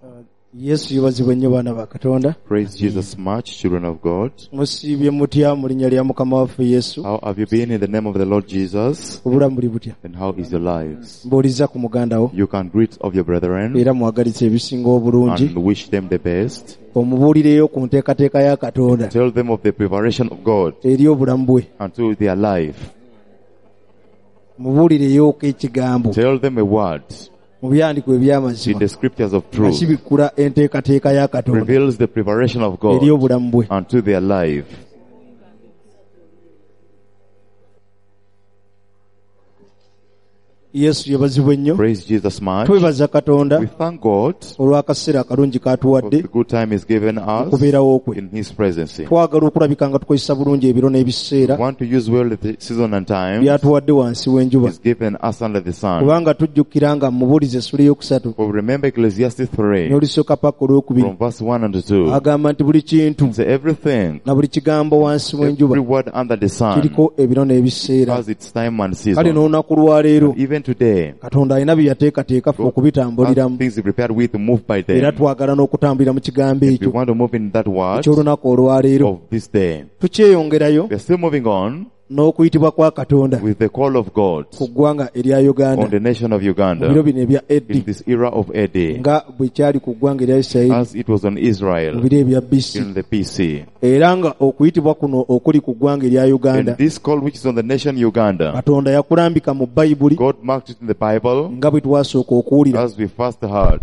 Yesu yebazibwe nnyo baana ba Katonda. Praise Jesus much, children of God. Musiibye mutya mu linnya lya Mukama waffe Yesu? How have you been in the name of the Lord Jesus? Obulamu buli butya? And how is your lives? Mbuuliza ku muganda wo. You can greet of your brethren Era muwagaliza ebisinga obulungi. and wish them the best. Omubuulireyo ku nteekateeka ya Katonda Tell them of the preparation of God eri obulamu bwe. unto their life. Mubuulireyo ekigambo Tell them a word mu byandiko in eby'amazima the scriptures of nga truth. kibikkula enteekateeka ya Katonda Reveals the preparation of God eri obulamu bwe. unto their life. Yesu yebazibwe nnyo. Praise Jesus much. Twebaza Katonda We thank God olw'akaseera akalungi for k'atuwadde the good time He's given us okubeerawo kwe. in His presence. Twagala okulabika nga tukozesa bulungi ebiro n'ebiseera We want to use well the season and time byatuwadde wansi w'enjuba. He's given us under the sun. Kubanga tujjukira nga mubuuliza essula ey'okusatu For remember Ecclesiastes 3 n'olusooka paka olw'okubiri from verse 1 and 2. agamba nti buli kintu Say everything, na buli kigambo wansi w'enjuba every word under the sun kiriko ebiro n'ebiseera. has its time and Kale season. n'olunaku lwa leero Even today, Katonda alina bye yateekateeka ffe has okubitambuliramu, things He prepared with to move by era them. twagala n'okutambulira mu kigambo If we ekyo want to move in that word eky'olunaku olwa leero. of this day, Tukyeyongerayo we are still moving on n'okuyitibwa kwa Katonda with the call of God ku ggwanga erya on Uganda the nation of mu biro Uganda bino ebya in Eddi this era of AD, nga bwe kyali ku ggwanga erya Isirayiri as it was on mu Israel biro ebya BC, in the BC. era nga okuyitibwa kuno okuli ku ggwanga erya Uganda And this call which is on the nation Uganda, Katonda yakulambika mu Bayibuli God marked it in the Bible nga bwe twasooka okuwulira. as we first heard.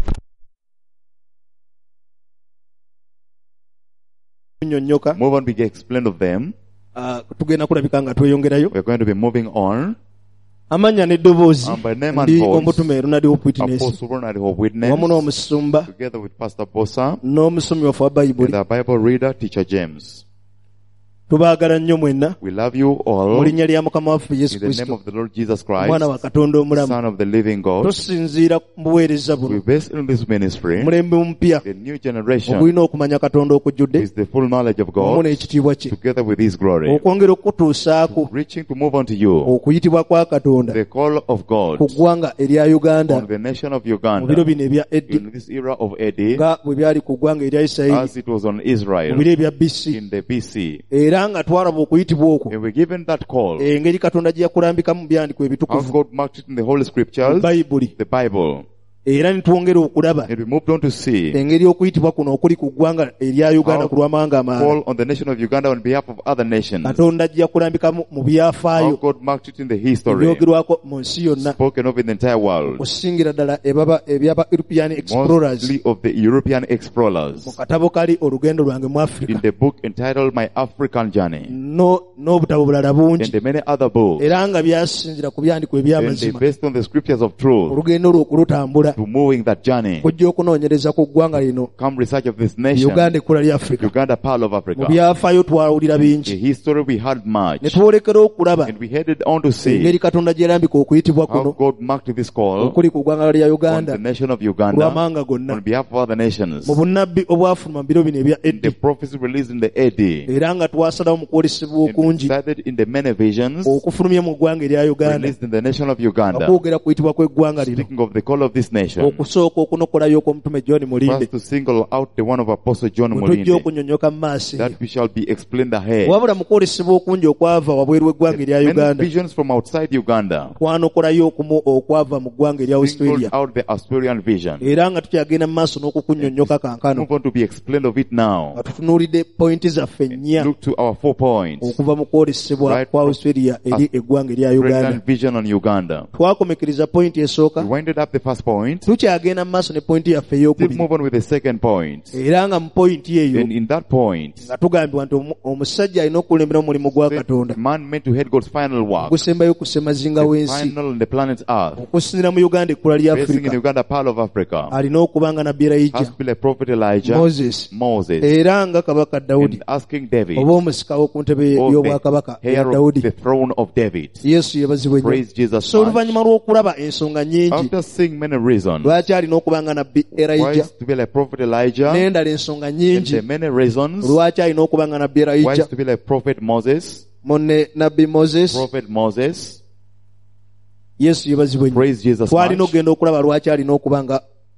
Nnyonnyoka Move on, we can explain of them. tugenda kulabika nga tweyongerayo. We're going to be moving on. Amannya n'eddoboozi And by name and ndi voice, omutume Ronald Witness Apostle Ronald of wamu Witness, n'omusumba together with Pastor Bosa, n'omusomi waffe wa and Bayibuli. our Bible reader, Teacher James. Tubaagala nnyo mwenna We love you mu all linnya lya Mukama waffe Yesu in the name Kristo, of the Lord Jesus Christ, omwana wa Katonda omulamu. Son of the living God. Tusinziira mu buweereza We buno, base in this ministry mulembe mupya the new generation ogulina okumanya Katonda okujjudde is the full knowledge of wamu God n'ekitiibwa kye, together with His glory. okwongera okutuusaako Reaching to move on to you, okuyitibwa kwa Katonda the call of God ku ggwanga erya Uganda on the nation of mu biro Uganda bino ebya Eddi in this era of AD nga bwe byali ku ggwanga erya Isirayiri as it was on mu Israel biro ebya BC, in the BC. era nga twalaba okuyitibwa okwo And we're given that call. engeri Katonda gye yakulambikamu mu byandiko How ebitukuvu God marked it in the Holy mu Scriptures, Bayibuli, the Bible. era ne twongera okulaba And we moved on to see engeri y'okuyitibwa kuno okuli ku ggwanga erya Uganda ku lw'amawanga amalala. call on the nation of Uganda on behalf of other nations. Katonda gye yakulambikamu mu How byafaayo God marked it in the history, ebyogerwako mu nsi yonna, spoken of in the entire world, okusingira ddala ebyaba European explorers mostly of the European mu explorers, katabo kali olugendo lwange mu in Africa the book entitled My African Journey, n'obutabo bulala and bungi, the many other books, era nga byasinzira ku byandiko and they eby'amazima. based on the scriptures of truth, Olugendo lwo okulutambula to moving that journey. kujja okunoonyereza ku ggwanga lino Come research of this nation, Uganda ekkula lya Africa. Uganda, Pearl of Mu Africa. byafaayo twawulira The bingi, history we had ne much, twolekera okulaba and we headed on to see engeri Katonda gye yalambika okuyitibwa how kuno God marked this call okuli ku ggwanga lya on Uganda the nation of ku Uganda lw'amawanga gonna, on behalf of other nations. mu bunnabbi obwafuluma mu biro bino ebya The Eddi, prophecy released in the AD, era nga twasalawo mu kwolesebwa and okungi decided in the many visions okufulumya mu ggwanga erya Uganda released in the nation of Uganda, okwogera kuyitibwa kw'eggwanga lino, speaking of the call of this nation. okusooka okunokolayo okw'omutume John Mulinde, First to single out the one of Apostle John bwe tujja Mulinde, okunyonnyoka mu maaso eyo. that we shall be explained ahead. Wabula mu kwolesebwa okungi okwava wabweru w'eggwanga erya Many Uganda, visions from outside Uganda twanokolayo okumu okwava mu ggwanga erya singled Australia, out the Australian vision. era nga tukyagenda mu maaso n'okukunnyonnyoka kankano Move on to be explained of it now. nga tutunuulidde pointi zaffe nnya Look to our 4 points. okuva mu kwolesebwa Right kwa from Australia eri eggwanga erya Uganda. Brilliant vision on Uganda. Twakomekeriza pointi We esooka, winded up the first point. tukyagenda mu maaso ne pointi yaffe Still ey'okubiri, move on with the second point. era nga mu pointi eyo And in that point, nga tugambibwa nti omusajja alina okulembera omulimu gwa the Katonda man meant to head God's final work, gusembayo ku ssemazinga the w'ensi, final on the planet Earth, okusinziira mu Uganda ekkula lya basing in Africa, Uganda, Pearl of Africa, alina okuba nga nabbi has Elijah, to be a prophet Elijah, Moses, Moses, era nga kabaka Dawudi and asking David, oba omusika w'oku ntebe of y'obwakabaka the eya hair of Dawudi. the throne of David. Yesu yebazibwe nnyo. Praise Jesus. So much. oluvannyuma lw'okulaba ensonga nnyingi After seeing many reasons lwaki alina okuba nga nabbi why Elijah, is to be like prophet Elijah, n'endala ensonga and nnyingi the many reasons lwaki alina okuba nga nabbi why Elijah, is to be like prophet Moses, munne nabbi Moses. prophet Moses. Yesu yebazibwe nnyo. Praise Jesus. Twalina much. okugenda okulaba lwaki alina okuba nga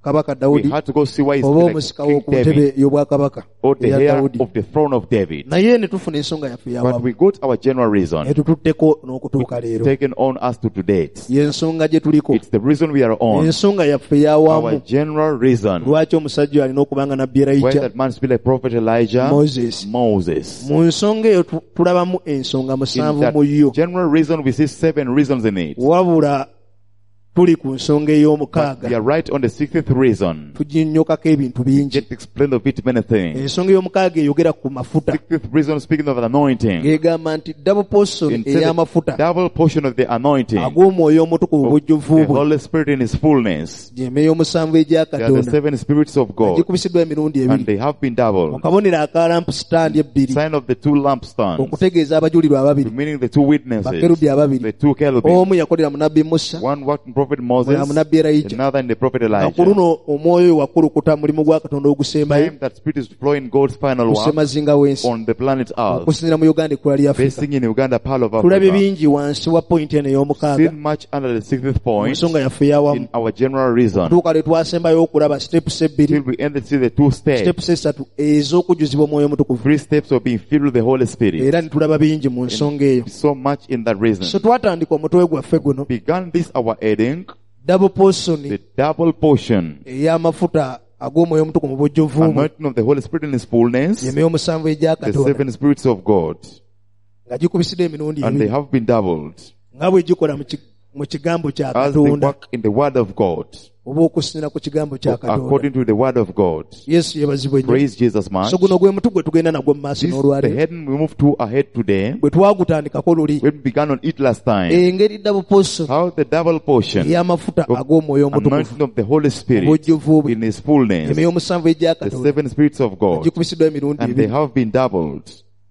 kabaka We Dawudi had to go see why he's oba like omusika King w'oku ntebe David y'obwakabaka or the eya heir Dawudi. of the throne of David. Naye ne tufuna ensonga yaffe But yawamu we got our general reason etututteko n'okutuuka leero. taken on us to date. Y'ensonga gye tuliko. It's the reason we are on. Ensonga yaffe Our yawamu general reason lwaki omusajja alina okuba nga nabbi why Elijah that man should be like Prophet Elijah, Moses. Moses. Mu nsonga eyo tulabamu ensonga In musanvu that mu yo, general reason, we see 7 reasons in it. wabula tuli ku nsonga But we ey'omukaaga are right on the 6th reason. tuginnyokako ebintu bingi. Get explained of it many things. Ensonga ey'omukaaga eyogera ku mafuta 6th reason, speaking of the anointing. ng'egamba nti double portion In the ey'amafuta double portion of the anointing. ag'omwoyo omutukuvu obujjuvu The bwe, Holy Spirit in His fullness. gy'emyoyo omusanvu egya They are the Katonda 7 spirits of God. gikubisidwa emirundi And ebiri they have been doubled. mu kabonero aka lamp stand ebbiri Sign of the 2 lampstands. okutegeeza abajulirwa ababiri Meaning the 2 witnesses. bakerubi ababiri, The 2 cherubim. omu yakolera mu nabbi Musa, One worked in Prophet mulala mu Moses. nabbi Elijah. Another in the Prophet nga ku Elijah. luno omwoyo oyo wakulukuta mulimu gwa Katonda ogusembayo Time that spirit is flowing God's final work kusemazinga w'ensi on the planet Earth. okusinzira mu Uganda ekkula lya Afrika. Basing in Uganda, Pearl of Tulabe Africa. bingi wansi wa point eno ey'omukaaga Seen much under the 6th mu point nsonga yaffe eyawamu in our general reason. tuuka lwe twasembayo okulaba steps ebbiri, Till we end to see the 2 steps. steps esatu ez'okujjuzibwa omwoyo omutukuvu, 3 steps of being filled with the Holy Spirit. era ne tulaba bingi mu nsonga eyo. So much in that reason. So twatandika omutwe gwaffe guno Began this our heading, double portion the double portion, ey'amafuta ag'omwoyo omutukuvu mu bujjuvu bwe, anointing of the Holy Spirit in His fullness, emyoyo omusanvu egya the Katonda 7 spirits of God, nga gikubisidde emirundi and they ebiri have been doubled nga bwe gikola mu kigambo kya as they Katonda work in the Word of God, oba okusinira ku kigambo kya Katonda. according to the Word of God. Yesu yebazibwe nnyo. Praise Jesus much. So guno gwe mutu gwe tugenda nagwo mu maaso This is the n'olwaleero. heading we move to ahead today. Bwe twagutandikako luli We began on it last time. engeri double portion How the double portion ey'amafuta of ag'omwoyo omutukuvu anointing of the Holy Spirit obujjuvu bwe, in His fullness, emyoyo omusanvu egya the Katonda 7 spirits of God, gikubisidwa emirundi and they ebiri, have been doubled.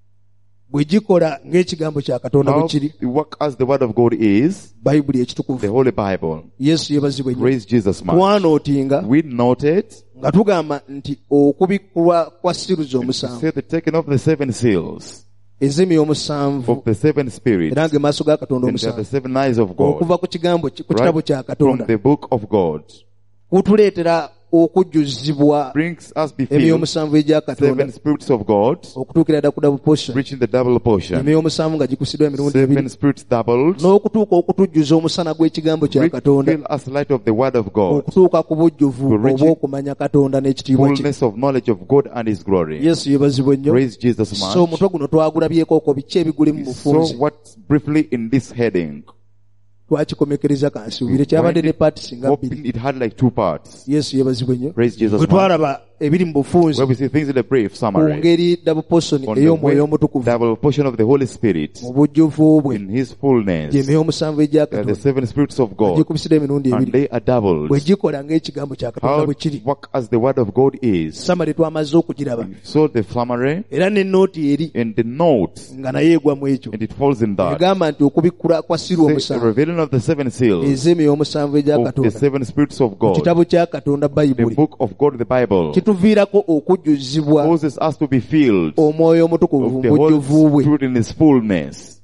bwe gikola ng'ekigambo kya Katonda bwe How kiri, the work as the Word of God is, bayibuli the ekitukuvu. Holy Bible. Yesu yebazibwe nnyo. Praise Jesus much. Twanootinga We noted, nga tugamba nti okubikkulwa kwa siruzi omusanvu say the taking of the 7 seals ez'emyoyo omusanvu of the 7 spirits, era ng'emaaso ga Katonda and they are the omusanvu 7 eyes of God, okuva ku kigambo ku kitabo right kya from Katonda the book of God, kutuleetera okujjuzibwa brings us emyoyo before omusanvu egya Katonda 7 spirits of God, okutuukira ddala ku double portion, reaching the double portion. emyoyo omusanvu nga gikusiddwa emirundi 7 ebiri, spirits doubled, n'okutuuka okutujjuza omusana gw'ekigambo kya Katonda, fill us light of the Word of God, okutuuka ku bujjuvu To reach oba okumanya Katonda n'ekitiibwa kye. fullness of knowledge of God and His glory. Yesu yebazibwe nnyo. Praise Jesus So much. omutwe guno twagulabyeko ko biki ebiguli mu So bufunze, what's briefly in this heading? twakikomekereza kansuubire kyabadde ne paatisi nga bbiri. Hoping it had like 2 parts. Yesu yebazibwe nnyo. Praise Jesus Bwe much. twalaba ebiri mu bufunze Where we see things in a brief ku summary. ngeri double portion On the ey'omwoyo way, omutukuvu double portion of the Holy Spirit mu bujjuvu bwe, in His fullness. gy'emyoyo omusanvu egya They are the Katonda 7 spirits of God, gikubisidde emirundi and ebiri, they are doubled. bwe gikola ng'ekigambo kya Katonda How bwe kiri. to work as the Word of God is. Samali twamaze okugiraba So the summary era n'ennooti eri and the notes, nga naye egwa mu ekyo, and it falls in that. egamba nti okubikkula kwa siru Say, the omusanvu revealing of the 7 seals ez'emyoyo omusanvu egya of the Katonda 7 spirits of mu God, kitabo kya Katonda the bayibuli book of God, the Bible, kituviirako okujjuzibwa causes us to be filled omwoyo omutukuvu mu of the Holy bujjuvu bwe Spirit in His fullness,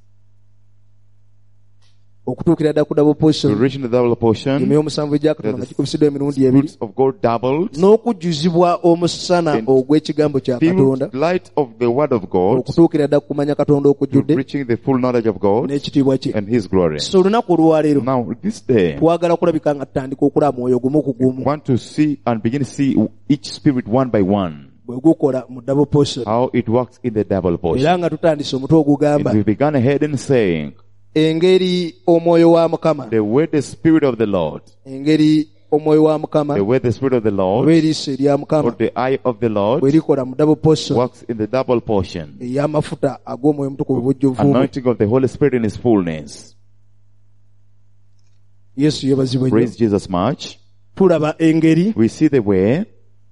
okutuukira ddala ku double to portion reach the double portion, emyoyo omusanvu egya Katonda nga gikubisidwa emirundi ebiri, spirits of God doubled, n'okujjuzibwa omusana ogw'ekigambo kya Katonda filled light of the Word of God, okutuukira ddala ku kumanya Katonda to okujjudde reaching the full knowledge of God n'ekitiibwa kye. and His glory. So olunaku olwaleero Now, this day, twagala kulabika nga tutandika okulaba mwoyo gumu ku gumu want to see and begin to see each spirit one by one, bwe gukola mu double portion, how it works in the double portion. era nga tutandise omutwe ogugamba And we began ahead in saying, engeri omwoyo wa Mukama, the way the Spirit of the Lord, engeri omwoyo wa Mukama the way the Spirit of the oba Lord, eriiso erya or Mukama the eye of the Lord, bwe likola mu double portion works in the double portion, ey'amafuta ag'omwoyo omutukuvu bujjuvu bwe. anointing of the Holy Spirit in His fullness. Yesu yebazibwe nnyo. Praise Jesus much. Tulaba engeri We see the way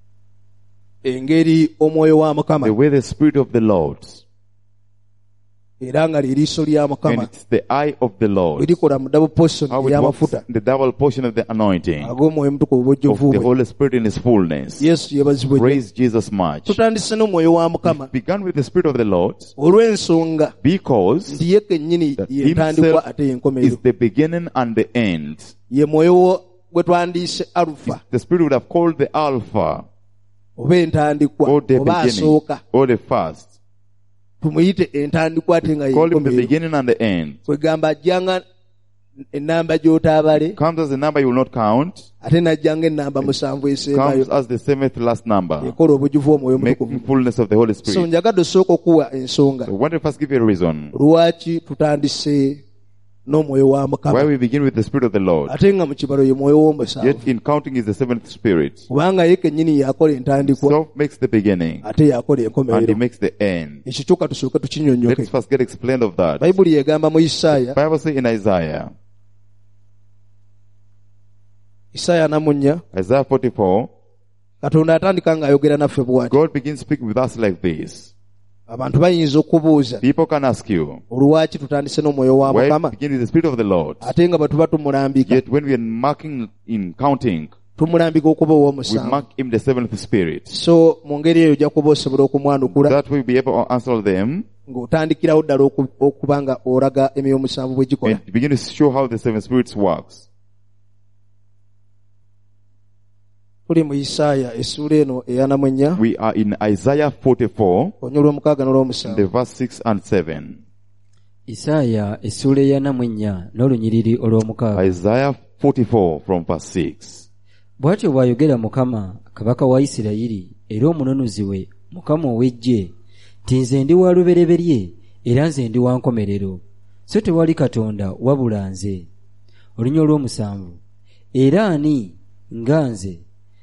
omwoyo wa Mukama the Spirit of the Lord, era nga lyeriiso lya and Mukama it's the eye of the bwe Lord, likola mu double portion how it works ey'amafuta in the double portion of the anointing ag'omwoyo omutukuvu of bujjuvu the bwe. Holy Spirit in His fullness. Yesu yebazibwe nnyo. Praise Jesus much. Tutandise n'omwoyo wa Mukama Began with the Spirit of the Lord olw'ensonga because nti ye kennyini that ye ntandikwa Himself ate y'enkomerero, is the beginning and the end. ye mwoyo gwe twandiise alufa The Spirit would have called the Alpha, oba entandikwa or the oba beginning, asooka or the first. tumuyite entandikwa ate nga Call him the yenkomerero beginning and the end. kwegamba ajjanga ennamba gy'otaabale Comes as a number you will not count. ate n'ajjanga ennamba 7 esembayo Comes as the seventh last number. ekola obujuvu omwoyo Making mutukuvu. fullness of the Holy So Spirit. njagadde osooka okuwa ensonga So I want to first give you a reason lwaki tutandise n'omwoyo wa why Mukama we begin with the Spirit of the Lord. ate nga mu kibalo ye mwoyo w'omusanvu Yet in counting is the seventh Spirit. kubanga ye kennyini yakola entandikwa Self makes the beginning ate yakola and He enkomerero. makes the end. Ekituuka tusooke tukinyonnyoke. Let's first get explained of that. Bayibuli yegamba mu Isaaya Bible says in Isaiah 44, Katonda atandika ng'ayogera naffe bw'ati. God begins speaking with us like this. Abantu bayinza okubuuza People can ask you, olwaki tutandise n'omwoyo wa why Mukama begin with the Spirit of the Lord? ate nga bwe tuba tumulambika Yet when we are marking in counting, tumulambika okuba we ow'omusanvu. mark Him the seventh Spirit. So mu ngeri eyo ojja kuba osobola okumwanukula That way we'll be able to answer them ng'otandikirawo ddala okuba nga olaga emyoyo musanvu bwe gikola. and begin to show how the seven spirits works. Tuli mu Isaaya essuula eno eya We are in Isaiah 44, onyo olw'omukaaga n'olw'omusanvu. the verse 6 and 7. Isaaya essuula eya 4 n'olunyiriri olw'omukaaga. Isaiah 44 from verse 6. Bw'atyo bw'ayogera Mukama kabaka wa Isirayiri era omununuzi we, Mukama ow'eggye, nti nze ndi wa lubereberye era nze ndi wa nkomerero, so tewali Katonda wabula nze. Olunya olw'omusanvu. Era ani nga nze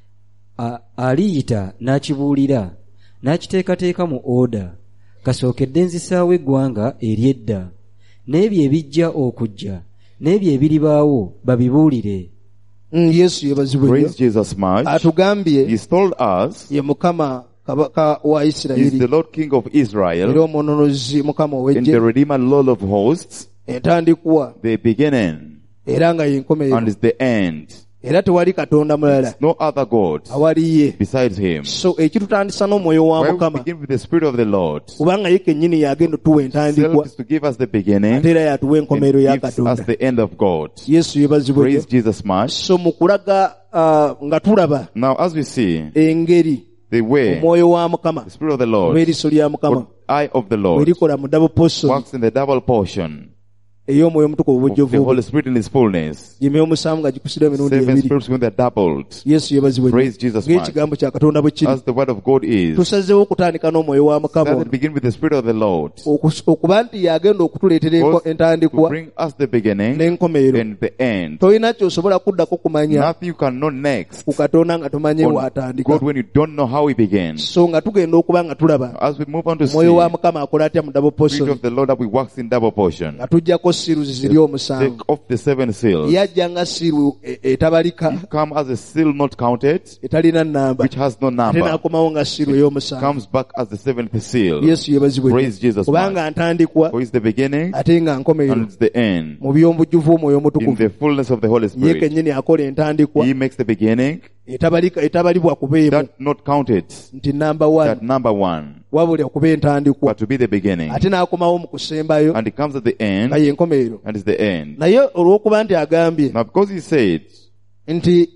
aliyita n'akibuulira n'akiteekateeka mu oda, kasookedde nzisaawo eggwanga ery'edda, n'ebyo ebijja okujja n'ebyo ebiribaawo babibuulire. Yesu yebazibwe nnyo. Praise Jesus much. Atugambye He's told us ye Mukama kabaka wa He's the Isirayiri Lord King of era Israel omununuzi Mukama and the ow'eggye, Redeemer Lord of hosts, entandikwa the beginning era nga and yenkomerero, is the end. era tewali Katonda mulala No other God awali ye. besides Him. So ekitutandisa n'omwoyo wa Why we Mukama begin with the Spirit of the Lord. kubanga ye kennyini yagenda otuwa Self entandikwa is to give us the beginning ate era yatuwa and enkomerero ya gives us Katonda. the end of God. Yesu yebazibwe nnyo. Praise Jesus much. So mu kulaga nga tulaba Now as we see engeri the way omwoyo wa Mukama the Spirit of the oba Lord, eriiso lya Mukama or eye of the bwe Lord, likola mu double portion works in the double portion ey'omwoyo omutukuvu of the obujjuvu Holy Spirit in His fullness. gye myoyo musanvu nga gikusiddwa emirundi Seven ebiri. spirits when they're doubled. Yesu yebazibwe nnyo. Praise Jesus ng'ekigambo kya Katonda bwe kiri. As the word of God is. Tusazeewo okutandika n'omwoyo wa Mukama Let ono it begin with the Spirit of the Lord. okuba nti yagenda okutuleetera Both to entandikwa bring us the beginning n'enkomerero. and the end. Tolina kyosobola kuddako kumanya Nothing you can know next ku Katonda nga tomanye on waatandika. God when you don't know how He began. So nga tugenda okuba nga tulaba As we move on to see omwoyo wa the Mukama akola atya mu double Spirit portion of the Lord that we works in double portion. nga tujjako siruzi ziri Take omusanvu. off the seven seals. Yajja nga siru etabalika Come as a seal not counted, etalina nnamba which has no ate number. n'akomawo nga siru ey'omusanvu. Comes back as the seventh seal. Yesu yebazibwe nnyo. Praise Jesus kubanga ntandikwa For it's the beginning ate nga nkomerero and it's the end. mu by'omujjuvu omwoyo In omutukuvu. the fullness of the Holy Ye Spirit. kennyini akola entandikwa He makes the beginning etabalibwa kubeemu that not counted, nti namba 1 that number one, wabula okuba entandikwa but to be the beginning. ate n'akomawo mu kusembayo And it comes at the nga end yenkomerero. and it's the end. Naye olw'okuba nti agambye Now because He said nti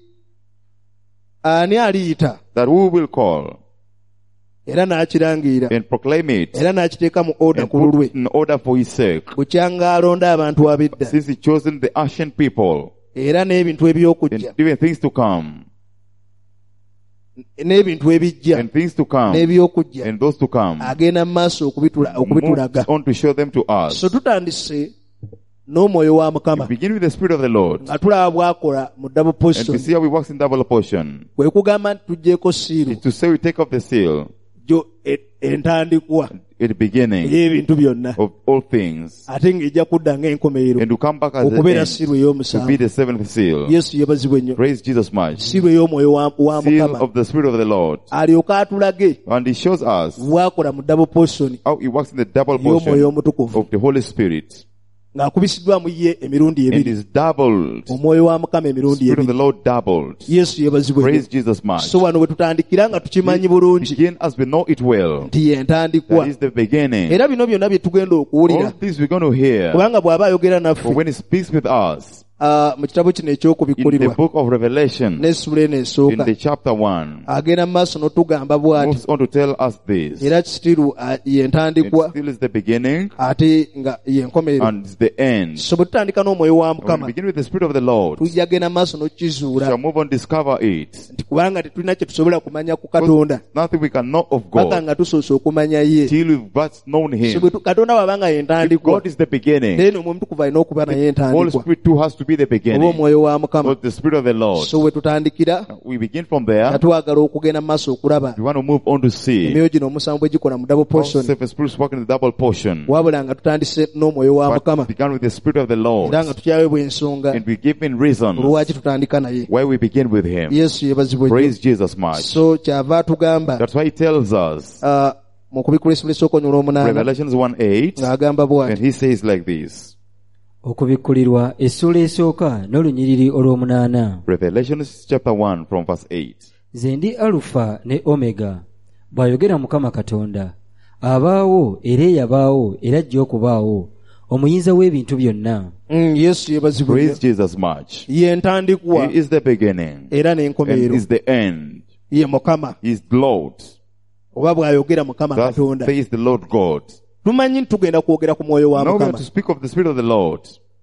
ani aliyita that who will call era n'akirangiira and proclaim it era n'akiteeka mu oda and ku put lulwe it in order for His sake, bukyanga alonda abantu ab'edda since He chosen the ancient people era n'ebintu and eby'okujja even things to come n'ebintu ebijja and things to come n'eby'okujja and those to come, agenda mu maaso okubitulaga. moves on to show them to us. So tutandise n'omwoyo wa Mukama Begin with the Spirit of the Lord nga tulaba bw'akola mu double and portion. we see how He works in double portion. Kwe kugamba nti tuggyeko siiru It's to say we take off the seal gyo entandikwa at the beginning ey'ebintu byonna of all things ate ng'ejja kudda ng'enkomerero and to come back as the okubeera end siiru to be ey'omusanvu. the seventh seal. Yesu yebazibwe nnyo. Praise Jesus much. Siiru ey'omwoyo wa Seal Mukama of the Spirit of the Lord. alyoke atulage And He shows us bw'akola mu double portion how He works in the double ey'omwoyo portion omutukuvu of the Holy Spirit ng'akubisiddwamu ye emirundi and ebiri. is doubled. Omwoyo wa Mukama emirundi Spirit of the ebiri. Lord doubled. Yesu yebazibwe Praise nnyo. Jesus much. So wano we tutandikira nga tukimanyi bulungi Begin as we know it well. nti ye ntandikwa. That is the beginning. Era bino byonna bye tugenda All okuwulira things we're going to hear. kubanga bw'aba ayogera For naffe when He speaks with us, mu kitabo kino In the eky'okubikkulirwa book of Revelation, n'essula eno in esooka the chapter 1, agenda mu maaso n'otugamba bw'ati moves on to tell us this. era kisitiru ye It ntandikwa still is the beginning ate nga ye nkomerero. and it's the end. So bwe tutandika n'omwoyo wa When we Mukama begin with the Spirit of the Lord, we tujja genda mu maaso shall n'okizuula move on, discover it. nti kubanga tetulina kye tusobola kumanya ku Katonda Nothing we can know of paka God nga tusoose okumanya ye. till we've first known So Him. bwe Katonda bw'abanga ye If ntandikwa God is the beginning, then omwoyo mutukuvu alina okuba naye the Holy ntandikwa Spirit too has to be the oba beginning. omwoyo wa Mukama. But the Spirit of the Lord. So bwe tutandikira We begin from there. nga twagala okugenda mu maaso okulaba We want to move on to see emyoyo gino omusanvu bwe gikola mu double how portion seven spirits work in the double portion. wabula nga tutandise n'omwoyo wa But Mukama began with the Spirit of the Lord. era nga tukyaweebwa ensonga And we give in reasons lwaki tutandika naye. why we begin with Him. Yesu yeebazibwe nnyo. Praise Jesus much. So kyava atugamba That's why He tells us, mu kubikkula essula esooka onyula omunaana Revelations 1:8, ng'agamba and bw'ati He says like this. okubikkulirwa essula esooka n'olunyiriri olw'omunaana. Revelations chapter 1 from verse 8. Nze ndi Alufa ne Omega, bw'ayogera Mukama Katonda, abaawo era eyabaawo era ajja okubaawo, omuyinza w'ebintu byonna. Yesu yeebazibwe nnyo. Praise Jesus much. Ye ntandikwa He is the beginning era and n'enkomerero. is the end. Ye Mukama He is Lord. oba bw'ayogera Mukama Thus Katonda. says the Lord God. Tumanyi tugenda kwogera ku mwoyo wa Now we have Mukama. to speak of the Spirit of the Lord.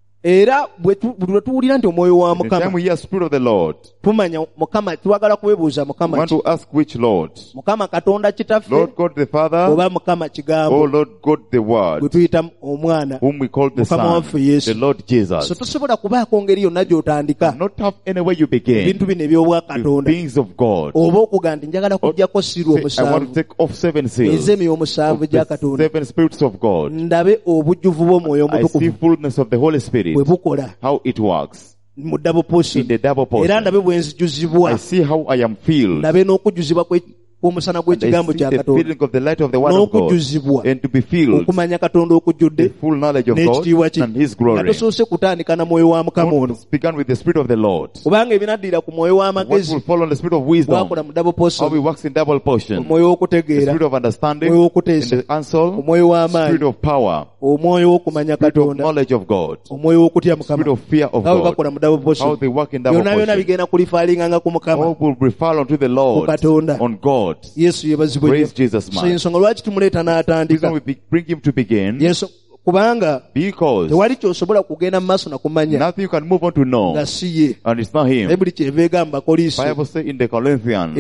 Era bwe tuwulira nti omwoyo wa The time Mukama we hear Spirit of the Lord, tumanya Mukama, twagala kwebuuza we Mukama want ki? to ask which Lord? Mukama Katonda kitaffe Lord God the Father, oba Mukama kigambo or Lord God the gwe Word, tuyita omwana. whom we call the Mukama Son, waffe Yesu. the Lord Jesus. So tosobola kubaako ngeri yonna gy'otandika Not have any way you begin ebintu bino eby'obwa with Katonda things of God. oba okuga nti njagala kujjako siru Say, I want to omusanvu take off 7 seals enzemi omusanvu of gya the Katonda 7 spirits of God. ndabe obujjuvu bw'omwoyo I see omutukuvu fullness of the Holy bwe Spirit, bukola how it works mu double portion in the double era portion. ndabe bwe nzijuzibwa I see how I am filled. ndabe n'okujjuzibwa kw'omusana And I gw'ekigambo see kya the Katonda feeling of the light of the Word of God. n'okujuzibwa And to be filled, okumanya Katonda the okujjudde full knowledge of God n'ekitiibwa kye and His nga glory. tosoose kutandika na mwoyo wa Mukama ono What began with the Spirit of the Lord. kubanga ebinaddira ku mwoyo What w'amagezi will follow on the Spirit of wisdom. bwakola mu double How He portion works in double portion. omwoyo The w'okutegeera Spirit of understanding, omwoyo in w'okuteesa the answer, omwoyo w'amaanyi Spirit of power, omwoyo w'okumanya Spirit of Katonda knowledge of God, omwoyo w'okutya Spirit Mukama of fear of nga bwe God. bakola mu double How portion they work in double byonna byonna portion. bigenda kulifaalinganga ku Mukama. All will refer unto the Lord, Katonda. on God. Yesu yeebazibwe Praise nnyo. Jesus, So man. ensonga lwaki tumuleeta Reason n'atandika we bring Him to begin, Yesu kubanga because tewali ky'osobola kugenda mu maaso na kumanya nothing you can move on to know, nga si ye. and it's not Him. Bayibuli kyeva egamba Koliisi Bible says in the Corinthians,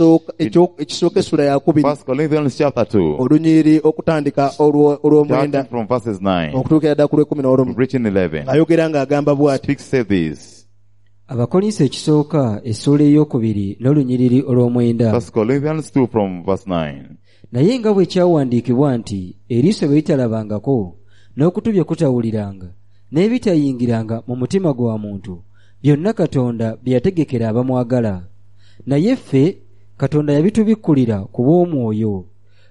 ekisooka essula ya 2 1 Corinthians chapter 2, olunyiri okutandika olw'omwenda starting from verses 9, okutuukira ddala ku lw'ekumi reaching 11, ayogera ng'agamba bw'ati speaks say this. Abakolinso ekisooka essula eyokubiri n'olunyiriri olw'omwenda. 1 Corinthians 2 from verse 9. Naye nga bwe kyawandiikibwa nti eriiso bye litalabangako n'okutu bye kutawuliranga n'ebitayingiranga mu mutima gwa muntu byonna Katonda bye yategekera abamwagala. Naye ffe Katonda yabitubikkulira ku bw'omwoyo,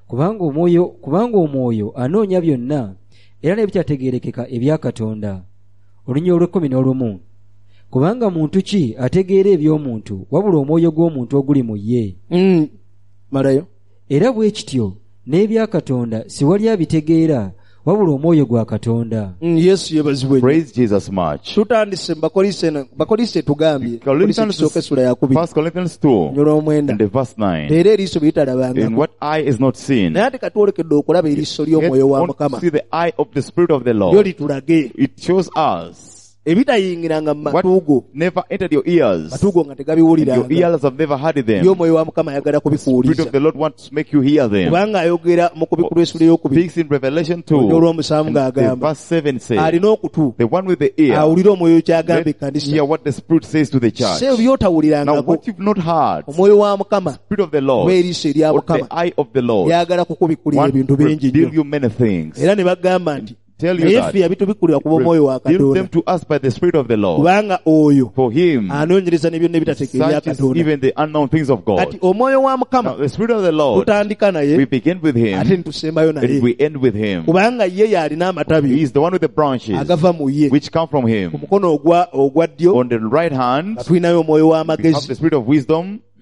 kubanga omwoyo anoonya byonna era n'ebitategeerekeka ebya Katonda. Olunyiriri olw'11. Kubanga muntu ki ategeera eby'omuntu wabula omwoyo gw'omuntu oguli mu ye? Malayo. Era bwe kityo n'ebya Katonda si wali abitegeera wabula omwoyo gwa Katonda. Yesu yeebazibwe nnyo. Praise Jesus much. Tutandise mu Bakoliisi tugambye ekisooka essula ya 2 1 Corinthians 2 olw'omwenda and the verse 9. era eriiso bye In litalabangako what eye is not seen, naye ate katwolekedde okulaba eriiso yet ly'omwoyo wa want to Mukama see the eye of the Spirit of the lyo Lord. litulage It shows us ebitayingiranga mu what matuugo never entered your ears. matuugo nga And your tegabiwuliranga ears have never heard them. by'omwoyo wa Mukama ayagala The Spirit kubikuwuliza of the Lord wants to make you hear them. kubanga ayogera mu kubikkula essula ey'okubiri Speaks in Revelation 2. olw'omusanvu And the ng'agamba verse 7 says, alina okutu the one with the ear, awulire omwoyo kyagamba let ekkanisa hear what the Spirit says to the church. se Now by'otawulirangako what you've not heard, omwoyo wa Mukama Spirit of the Lord, oba eriiso erya or the Mukama eye of the Lord, lyagala kukubikkulira want to ebintu bingi reveal nnyo you many things. era ne bagamba nti Tell you naye that. ffe yabitubikkulira kuba omwoyo wa Reveal Katonda them to us by the Spirit of the Lord. kubanga oyo For Him, anoonyereza ne byonna ebitateeka ebya searches Katonda even the unknown things of kati God. omwoyo wa Now Mukama the Spirit of the Lord, tutandika we naye begin with ate Him nitusembayo naye and we end with Him. kubanga ye yalina amatabi He is the one with the branches agava mu ye which come from ku Him. mukono ogwa ddyo On the right hand, nga tulinayo omwoyo we have w'amagezi the Spirit of wisdom.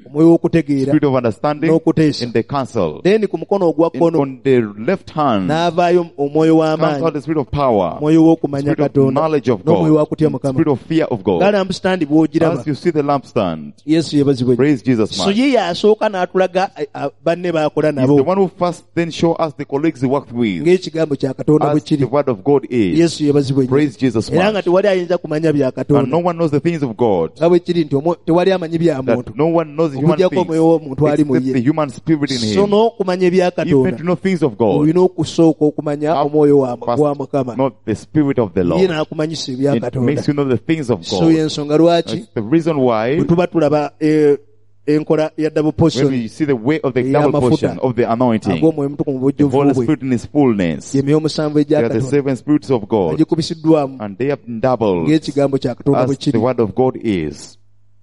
omwoyo w'okutegeera spirit of understanding, n'okuteesa. and the counsel. then ku mukono ogwa And kkono on the left hand n'avaayo omwoyo comes out w'amaanyi, the spirit of power, omwoyo w'okumanya spirit of katonda knowledge of n'omwoyo wa God, kutya and mukama. spirit of fear of nga God. lampstand bw'ogiraba, As you see the lampstand, yesu yeebazibwe. praise Jesus so much. ye yasooka n'atulaga banne baakola He's nabo the one who first then show us the colleagues he worked with, ng'ekigambo kya katonda bwe as the kiri. word of God is. yesu yeebazibwe nnyo. Praise Jesus era nga much. tewali ayinza kumanya bya And no katonda one knows the things of God. nga bwe kiri nti tewali amanyi bya muntu That no one knows the human okugyako omwoyo things w'omuntu ali mu except the ye. human spirit in so him. n'okumanya ebya Even katonda to know things of God, olina okusooka okumanya omwoyo gwa mukama, not the spirit of the ye Lord. n'akumanyisa ebya It katonda. makes you know the things of so God. y'ensonga lwaki That's the reason why bwe tuba tulaba enkola ya double when portion we see the way of the Yeah, double mafuta. portion of the anointing, ag'omwoyo mutukuvu mu the bujjuvu Holy bwe, Spirit in His fullness, emyoyo musanvu egya they are the katonda seven spirits of God, agikubisiddwamu and they have been doubled ng'ekigambo kya katonda bwe as kiri. the word of God is.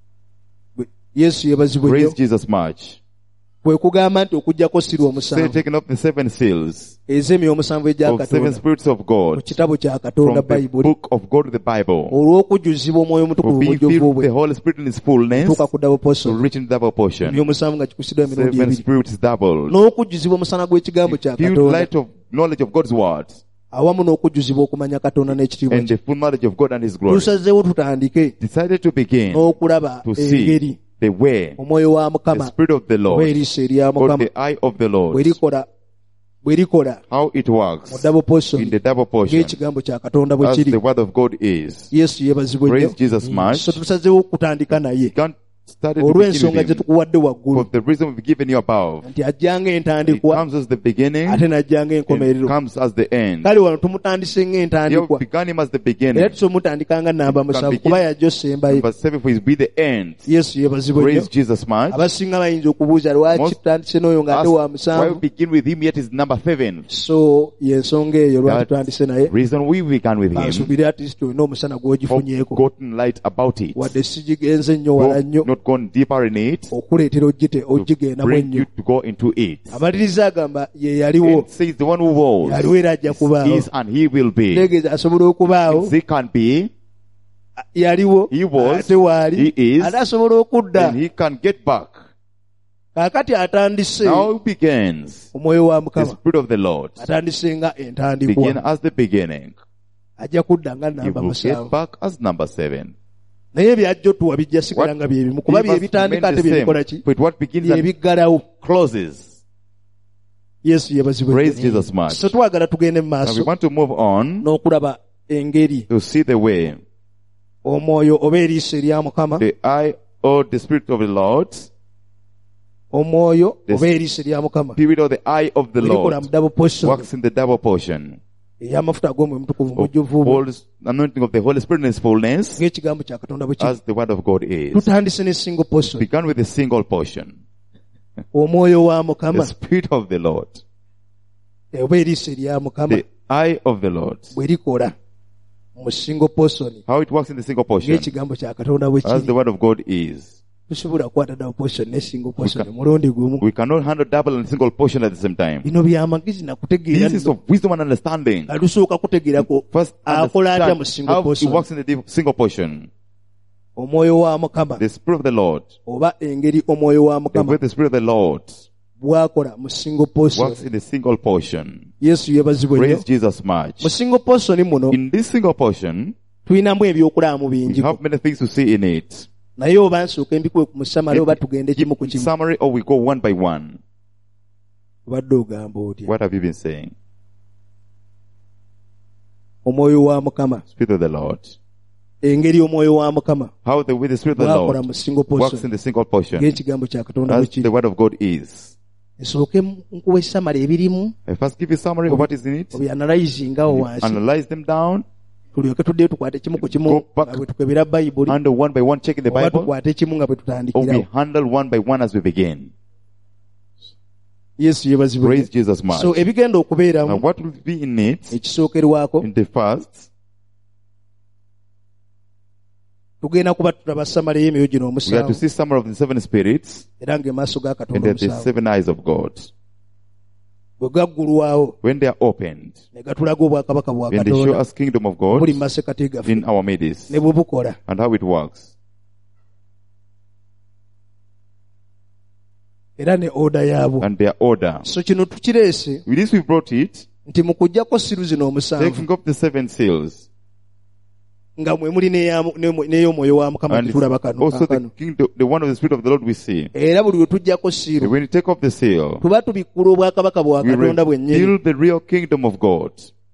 yesu yeebazibwe nnyo. Praise Jesus much. kwe kugamba nti okuggyako siri Say, omusanvu taking up the seven seals ez'emyoyo omusanvu egya of seven katonda spirits of mu God kitabo kya katonda from the bayibuli, book of God, the Bible, olw'okujjuzibwa omwoyo for mutukuvu mu being bujjuvu filled with bwe the Holy Spirit in His fullness tuuka ku double to portion, reach in double portion. emyoyo omusanvu nga kikusiddwa emirundi Seven ebiri, spirits doubled. n'okujjuzibwa omusana gw'ekigambo kya Filled katonda light of knowledge of God's word awamu n'okujjuzibwa okumanya katonda n'ekitiibwa and kye. the full knowledge of God and His glory. tusazeewo tutandike Decided to begin n'okulaba to see engeri the way, omwoyo wa the mukama Spirit of the oba Lord, eriiso erya or mukama the eye of the Lord, bwe likola how it mu works double portion in the double portion ng'ekigambo kya katonda bwe as kiri. the word of God is. yesu yeebazibwe nnyo. Praise Jesus much. so tusazeewo kutandika naye Can't started to begin olw'ensonga with gye Him tukuwadde for waggulu the reason we've given you above. nti ajjanga It entandikwa comes as the beginning, ate n'ajjanga it enkomerero. comes as the end. kale wano tumutandise You ng'entandikwa began Him as the era beginning. tusomutandikanga namba You can musanvu begin kuba yajja osembayo. Number 7 for His be the end. yesu yeebazibwe nnyo. Praise Jesus much. abasinga bayinza okubuuza lwaki Most tutandise n'oyo ng'ate Ask wa why we musanvu. begin with Him yet is number 7. so y'ensonga eyo lwaki That's tutandise naye. reason we began with Him. asuubire at least olina omusana Have gw'ogifunyeeko gotten light about it. wadde sigigenze nnyo wala nnyo Not gone deeper in it. okuleetera To ogigenda bring you ennyo. to go into it. amaliriza agamba ye yaliwo, It says the one who was, yaliwo era ajja kubaawo. is, and He will be. Tegeeza asobola okubaawo, He can be, yaliwo, He was, ate waali, He is, ate asobola okudda. and He can get back. Kaakati atandise Now it begins. omwoyo wa The Mukama, Spirit of the Lord atandise nga begin entandikwa, as the beginning. ajja kudda nga He namba will get musanvu. back as number 7. Naye byajja otuwa bijja sigala What nga bye bimu, kuba He bye must bitandika remain ate the bye bikola same. ki? But what begins Bye and biggalawo. closes. Yesu yeebazibwe. Praise Jesus much. So twagala tugende mu Now we maaso want to move on n'okulaba engeri to see the way, omwoyo oba eriiso erya Mukama, the eye or the Spirit of the Lord, omwoyo The oba eriiso erya Mukama Spirit or the eye of the erikola Lord mu double portion works in the double portion ey'amafuta ag'omwoyo mutukuvu of mujjuvu bwe, Paul's anointing of the Holy Spirit in His fullness ng'ekigambo kya Katonda bwe kiri. as the word of God is. Tutandise ne single portion, Began with a single portion. omwoyo wa The Mukama Spirit of the Lord, oba eriiso erya Mukama the eye of the Lord. bwe likola mu single portion How it works in the single portion ng'ekigambo kya Katonda bwe as the kiri. word of God is. Tusobola kukwata double portion ne single portion mulundi gumu. We cannot handle double and single portion at the same time. Bino by'amagezi nakutegeera This is of wisdom and understanding. alusooka kutegeerako First, akola atya mu understand single how it portion. works in the single portion. Omwoyo wa Mukama The Spirit of the Lord, oba engeri omwoyo wa the Mukama way the Spirit of the Lord bw'akola mu single portion. works in the single portion. Yesu yeebazibwe nnyo. Praise Jesus much. Mu single portion muno In this single portion, tulinamu ebyokulaba mu we bingi, have many things to see in it. naye oba nsooke mbikuwe ku musamali oba tugende kimu ku In kimu. summary, or we go one by one. Obadde ogamba otya? What have you been saying? Omwoyo wa Mukama, Spirit of the Lord. engeri omwoyo wa Mukama How the way the Spirit of the bw'akola Lord mu single works in portion the single portion ng'ekigambo kya Katonda bwe as kiri. the word of God is. Esooke nkuwa essamala ebirimu I first give you a summary of what is in it. obyanalayizingawo wansi, Analyze them down. tulyoke tuddeyo tukwate kimu ku kimu Go back. nga bwe tukebera Bayibuli, Handle one by one, checking the oba Bible. tukwate kimu nga bwe Or we tutandikirawo. handle one by one as we begin. Yesu yeebazibwe. Praise Jesus much. So ebigenda Now okubeeramu what will be in it ekisookerwako, in the first, tugenda kuba tulaba samala y'emyoyo gino we are omusanvu to see summary of the 7 spirits era ng'emaaso ga and Katonda then the omusanvu 7 eyes of God. bwe gaggulwawo When they are opened, ne gatulaga obwakabaka bwa when they show Katonda us kingdom of God buli mu masekati gaffe in our midst ne bwe bukola. and how it works. era ne oda yaabwo. and their order. So kino tukireese With this we brought it, nti mu kuggyako siru zino omusanvu taking up the 7 seals. nga mwe muli n'ey'omwoyo wa Mukama And tetulaba kano also the kaakano. kingdom, the one of the Spirit of the Lord we see. Era buli lwe tuggyako siru When you take off the seal, tuba tubikkula obwakabaka bwa we Katonda bwennyini reveal the real kingdom of God,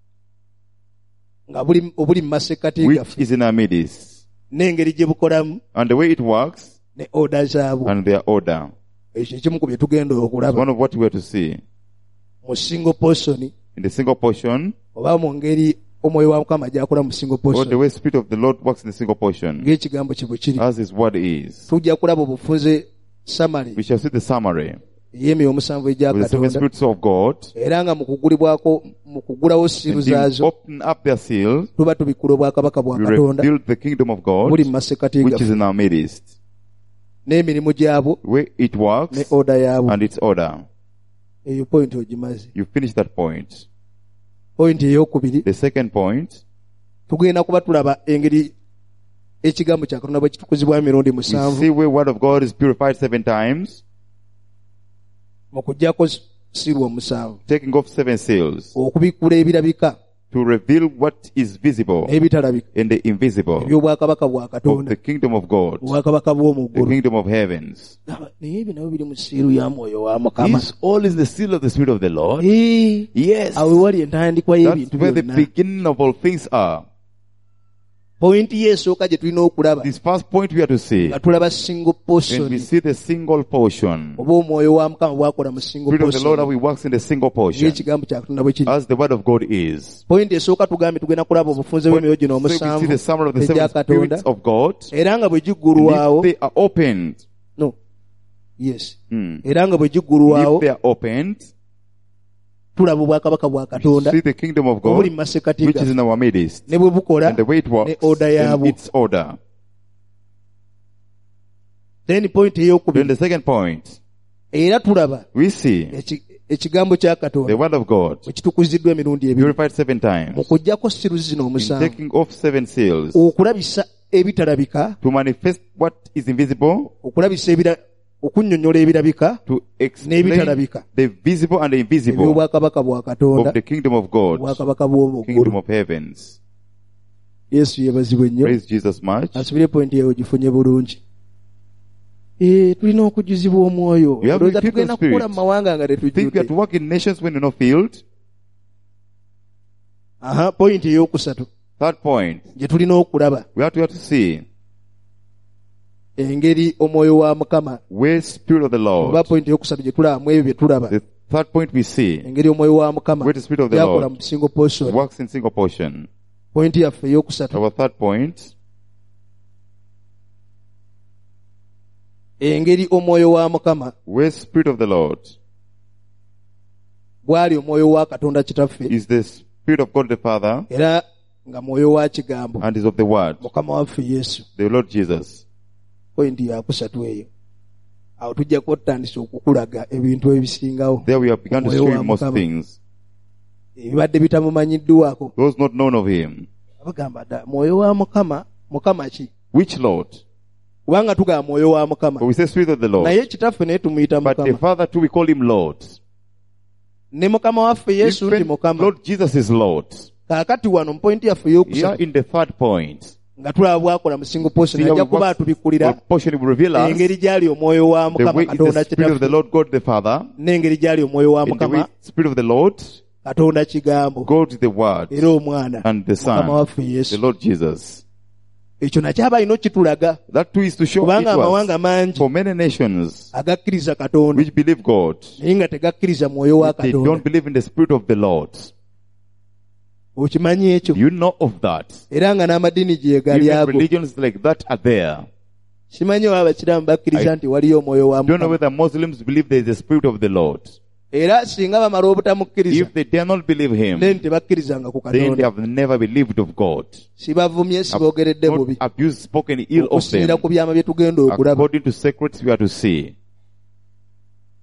nga obuli mu masekkati which gaffe is in our midst, n'engeri gye bukolamu and the way it works, ne oda zaabwo. and their order. Ekyo ekimu ku bye tugenda It's okulaba one of what we are to see. mu single portion In the single portion, oba mu ngeri omwoyo wa Mukama gy'akola mu single or the portion way Spirit of the Lord works in the single portion, ng'ekigambo kye bwe kiri. as His word is. Tujja kulaba obufunze summary We shall see the summary ey'emyoyo omusanvu egya of the 7 Katonda spirits of God. era nga mu kugulawo siru And He zaazo open up their seal, tuba tubikkula obwakabaka bwa we Katonda reveal the kingdom of God, buli mu masekkati which is gaffe in our midst, n'emirimu gyabwo where it ne works oda yaabwo. and its order. Eyo point ogimaze. You finish that point. Point ey'okubiri The second point, tugenda kuba tulaba engeri ekigambo kya Katonda bwe kitukuzibwa emirundi we musanvu see where word of God is purified 7 times, mu kuggyako siru omusanvu taking off 7 seals, okubikkula ebirabika to reveal what is visible n'ebitalabika and the invisible eby'obwakabaka bwa of Katonda the kingdom of God, obwakabaka bw'omu the ggulu. kingdom of heavens. Naye ebyo nabyo biri mu siiru ya mwoyo wa Mukama. This all is the seal of the Spirit of the Lord. Eh, Yes. awo wali entandikwa That's y'ebintu where the byonna. beginning of all things are. Pointi y'esooka gye tulina okulaba This first point we are to see. nga tulaba single When portion we see the single portion, oba omwoyo wa Mukama bw'akola mu single Spirit of the Lord, how portion He works in the single portion, ng'ekigambo kya Katonda bwe kiri. as the word of God is. Pointi esooka tugambye tugenda kulaba obufunze bw'emyoyo gino So we see omusanvu the summary of the egya 7 Katonda spirits of God. era nga bwe And giggulwawo if they are opened, no yes hmm, era nga bwe if giggulwawo they are opened, tulaba obwakabaka bwa we Katonda see the kingdom of obuli God, mu masekkati which is gaffe in our midst, ne bwe bukola and the way it ne works, oda and yaabwo. its order. Then point Then ey'okubiri the second point, era tulaba we see ekigambo kya the Katonda word of God bwe kitukuziddwa emirundi ebiri purified 7 mu times, kuggyako siru zino in omusanvu taking off 7 seals, okulabisa ebitalabika to manifest what is invisible, okulabisa okunnyonnyola ebirabika to explain n'ebitalabika the visible and the invisible eby'obwakabaka bwa Katonda of the kingdom of God, obwakabaka bw'omu kingdom ggulu. of heavens. Yesu yeebazibwe nnyo. Praise Jesus much. asubire pointi eyo gifunye bulungi. Tulina okujjuzibwa omwoyo. We have Olowooza to tugenda the Spirit. kukola mu mawanga nga Think we are to tetujjudde. work in nations when you're not filled? Pointi ey'okusatu Third point, gye tulina okulaba we have to see engeri omwoyo wa Mukama where Spirit of the oba Lord. pointi ey'okusatu gye tulaba mu ebyo bye tulaba The third point we see engeri omwoyo wa Mukama where the Spirit of the gyakola Lord mu single portion. works in single portion. Pointi yaffe ey'okusatu Our third point, engeri omwoyo wa Mukama where Spirit of the Lord bw'ali omwoyo wa Katonda Kitaffe is the Spirit of God the Father era nga mwoyo wa kigambo and is of the Word, Mukama waffe Yesu. the Lord Jesus. Pointi yakusatu eyo awo tujja kwotandisa okukulaga ebintu ebisingawo There we have begun to Omwoyo show wa you most Mukama. things. ebibadde bitamumanyiddwako. Those not known of Him. Abagamba dda mwoyo wa Mukama, Mukama ki? Which Lord? Kubanga tugamba mwoyo wa Mukama But we say Spirit of the Lord. naye kitaffe naye tumuyita But the Mukama. Father too, we call Him Lord. Ne Mukama waffe Yesu nti Even Mukama. Lord Jesus is Lord. Kaakati wano mu pointi yaffe Here ey'okusatu in the third point, nga tulaba bwakola mu single portion see how ajja it kuba works. atubikkulira What portion will reveal us engeri gy'ali omwoyo wa the Mukama way is Katonda the Spirit of the Kitaffe Lord God the Father, n'engeri gy'ali omwoyo wa and the way Mukama Spirit of the Lord Katonda Kigambo God the Word era omwana and the Mukama Son, waffe the Yesu. Lord Jesus. Ekyo nakyo aba alina okitulaga That too is to show it kubanga was amawanga mangi for many nations agakkiriza Katonda which believe God, naye nga tegakkiriza mwoyo wa they Katonda. don't believe in the Spirit of the Lord. Okimanyi ekyo You know of that. era nga n'amadiini gye gali Even ago. religions like that are there. Simanyi oba abakiraamu bakkiriza nti waliyo omwoyo wa Don't know Mukama. whether Muslims believe there is a Spirit of the Lord. Era singa bamala obutamukkiriza If they dare not believe Him, then tebakkirizanga ku then they Katonda. have never believed of God. Sibavumye siboogeredde Not bubi abused, spoken ill of okusinziira them, ku byama bye tugenda okulaba. according to secrets we are to see.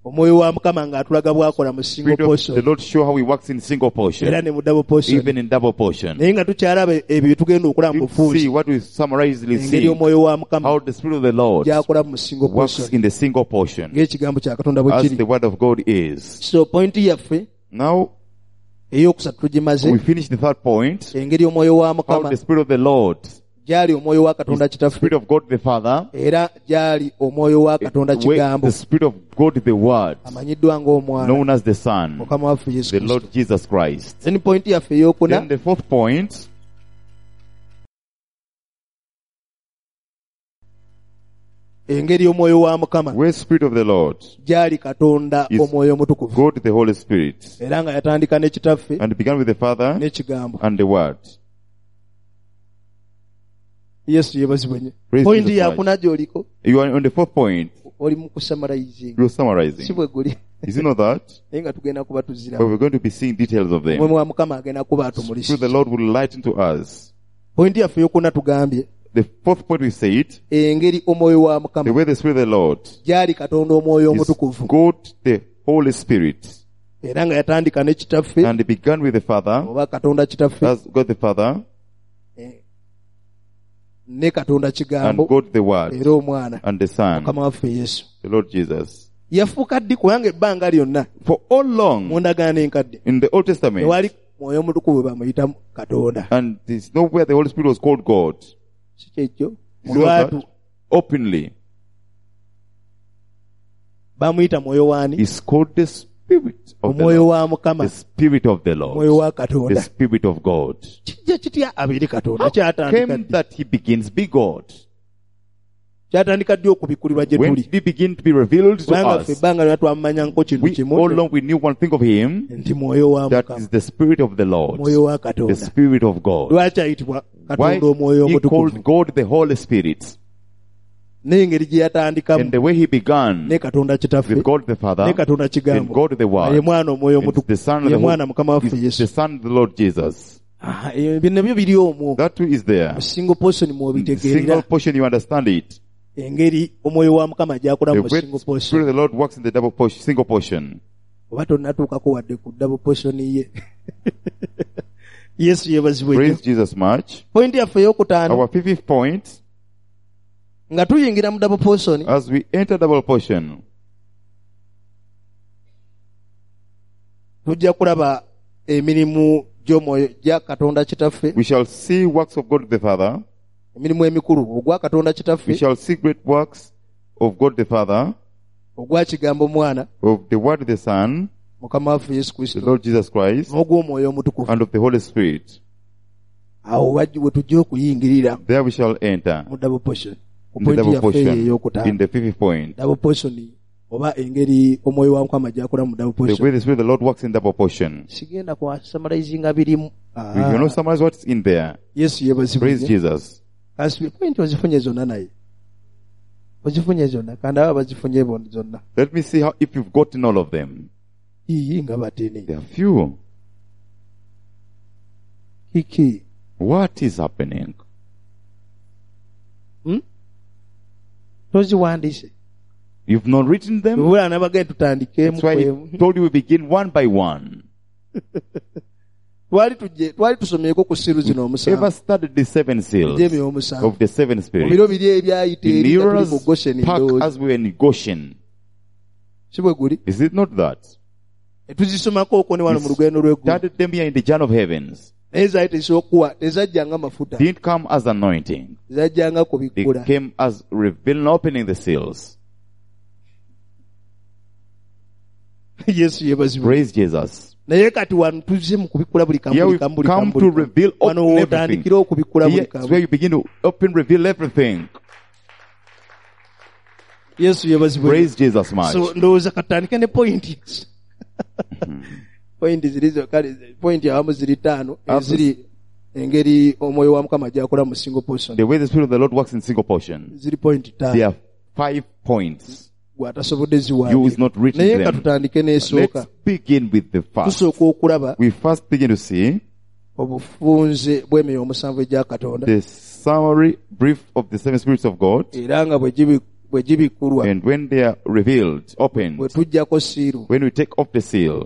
omwoyo wa mukama ng'atulaga bw'akola mu single Spirit of the portion Lord show how he works in single portion, era ne mu double portion even in double portion. naye nga tukyalaba ebyo bye tugenda okulaba mu You see bufunzi what we summarizely engeri see, omwoyo wa mukama how the Spirit of the Lord gy'akola mu single works portion in the single portion, ng'ekigambo kya katonda bwe as kiri. the word of God is. So point yaffe Now, ey'okusatu tugimaze we finish the third point, engeri omwoyo wa how mukama the Spirit of the Lord, gyali omwoyo wa katonda kitaffe Spirit of God the Father, era gyali omwoyo wa katonda kigambo the Spirit of God the Word, amanyiddwa ng'omwana known as the Son, mukama waffe yesu the kristo. Lord Jesus Christ. Then point yaffe ey'okuna Then the fourth point, engeri omwoyo wa mukama where Spirit of the Lord gyali katonda is omwoyo omutukuvu God the Holy Spirit, era nga yatandika ne kitaffe and began with the Father n'ekigambo. and the Word. yesu yebazibwe nnyo. Praise point Jesus yakuna gy'oliko You are on the fourth point. oli mu kusamalayizinga You're si summarizing. bwe guli Is it not that? naye nga tugenda kuba But tuziramu we're going to be seeing details of them. omwoyo wa mukama agenda kuba So atumulisa. the Lord will lighten to us. point yaffe ey'okuna tugambye The fourth point we said, engeri omwoyo wa the mukama way the Spirit of the Lord gyali katonda omwoyo is omutukuvu God the Holy Spirit, era nga yatandika ne kitaffe and it began with the Father, oba katonda kitaffe as God the Father, ne katonda and kigambo God the Word, era omwana and the Son, mukama waffe yesu the Lord Jesus. yafuuka ddi kubanga ebbanga lyonna For all long mu ndagaano enkadde in the Old Testament, tewali mwoyo omutukuvu bamuyita katonda and there's nowhere the Holy Spirit was called God. si kyekyo You mu know lwatu that? Openly. bamuyita mwoyo waani He's called the Spirit of the omwoyo Lord. wa mukama The Spirit of the omwoyo Lord. wa The katonda Spirit of God. kijja kitya abeere katonda kyatandika Came ddi that he begins be God. kyatandika ddi okubikulirwa gye When tuli did he begin to be revealed to kubanga ffe us? ebbanga lyonna twamumanyangako kintu We kimu all along we knew one thing of him, nti mwoyo wa that mukama is the Spirit of the Lord, mwoyo wa the katonda Spirit of God. lwaki ayitibwa Why katonda omwoyo he omutukuvu called God the Holy Spirit? n'engeri gye yatandikamu And the way he began ne katonda kitaffe with God the Father, ne katonda and kigambo God the ye Word, mwana omwoyo and the Son of omutukuvu ye the mwana mukama Holy, waffe is yesu the Son of the Lord Jesus. bino nabyo biri omwo That too is there. mu single portion In the mwobitegeerera single portion you understand it. engeri omwoyo wa mukama gy'akola The mu way single the portion Spirit of the Lord works in the double portion, single portion. oba tonnatuukako wadde ku double portion ye yesu yebazibwe nnyo. Praise Jesus much. point yaffe ey'okutaano Our fifth point, nga tuyingira mu double portion as we enter double portion, tujja kulaba emirimu gy'omwoyo gya katonda kitaffe we shall see works of God the Father. emirimu emikulu ogwa katonda We kitaffe shall see great works of God the Father, ogwa kigambo mwana of the Word the Son, mukama waffe yesu the kristo Lord Jesus Christ, n'ogw'omwoyo omutukuvu and of the Holy Spirit. awo we tujja okuyingirira There we shall enter mu double portion ku in the point double yaffe eyo portion, in ey'okutaano the fifth point. double portion oba engeri omwoyo wa mukama gy'akola mu double The portion way the Spirit of the Lord works in double portion. sigenda kwasamalizinga birimu We cannot summarize what's in there. yesu yebazibwe Praise Jesus. kasi point ozifunye zonna naye ozifunye zonna kandi aba bazifunye zonna Let me see how if you've gotten all of them. iyi nga batene There are few. kiki What is happening? toziwandiise You've not written them? bwera nabagenda tutandikeemu That's why kwemu I told you we begin one by one. twali tusomyeko ku siru zino omusanvu Ever studied the seven seals gyemyo omusanvu of the seven mu spirits? biro biri ebyayita In eri nga tuli Nero's mu gosheni park ndowooza as we were in Goshen. si bwe guli Is it not that? tuzisomako okwo ne wano mu lugendo lw'eggulu Started them here in the journey of heavens. naye zaali tezisobokuwa tezajjanga mafuta Didn't come as anointing. zajjanga They kubikkula came as revealing, opening the seals. yesu yebazibwe Praise Jesus. naye kati wano tuzze mu kubikkula buli kamu Here buli we kamu buli come kamu to buli kamu reveal, wano open wootandikira everything. okubikkula buli Here is kamu where you begin to open, reveal everything. yesu yebazibwe Praise Jesus much. so ndowooza katandike ne point point zirizo kale point awamu ziri ttaano eziri engeri omwoyo wa mukama gy'akola mu single portion The way the Spirit of the Lord works in single portion. ziri point There ttaano are 5 points. gwatasobodde You is ziwandiika not written naye nga them. tutandike n'esooka Let's begin with the first. tusooka okulaba We first begin to see obufunze bw'emyoyo omusanvu egya katonda the summary brief of the seven spirits of God. era nga bwe gibikkulwa And when they are revealed, bwe opened, tujjako siiru when we take off the seal,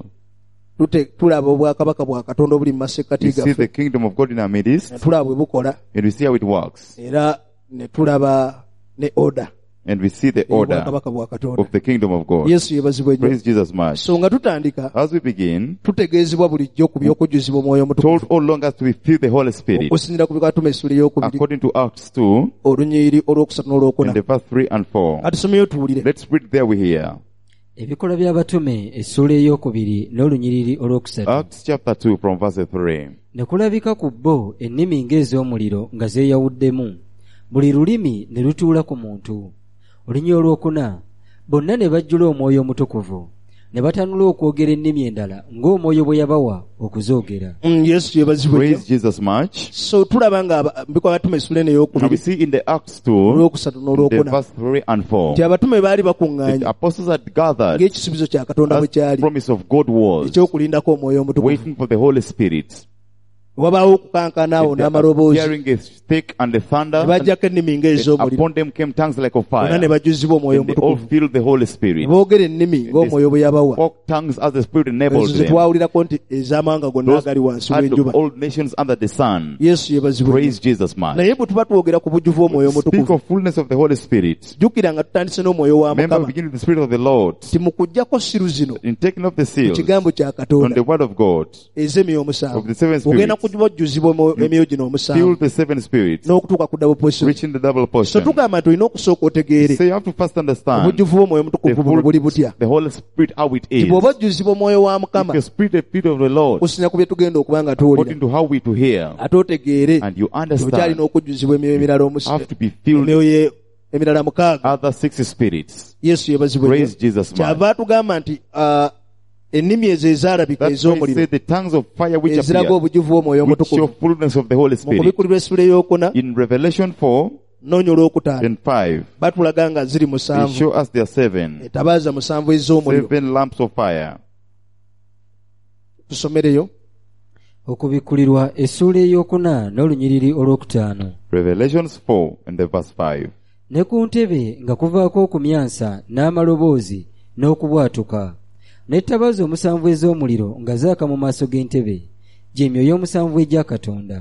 tulaba obwakabaka bwa Katonda obuli mu masekkati we see gaffe the kingdom of God in our midst, ne tulaba bwe bukola and we see how it works, era ne tulaba ne order and we see the order obwakabaka bwa Katonda. of the kingdom of God. Yesu yebazibwe nnyo. Praise Jesus much. So nga tutandika As we begin, tutegeezebwa bulijjo ku by'okujjuzibwa omwoyo told omutukuvu all along as we feel the Holy Spirit, okusinziira ku bikatuma essula ey'okubiri according to Acts 2, olunyiriri olwokusatu n'olwokuna. and the verse 3 and 4. Atusomeyo tuwulire. Let's read there we hear. ebikola by'abatume essula ey'okubiri n'olunyiriri olwokusatu. Acts chapter 2 from verse 3. Ne kulabika ku bo ennimi ng'ez'omuliro nga zeeyawuddemu, buli lulimi ne lutuula ku muntu. Olunyiriri olwokuna, bonna ne bajjula omwoyo omutukuvu, ne batanula okwogera ennimi endala ng'omwoyo bwe yabawa okuzoogera. Yesu yebazibwe nnyo. Praise Jesus much. So tulaba nga bikola by'abatume essula eno Now we ey'okubiri see in the Acts 2, olwokusatu the n'olwokuna verse 3 and 4, nti abatume baali the bakuŋŋaanye apostles had gathered ng'ekisuubizo kya Katonda bwe as the kyali promise of God was, ekyokulindako omwoyo omutukuvu. waiting for the Holy Spirit. Wabaawo okukankana awo And they n'amaloboozi hearing the thick and the ne thunder, and bajjako ennimi ng'ez'omuliro upon them came tongues like of bonna ne fire. bajjuzibwa omwoyo And they all omutukuvu filled the Holy ne Spirit. boogera ennimi ng'omwoyo bwe yabawa. Spoke tongues as the Spirit enabled ezo ze them. twawulirako nti ez'amawanga gonna Those agali wansi heard w'enjuba. of all nations under the sun. Yesu yebazibwe nnyo. Praise Jesus much. naye bwe tuba twogera ku bujjuvu omwoyo Speak omutukuvu of fullness of the Holy Spirit. jjukira nga tutandise n'omwoyo wa Remember, we Mukama begin with the Spirit of the Lord. ti mu kuggyako siru zino In taking off the mu seals kigambo kya on Katonda the word of God, ez'emyoyo omusanvu of the seven ogenda spirits, kujjuzibwa emyoyo gino omusanvu fill the seven spirits, n'okutuuka ku double portion. reaching the double So portion. tugamba nti olina okusooka otegeere So you have to first understand obujjuvu bw'omwoyo omutukuvu buno buli butya. the Holy Spirit, how it Ti is. bw'oba ojjuzibwa omwoyo wa If Mukama you spirit the spirit of the Lord, okusinziira ku bye tugenda okuba nga according tuwulira to how we to hear, ate otegeere and you okyalina understand, okujjuzibwa emyoyo emirala have to be filled emyoyo emirala mukaaga. other 6 spirits. Yesu yebazibwe nnyo. Praise Jesus much. Kyava atugamba nti ennimi ezo ezaalabika That's why he ez'omuliro said the tongues of fire which eziraga appear, obujjuvu bw'omwoyo which show omutukuvu. fullness of the Holy Mu Spirit. kubikulirwa essula ey'okuna In Revelation 4 noonya olwokutaano and 5, batulaga nga ziri they musanvu show us there are 7 etabaaza musanvu ez'omuliro. lamps of fire. Tusomereyo. Okubikkulirwa essula ey'okuna n'olunyiriri olwokutaano. Revelations 4 and the verse 5. Ne ku ntebe nga kuvaako okumyansa n'amaloboozi n'okubwatuka, n'ettabaaza omusanvu ez'omuliro nga zaaka mu maaso g'entebe, gy'emyoyo omusanvu egya Katonda.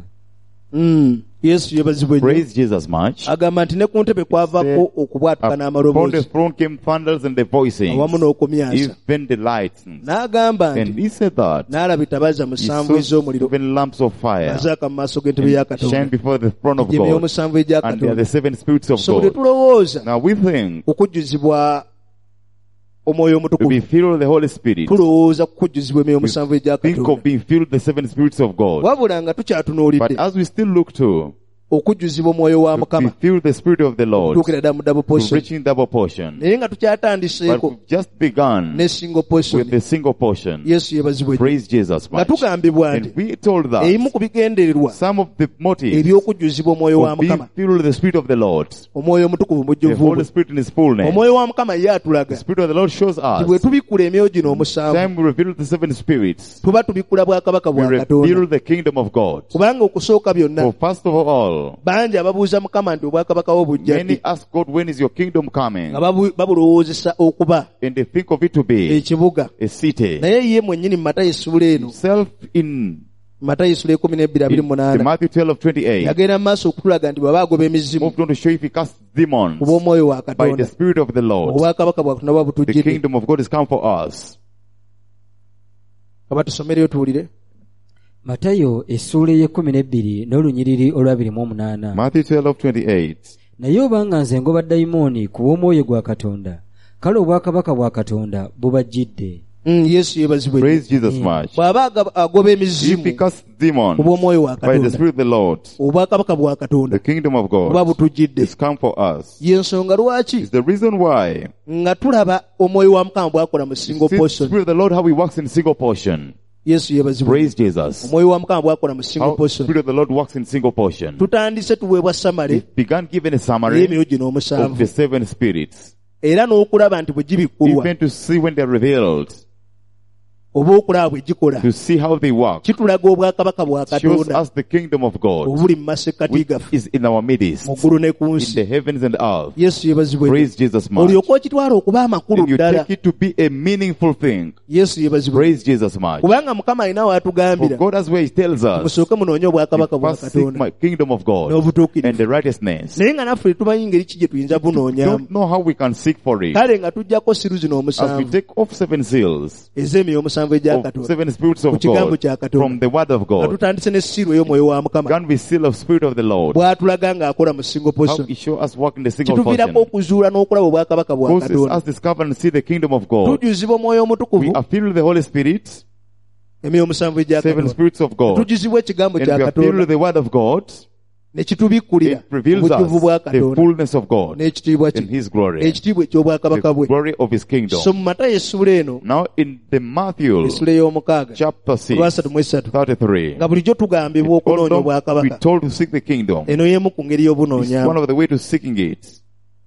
Yesu yebazibwe nnyo. Praise Jesus much. Agamba nti ne ku ntebe kwavaako okubwatuka Upon the n'amaloboozi throne came thunders and the voicing, awamu n'okumyansa. even the lights. N'agamba And nti he said that n'alaba ettabaaza he musanvu saw ez'omuliro 7 lamps of fire nga zaaka mu maaso g'entebe ya shine Katonda. before the throne of Gy'emyoyo God, omusanvu egya and they are the Katonda. 7 spirits of So bwe God. tulowooza Now we think okujjuzibwa omwoyo to be omutukuvu filled with the Holy Spirit, tulowooza ku kujjuzibwa emyoyo omusanvu egya think Katonda. of being filled with the 7 spirits of God. Wabula nga But tukyatunuulidde as we still look to okujjuzibwa omwoyo wa be Mukama filled with the Spirit of the Lord, tuukira ddala mu double to portion, reaching double portion, naye nga but tukyatandiseeko we've just begun ne single portion. with the single portion. Yesu yebazibwe nnyo. Praise Jesus nga much. tugambibwa nti And we told that ebimu ku bigendererwa some of the motives eby'okujjuzibwa omwoyo wa of being Mukama, filled with the Spirit of the Lord, omwoyo omutukuvu the mujjuvu Holy bwe. Spirit in His fullness, Omwoyo wa Mukama ye atulaga the Spirit of the Lord shows nti bwe us, tubikkula emyoyo gino omusanvu time we reveal the 7 spirits, tuba tubikkula bwakabaka we bwa Katonda. reveal the kingdom of God. Kubanga okusooka byonna For first of all, bangi ababuuza Mukama nti obwakabaka wo bujja many ddi, ask God, when is your kingdom coming? nga babulowoozesa okuba And they think of it to be ekibuga. a city. Naye ye mwennyini mu Matayo essula eno, Himself in Matayo essula 12:28 Matthew 12:28, yagenda mu maaso okutulaga nti bw'aba agoba emizimu moved on to show if he casts demons kuba omwoyo wa by the Katonda, Spirit of the Lord. obwakabaka bwa Katonda bwa The butujjidde. kingdom of God has come for us. Kaba tusomereyo tuwulire. Matayo essula ey'ekkumi n'olunyiriri olw'28. Matthew 12:28. Naye obanga nze ngoba dayimooni ku bw'omwoyo gwa Katonda, kale obwakabaka bwa Katonda bubajjidde. Yesu yebazibwe nnyo. Praise Jesus much. bw'aba agoba If he emizimu casts demons ku bw'omwoyo wa by the Katonda, Spirit of the Lord, obwakabaka bwa the Katonda kingdom of buba God butujjidde. has come for us. Ye nsonga lwaki It's the reason why nga tulaba omwoyo wa Mukama bw'akola mu single see the portion. Spirit of the Lord, how he works in single portion. Yesu yebazibwe. Praise Jesus. Omwoyo wa Mukama bw'akola mu single How the portion. Spirit of the Lord works in single portion. Tutandise tuweebwa samale He began giving a summary ey'emyoyo gino of omusanvu, the 7 spirits, era n'okulaba nti bwe gibikkulwa even to see when they're revealed. oba okulaba bwe gikola to see how they work, kitulaga obwakabaka bwa shows Katonda us the kingdom of God, obuli mu masekkati which gaffe is in our midst, mu ggulu ne ku in nsi. the heavens and earth. Yesu yeebazibwe Praise Jesus much. olyoka okitwala okuba amakulu And you ddala. take it to be a meaningful thing. Yesu yeebazibwe Praise Jesus much. kubanga Mukama alina For waatugambira God has where He tells us, musooke munoonye obwakabaka bwa first seek Katonda my kingdom of God and n'obutuukirivu. the righteousness. Naye nga naffe tetumanyi ngeri ki gye tuyinza bunoonyamu. Don't know how we can seek for it. Kale nga tuggyako siru zino As we omusanvu take off 7 seals ez'emyoyo omusanvu egya of Katonda 7 spirits of ku kigambo God kya from Katonda the word of nga God, tutandise n'essiru ey'omwoyo wa Mukama can be seal of spirit of the Lord. bw'atulaga ng'akola mu single How portion He show us work in the single kituviirako portion. okuzuula n'okulaba obwakabaka bwa Causes Katonda. us discover and see the kingdom of God. Tujuzibwa omwoyo We omutukuvu are filled with the Holy Spirit, emyoyo omusanvu egya 7 Katonda. spirits of God. Tujuzibwa ekigambo And kya we are filled Katonda with the word of God. ne kitubikkulira It reveals obujjuvu bwa us the Katonda fullness of God n'ekitiibwa in kye His glory, ekitiibwa eky'obwakabaka the bwe. glory of His kingdom. So mu Matayo essuula eno Now in the Matthew essuula ey'omukaaga chapter 6, olwasatu mu esatu 33, nga bulijjo tugambibwa okunoonya although we obwakabaka. told to seek the kingdom, Eno y'emu ku ngeri it's one y'obunoonyaamu. of the way to seeking it.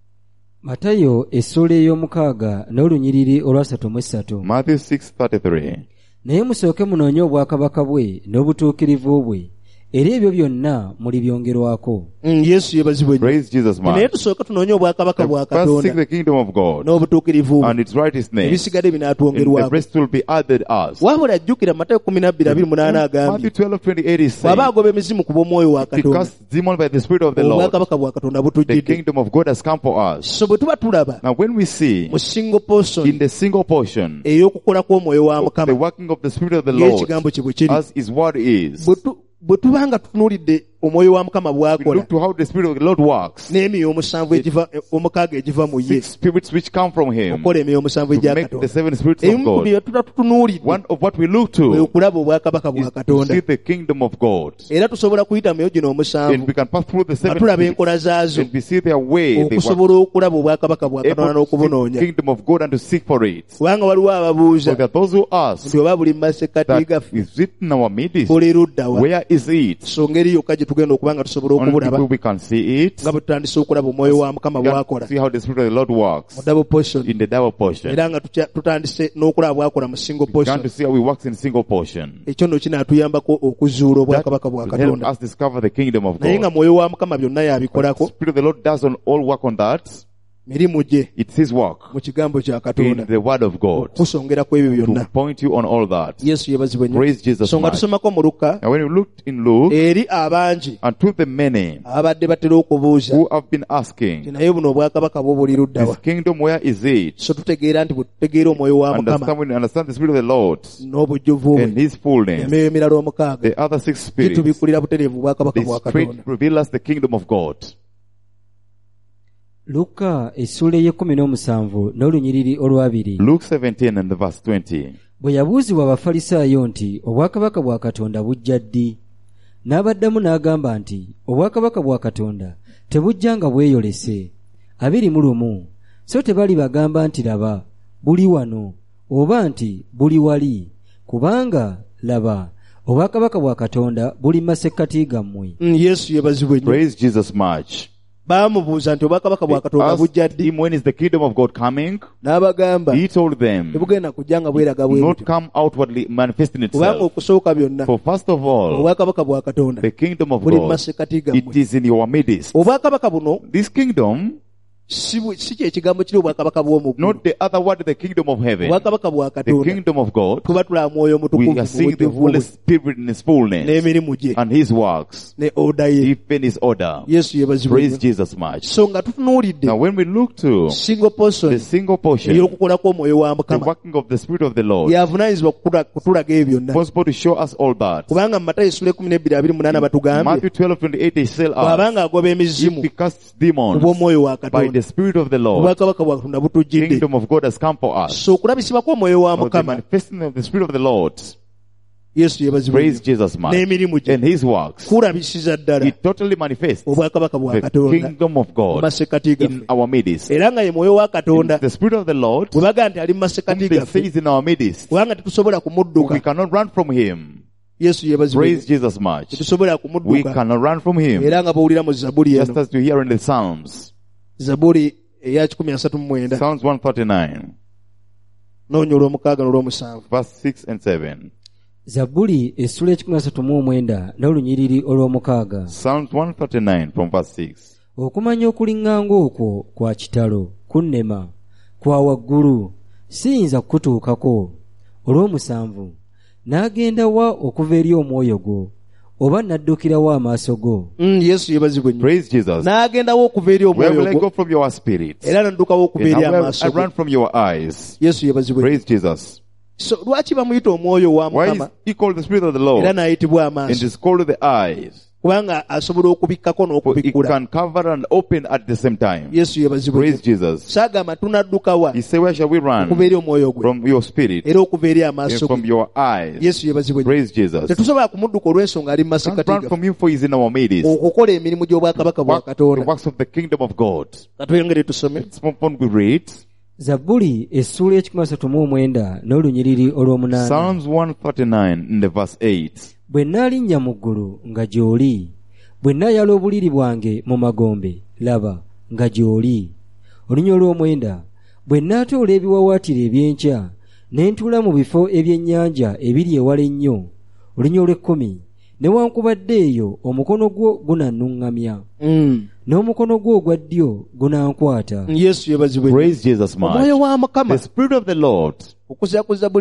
Matayo essuula ey'omukaaga n'olunyiriri olwasatu mu esatu. Matthew 6:33. Naye musooke munoonye obwakabaka bwe n'obutuukirivu bwe, era ebyo byonna mulibyongerwako. Yesu yeebazibwe nnyo. Praise Jesus, Naye man. tusooke tunoonye obwakabaka bwa First seek Katonda the kingdom of God n'obutuukirivu bwe. and its righteousness, Ebisigadde and the binaatwongerwako. rest will be added us. Wabula jjukira Matayo 12:28 Matthew agambye 12:28 is bw'aba saying, agoba emizimu ku bw'omwoyo wa "If we Katonda cast demon by the Spirit of the Lord, obwakabaka bwa Katonda the butujjidde. kingdom of God has come for us." So bwe tuba tulaba Now when we see mu single portion in the single portion ey'okukola kw'omwoyo wa the Mukama working of the Spirit of the Lord ng'ekigambo kye bwe kiri, as His word is, bwe tuba nga tutunuulidde omwoyo wa Mukama we bw'akola look to how the Spirit of the Lord works. n'emyoyo omusanvu omukaaga egiva mu ye 6 spirits which come from Him okola emyoyo omusanvu to egya make the Katonda. 7 spirits of Ebimu ku God. bye tuba tutunuulidde One of what we look kwe to okulaba obwakabaka is bwa to Katonda. see the kingdom of God. Era tusobola kuyita mu myoyo gino And omusanvu we can pass through the nga 7 tulaba spirits enkola zaazo and we see their way, they work, okusobola okulaba obwakabaka bwa Katonda able to see the n'okubunoonya. kingdom of God and to seek for it. Kubanga waliwo ababuuza So there are those who ask, nti oba buli mu masekkati that gaffe is it in our midst? buli ludda wa. Where is it? So ngeri yokka gye tugenda okuba nga tusobola Only okubulaba people we can see it. nga bwe tutandise okulaba omwoyo wa Mukama We can bw'akola see how the Spirit of the Lord works mu double portion, in the double portion. era nga tutandise n'okulaba bw'akola mu single We portion. can to see how He works in single portion. Ekyo nno kinaatuyambako okuzuula That obwakabaka bwa will help Katonda. us discover the kingdom of Naye nga God. mwoyo wa Mukama byonna The yabikolako, Spirit of the Lord does all work on that. mirimu gye It's His work mu kigambo kya in Katonda the Word of God kusongera ku ebyo byonna. to point you on all that. Yesu yeebazibwe nnyo. Praise Jesus So nga much. tusomako mu Luka, Now when we looked in Luke, eri abangi and to the many abadde batera okubuuza who have been nti asking, naye buno obwakabaka bwo buli ludda wa. this kingdom, where is it? So tutegeera nti bwe tutegeera omwoyo wa Mukama When we understand the Spirit of the Lord n'obujjuvu bwe, and His fullness, emyoyo emirala omukaaga the other 6 spirits, gitubikkulira butereevu bwakabaka they bwa straight Katonda. reveal us the kingdom of God. Luka essuula ey'ekumi n'olunyiriri olwabiri. Luke 17 and the verse 20. Bwe yabuuzibwa Abafalisaayo nti obwakabaka bwa Katonda bujja ddi? N'abaddamu n'agamba nti obwakabaka bwa Katonda tebujja nga bweyolese. 21. So tebali bagamba nti laba buli wano oba nti buli wali, kubanga laba obwakabaka bwa Katonda buli masekkati gammwe. Yesu yeebazibwe nnyo. Praise Jesus much. Baamubuuza nti obwakabaka bwa They Katonda asked bujja ddi? Him, when is the kingdom of God coming? N'abagamba He told them, tebugenda kujja nga bweraga bwe not butyo, come outwardly manifesting kubanga itself. okusooka byonna For first of all, obwakabaka bwa Katonda the kingdom of buli mu God, masekkati it gammwe. is in your midst. Obwakabaka buno This kingdom, si kye kigambo kiri obwakabaka bw'omu ggulu. not the other word, the kingdom of heaven. Obwakabaka bwa The Katonda kingdom of God, tuba tulaba mwoyo we omutukuvu are seeing the mu bujjuvu Holy bwe Spirit in His fullness n'emirimu gye and His works, ne oda ye. even His order. Yesu yeebazibwe Praise nnyo. Jesus much. So nga tutunuulidde Now when we look to single portion the single portion, ey'okukola kw'omwoyo wa the Mukama, working of the Spirit of the Lord, yavunaanyizibwa kutulaga ebyo byonna, possible to show us all that. kubanga mu Matayo essuula 12:28 batugambye Matthew 12:28 they tell bw'aba us, nga agoba emizimu if we cast demons kubw'omwoyo wa by Katonda, the Spirit of the Lord, obwakabaka bwa Katonda the butujjidde. kingdom of God has come for us. So okulabisibwa kw'omwoyo wa Or the Mukama, manifesting of the Spirit of the Lord, Yesu yeebazibwe praise nnyo, Jesus much, n'emirimu gye and His works, kulabisiza ddala it totally manifests obwakabaka bwa the Katonda kingdom of mu God masekkati in gaffe. our midst. Era nga ye mwoyo wa Katonda The Spirit of the Lord, bwe baga nti ali mu whom masekkati they gaffe, say is in our midst, kubanga tetusobola kumudduka. we cannot run from Him. Yesu yeebazibwe Praise nnyo. Jesus much. Tetusobola We kumudduka. cannot run from Him. Era nga bw'owulira mu Zabuli Just eno, as you hear in the Psalms, Zabuli eya 139, Psalms 139. noonya olw'omukaaga n'olw'omusanvu. Verse 6 and 7. Zabbuli essula 139 n'olunyiriri olw'omukaaga. Psalms 139 from verse 6. Okumanya okuliŋŋanga okwo kwa kitalo, kunnema, kwa waggulu, siyinza kukutuukako. Olw'omusanvu, n'agenda wa okuva eri omwoyo gwo, oba n'addukira wa amaaso go? Yesu yeebazibwe nnyo. Praise Jesus. N'agendawo okuva eri Where will I omwoyo go gwo from your spirit? era n'addukawo okuva And eri how will amaaso I go. run from your eyes? Yesu yeebazibwe nnyo. Praise Jesus. So lwaki bamuyita omwoyo wa Why is Mukama he called the Spirit of the Lord? era n'ayitibwa And amaaso? is called the eyes. Kubanga asobola okubikkako For it n'okubikkula. can cover and open at the same time. Yesu yeebazibwe Praise nnyo. Jesus. Saagamba tunadduka wa He said, where shall we okuva run? eri omwoyo gwe From your spirit era okuva eri and amaaso from ge. your eyes. Yesu yeebazibwe nnyo. Praise Jesus. Tetusobola kumudduka olw'ensonga ali mu Can't masekkati run gaffe from him, for he is in our midst. okukola emirimu gy'obwakabaka bwa The Katonda. works of the kingdom of God. Katweyongere tusome. Let's move on, we read. Zabbuli essula 139 n'olunyiriri olw'omunaana. Psalms 139 in the verse 8. Bwe nnalinnya mu ggulu nga gy'oli, bwe nnaayala obuliri bwange mu magombe, laba nga gy'oli. Olunya olw'omwenda, bwe nnaatoola ebiwawaatiro eby'enkya, ne ntuula mu bifo eby'ennyanja ebiri ewala ennyo. Olunya olw'ekkumi, newankubadde eyo omukono gwo gunannuŋŋamya, n'omukono gwo ogwa ddyo gunankwata. Yesu yeebazibwe nnyo. Praise Jesus much. Omwoyo wa Mukama The Spirit of the Lord. okuza ku Zabbuli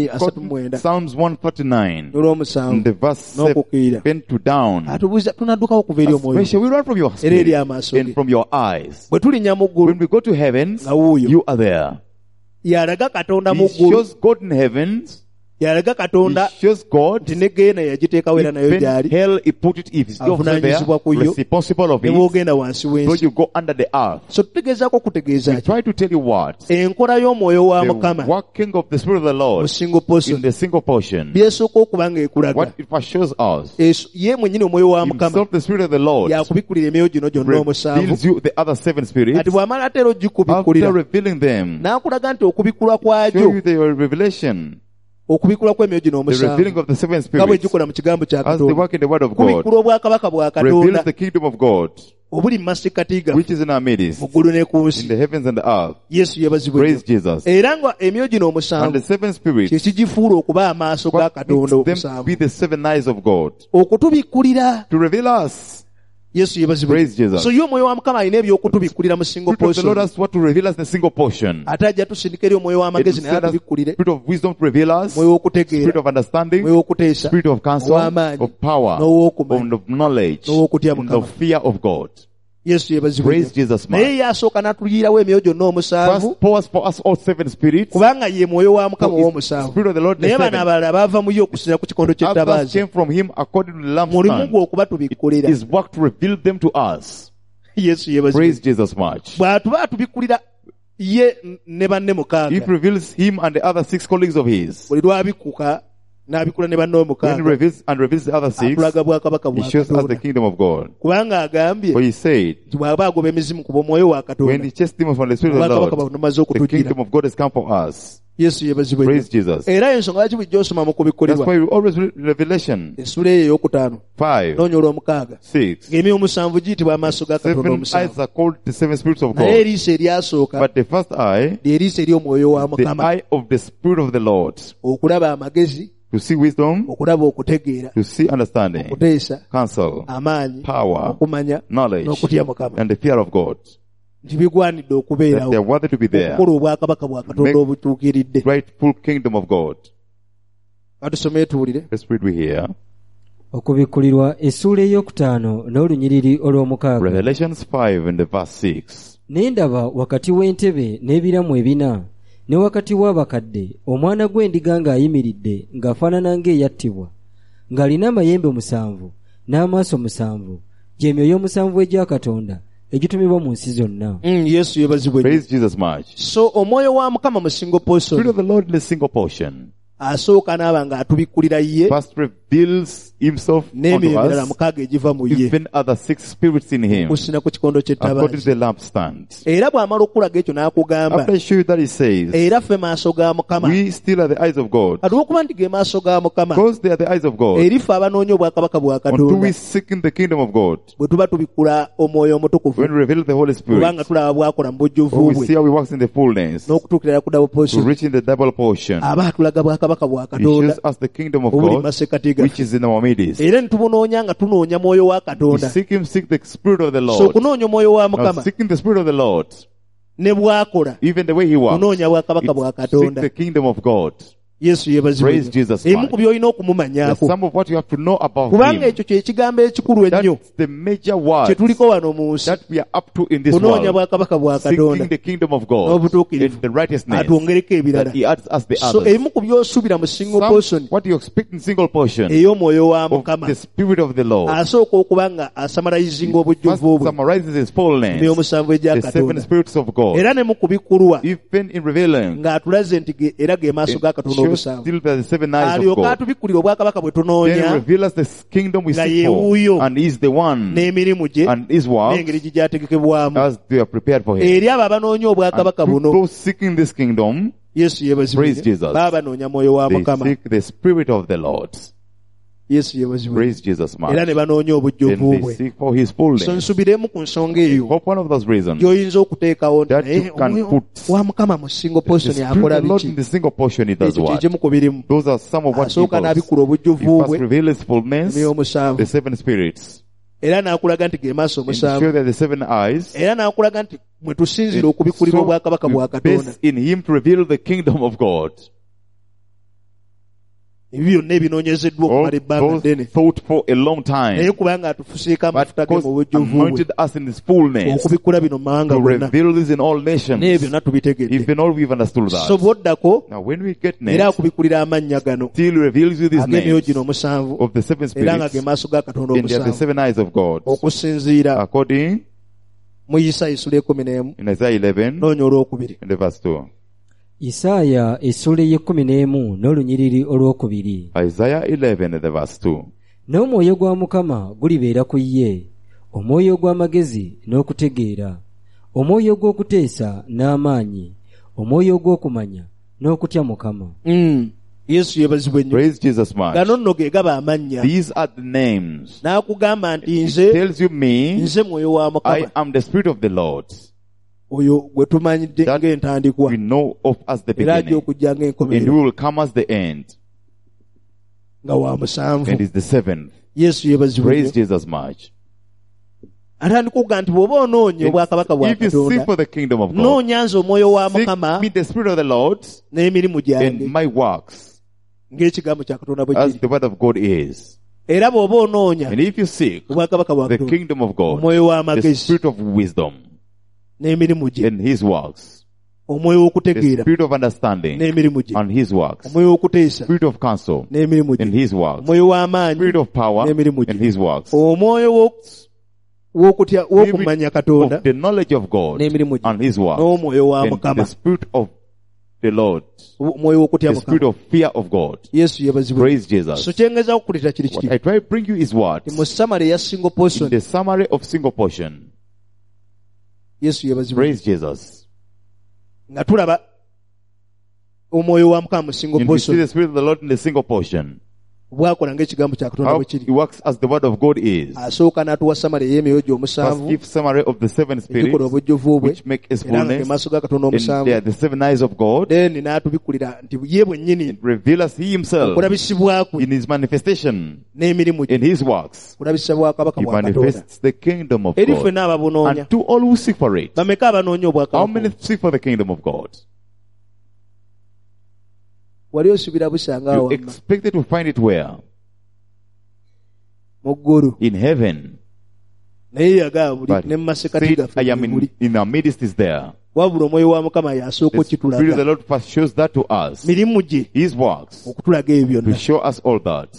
139 Psalms 139 in n'olw'omusanvu the verse n'okukkirira 7 to down. atubuuza tunaddukawo okuva eri omwoyo Where shall we run from your era eri spirit amaaso and ge. from your eyes? Bwe tulinnya mu ggulu When we go to heavens, nga wuuyo you are there. yalaga Katonda mu He ggulu, shows God in heavens. yalaga He Katonda shows God. nti ne geena yagiteekawo era nayo Even gy'ali, hell, he put it if it's still there, Avunaanyizibwa ku yo, responsible of ne it. bw'ogenda wansi So w'ensi. you go under the earth. So tutegeezaako kutegeeza We ki try to tell you what? enkola y'omwoyo wa The Mukama working of the Spirit of the mu Lord single portion in the single portion. byesooka okuba ng'ekulaga What it first shows us. ye mwennyini omwoyo wa Mukama Himself, the Spirit of the Lord, yakubikkulira emyoyo gino gyonna omusanvu. reveals you the other 7 spirits. Kati bw'amala ate era After ogikubikkulira revealing them, n'akulaga nti okubikkulwa show kwagyo, you the revelation, okubikkulwa kw'emyoyo gino the revealing omusanvu of the 7 nga bwe spirits, gikola mu kigambo kya as they Katonda, work in the Word of God, kubikkula obwakabaka bwa reveals Katonda the kingdom of God, obuli mu masekkati gaffe which is in our midst, mu ggulu ne ku in nsi. the heavens and the earth. Yesu yeebazibwe Praise nnyo. Jesus. Era nga emyoyo gino And the omusanvu 7 spirits, kye kigifuula okuba amaaso ga what Katonda makes them omusanvu, be the 7 eyes of God, okutubikkulira. to reveal us. Yesu yeebazibwe Praise nnyo. Jesus. So ye omwoyo wa Mukama alina ebyokutubikkulira mu single Spirit of the Lord portion, has what to reveal us in a single portion. ate ajja tusindika eri omwoyo It will w'amagezi naye send us atubikkulire, Spirit of wisdom to reveal us, omwoyo Spirit w'okutegeera, of understanding, omwoyo w'okuteesa, Spirit of counsel, ow'amaanyi, of power, n'ow'okumanya, of knowledge, n'ow'okutya and Mukama. of fear of God. Yesu yeebazibwe Praise nnyo. Jesus, Naye man. ye asooka n'atuyiirawo emyoyo gyonna omusanvu, First pours for us all 7 spirits. kubanga ye mwoyo wa Mukama For his ow'omusanvu. Spirit of the Lord, the Naye bano 7. abalala baava mu ye okusinziira ku kikondo Others ky'ettabaaza. came from him according to the Mulimu lampstand. gwe okubatubikkulira. His work to reveal them to us. Yesu yeebazibwe. Praise Jesus much. Bw'atuba atubikkulira ye ne banne He mukaaga, reveals him and the other 6 colleagues of his. buli lwabikkuka n'abikkula ne banne When he omukaaga, reveals the other 6, atulaga bwakabaka he bwa shows us the Katonda. kingdom of God. Kubanga agambye For he said, nti bw'aba agoba emizimu ku bw'omwoyo wa when Katonda, he chased demons from the Spirit of the obwakabaka Lord, bumaze the okutugira. kingdom of God has come for us. Yesu yeebazibwe nnyo. Praise Jesus. Era ensonga lwaki bulijjo osoma mu That's kubikkulirwa why we always read Revelation essula eyo ey'okutaano 5, noonya olw'omukaaga 6. ng'emyoyo omusanvu giyitibwa amaaso ga Katonda 7 omusanvu. eyes are called the 7 spirits of Naye God. eriiso eryasooka But the first eye, lye liiso ery'omwoyo wa the Mukama, eye of the Spirit of the Lord, okulaba amagezi, to see wisdom, okulaba okutegeera, to see understanding, okuteesa, counsel, amaanyi, power, okumanya knowledge, n'okutya Mukama. and the fear of God. Nti bigwanidde That okubeerawo they are worthy to be there. okukola obwakabaka bwa Katonda Make obutuukiridde. Rightful kingdom of God. Batusome tuwulire. Let's read we here. Okubikkulirwa essula ey'okutaano n'olunyiriri olw'omukaaga. Revelations 5 and the verse 6. Ne ndaba wakati w'entebe n'ebiramu ebina, ne wakati w'abakadde omwana gw'endiga ng'ayimiridde ng'afaanana ng'eyattibwa, ng'alina amayembe 7 n'amaaso 7, gy'emyoyo omusanvu egya Katonda egitumibwa mu nsi zonna. Yesu yeebazibwe nnyo. Praise Jesus much. So omwoyo wa Mukama mu single Spirit portion of the Lord in a single portion. asooka n'aba ng'atubikkulira ye first reveals himself unto n'emyoyo emirala us, mukaaga egiva mu ye even other 6 spirits in him, kusina ku kikondo according to ky'ettabaaza the lampstand. era bw'amala okulaga ekyo n'akugamba After I show you that, he says, era ffe maaso ga mukama we still are the eyes of God. olw'okuba nti ge maaso ga mukama Because they are the eyes of God. eri ffe abanoonya obwakabaka bwa Until katonda we seek in the kingdom of God. bwe tuba tubikkula omwoyo omutukuvu When we reveal the Holy kubanga Spirit, tulaba bwakola mu bujjuvu when we bwe see how he works in the fullness, n'okutuukirira ku double to portion reach in the double portion, aba atulaga bwakabaka bwa he katonda shows us the kingdom of obuli God, masekati which gaffe is in our midst. era netubunoonya nga tunoonya mwoyo wa We katonda seek him, seek the Spirit of the so Lord. okunoonya omwoyo wa Now, mukama seeking the Spirit of the Lord, ne bw'akola even the way he works, kunoonya bwakabaka bwa it's seek katonda the kingdom of God. yesu Praise Jesus emu Christ. ku by'olina There's okumumanyaako some of what you have to know about kubanga him. ekyo kye kigambo ekikulu ennyo That's the major word kye tuliko wano mu nsi that we are up to in this kunoonya world. bwakabaka bwa katonda Seeking the kingdom of God n'obutuukirivu and the righteousness atwongereko ebirala that he adds us the so others. emu ku by'osuubira mu single portion What you expect in single portion ey'omwoyo wa of mukama the Spirit of the Lord. asooka okuba nga asamalayizinga First obujjuvu bwe summarizes his fullness, n'omusanvu egya the 7 katonda spirits of God. era ne mu kubikkulwa Even in revealing, ng'atulaze nti era ge maaso ga it katonda shows omusanvu still the 7 eyes of alyoka God. atubikkulira obwakabaka bwe Then tunoonya reveal us the kingdom we nga seek ye for, wuuyo and is the one, n'emirimu gye and his works, n'engeri gye gyategekebwamu as they are prepared for him. eri abo abanoonya obwakabaka And to buno those seeking this kingdom, yesu Praise yeebazibwe Jesus. baba banoonya mwoyo wa they mukama seek the Spirit of the Lord. yesu yeebazibwe Praise Jesus, era man. ne banoonya Then obujjuvu they bwe seek for his so fullness. nsubiremu ku nsonga eyo Hope one of those reasons. gy'oyinza okuteekawo nti That naye you can omwoyo put wa mukama mu single The portion Spirit akola of the Lord in biki the single portion, he does ekyo what? kyekimu ku birimu Those are some of what he asooka does. n'abikkula He obujjuvu first bwe reveals his fullness, n'omusanvu the 7 spirits, era n'akulaga nti ge maaso and to omusanvu show that the 7 eyes, era n'akulaga nti mwe tusinzira okubikkulirwa obwakabaka bwa katonda best in him to reveal the kingdom of God. ebyo byonna ebinoonyezeddwa All okumala ebbanga those ddene thought for a long naye time, kubanga atufuseeko but amafuta ge because mu bujjuvu bwe anointed us in his fullness okubikkula bino mu mawanga to gonna reveal this in all naye nations. byonna tubitegedde Even all we've understood so that. bw'oddako Now when we get era next, akubikkulira amannya gano still reveals you these ag'emyoyo names gino omusanvu of the 7 era nga spirits, ge maaso ga katonda and they are the omusanvu 7 eyes of God. okusinziira According mu isaaya essula 11 in Isaiah 11 noonya olwokubiri and the verse 2. isaaya essula ey'ekumi n'olunyiriri olwokubiri. Isaiah 11 and the verse 2. N'omwoyo gwa Mukama gulibeera ku ye, omwoyo ogw'amagezi n'okutegeera, omwoyo ogw'okuteesa n'amaanyi, omwoyo ogw'okumanya n'okutya Mukama. yesu yeebazibwe nnyo Praise Jesus much. gano nno ge gaba amannya These are the names. n'akugamba nti It nze tells you me, nze mwoyo wa I mukama am the Spirit of the Lord. oyo gwe tumanyidde That ng'entandikwa we know of as the era ajja beginning. okujja And he ng'enkomerero will come as the end. nga wa musanvu And is the 7th. yesu yeebazibwe Praise nnyo Jesus much. atandika okuga nti bw'oba onoonya obwakabaka bwa If you seek katonda for the kingdom of God, noonya nze omwoyo wa seek mukama me the Spirit of the Lord n'emirimu gyange and my works, ng'ekigambo kya katonda bwe as kiri the word of God is. era bw'oba onoonya And if you seek obwakabaka bwa the katonda kingdom of God, omwoyo the w'amagezi Spirit of wisdom n'emirimu gye and his works, omwoyo the w'okutegeera Spirit of understanding n'emirimu gye and his works, omwoyo w'okuteesa Spirit of counsel n'emirimu and gye his works, omwoyo w'amaanyi Spirit of power n'emirimu gye and his works, omwoyo w'okutya w'okumanya katonda of the knowledge of God n'emirimu gye and his works, n'omwoyo wa and mukama the Spirit of the Lord, omwoyo w'okutya the Spirit mukama of fear of God. yesu yeebazibwe Praise Jesus. so kyengeza okukuleeta kiri What kiti I try to bring you is what? mu samale eya single In portion the summary of single portion. yesu yeebazibwe Praise Jesus. nga tulaba omwoyo wa mukama mu single And we see portion the Spirit of the Lord in the single portion. bwakola ng'ekigambo kya katonda How bwe he kiri works as the word of God is. asooka n'atuwa samale ey'emyoyo gye First omusanvu give summary of the 7 egikola spirits obujjuvu bwe which make his era nga ge fullness, maaso ga katonda and omusanvu they are the 7 eyes of God. then n'atubikkulira nti ye bwennyini Reveal us he himself okulabisibwa kwe in his manifestation, n'emirimu gye in his works. kulabisa bwakabaka He bwa katonda manifests the kingdom of eri God. ffenna ababunoonya And to all who seek for it, bameka abanoonya how obwakabaka many seek for the kingdom of God? wali osubira busanga You awo expected to find it where? mu ggulu In heaven. naye yagaba buli But ne mu masekati said, gaffe I am buli in our midst is there. wabula omwoyo wa mukama y'asooka The Spirit of the okitulaga Lord first shows that to us. mirimu gye His works. okutulaga ebyo To byonna show us all that.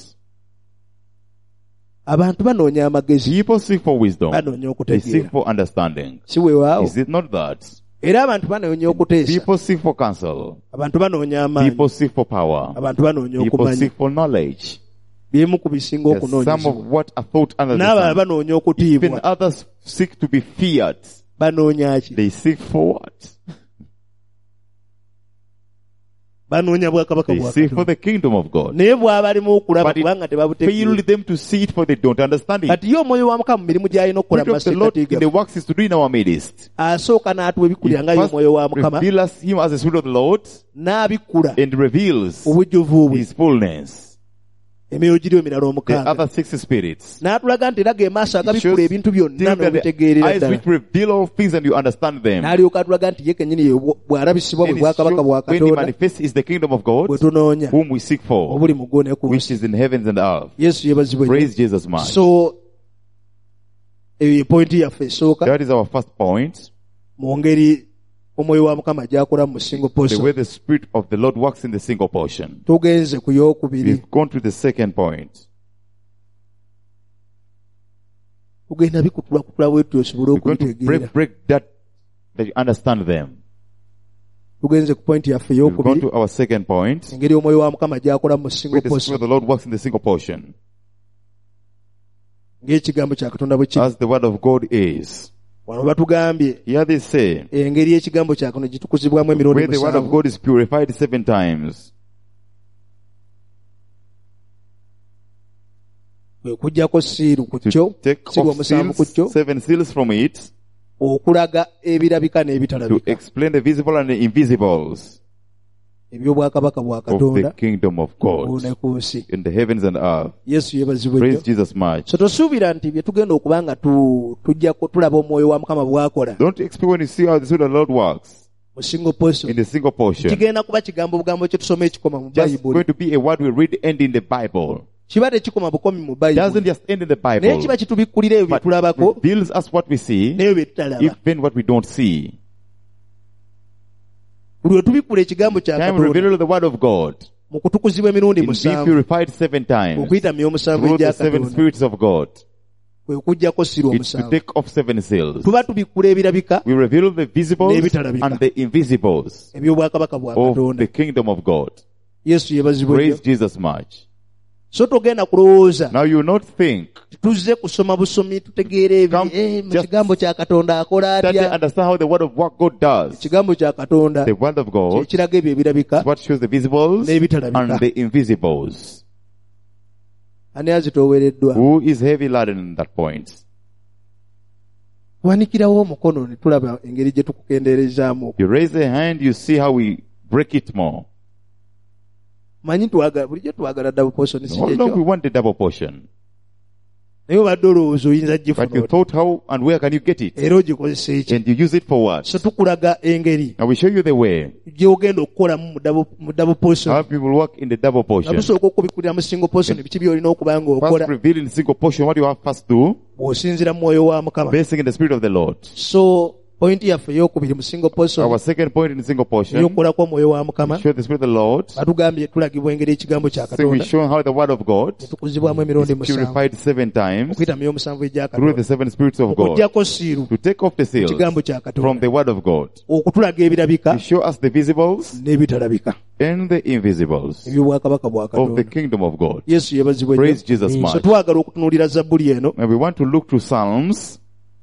abantu banoonya amagezi People seek for wisdom. banoonya They seek okutegeera for understanding. si weewaawo Is it not that? era abantu banoonya okuteesa, People seek for counsel. abantu banoonya amaanyi, People seek for power. abantu banoonya People okumanya. seek for knowledge. Byemu ku bisinga There's some okunoonyezebwa. of what are thought under the N'abalala sun. banoonya Even okutiibwa. others seek to be feared. Banoonya ki? They seek for what? Banoonya bwakabaka They bwa seek for Katonda. the kingdom of God. Naye bw'abalimu okulaba But it kubanga failed tebabutegeera. them to see it, for they don't understand it. Kati ye omwoyo wa Mukama mu mirimu gy'alina okukola mu Spirit of the Lord masekkati in the gaffe. works is to do in our midst. Asooka n'atuwa He ebikulira nga first y'omwoyo wa Mukama, reveals him as the Spirit of the Lord n'abikkula and reveals obujjuvu bwe, his fullness. emyoyo giri emirala The omukaaga. other 6 spirits. N'atulaga nti era ge maaso It shows agabikkula ebintu byonna that the n'obitegeerera eyes ddala. which reveal all things and you understand them. N'alyoka atulaga nti ye kennyini ye bw'alabisibwa bwe And it bwakabaka shows bwa when he Katonda manifests is the kingdom of God bwe tunoonya, whom we seek for, obuli mu ggulu ne ku which nsi. is in heavens and earth. Yesu yeebazibwe nnyo. Praise Jesus much. So eyo ye pointi yaffe esooka That is our first point. mu ngeri omwoyo wa Mukama gy'akola mu single The portion. way the Spirit of the Lord works in the single portion. Tugenze ku yookubiri. We've gone to the second point. Tugenda bikutulakutula bwetu osobole We're going to okubitegeera. break that you understand them. Tugenze ku pointi yaffe We've gone ey'okubiri, to our second point. engeri omwoyo wa Mukama gy'akola mu single Where the Spirit portion. of the Lord works in the single portion. Ng'ekigambo kya Katonda bwe kiri. As the word of God is. Wano batugambye Here they say, engeri y'ekigambo kya Katonda gitukuzibwamu emirundi where the word of 7. God is purified 7 times. Kwe kuggyako siiru ku kyo, To take siiru off omusanvu ku kyo, seals, 7 seals from it. okulaga ebirabika To n'ebitalabika explain the visible and the invisibles eby'obwakabaka bwa of the Katonda kingdom of waggulu God ne ku nsi. in the heavens and earth. Yesu yeebazibwe Praise nnyo. Jesus much. So tosuubira nti bye tugenda okuba nga tujjako tulaba omwoyo wa Mukama bw'akola Don't expect when you see how the Spirit of the Lord works mu single portion. in the single portion. Kigenda kuba kigambo bugambo kye tusoma ekikoma mu Just Bayibuli. going to be a word we read end in the Bible. Kiba tekikoma bukomi mu Doesn't Bayibuli. just end in the Naye Bible, kiba kitubikkulira ebyo bye but tulabako reveals us what we see, n'ebyo bye tutalaba. even what we don't see. Buli lwe tubikkula ekigambo kya Time Katonda revealed the word of God. mu kutukuzibwa emirundi It be 7 purified 7 times okuyita myoyo musanvu through the egya 7 Katonda, spirits of God. kwe kuggyako siiru It's to omusanvu. take off 7 seals. Tuba tubikkula ebirabika We reveal the visibles N'ebitalabika. and the invisibles eby'obwakabaka bwa of Katonda. the kingdom of God. Yesu yeebazibwe nnyo. Praise Jesus much. So togenda kulowooza Now you will not think, tuzze kusoma busomi tutegeere Come, mu just kigambo kya Katonda akola study and atya. understand how the word of what God does. Ekigambo kya Katonda The word of God kyekiraga ebyo ebirabika is what shows the visibles n'ebitalabika. and the invisibles. Ani azitoowereddwa? Who is heavy laden in that point? Wanikirawo omukono ne tulaba engeri gye tukukendeerezaamu. You raise a hand, you see how we break it more. Manyi bulijjo twagala double portion si How long we kyekyo. want the double portion? Naye obadde olowooza oyinza But you gifuna thought how and where can you get it? era ogikozesa eki. And you use it for what? So tukulaga engeri Now we show you the way. gy'ogenda okukolamu mu double portion. How people work in the double Nga portion. tusooka okubikulira mu single portion biki by'olina okuba nga First okola reveal in single portion what you have first do, bw'osinzira mu mwoyo wa Mukama. basing in the spirit of the Lord. So point yaffe ey'okubiri mu single portion Our second point in single portion, ey'okukolako omwoyo wa Mukama, show the spirit of the Lord. batugambye tulagibwa engeri ekigambo kya So we Katonda show how the word of God tukuzibwamu emirundi is 7 purified 7 times okuyita myoyo musanvu egya through the Katonda, 7 spirits of God. okuggyako siiru To take off the seals ekigambo kya from Katonda, the word of God. okutulaga ebirabika To show us the visibles n'ebitalabika and the invisibles eby'obwakabaka bwa of the Katonda. kingdom of God. Yesu yeebazibwe nnyo. Praise Jesus So much. twagala okutunuulira Zabbuli eno, And we want to look to Psalms,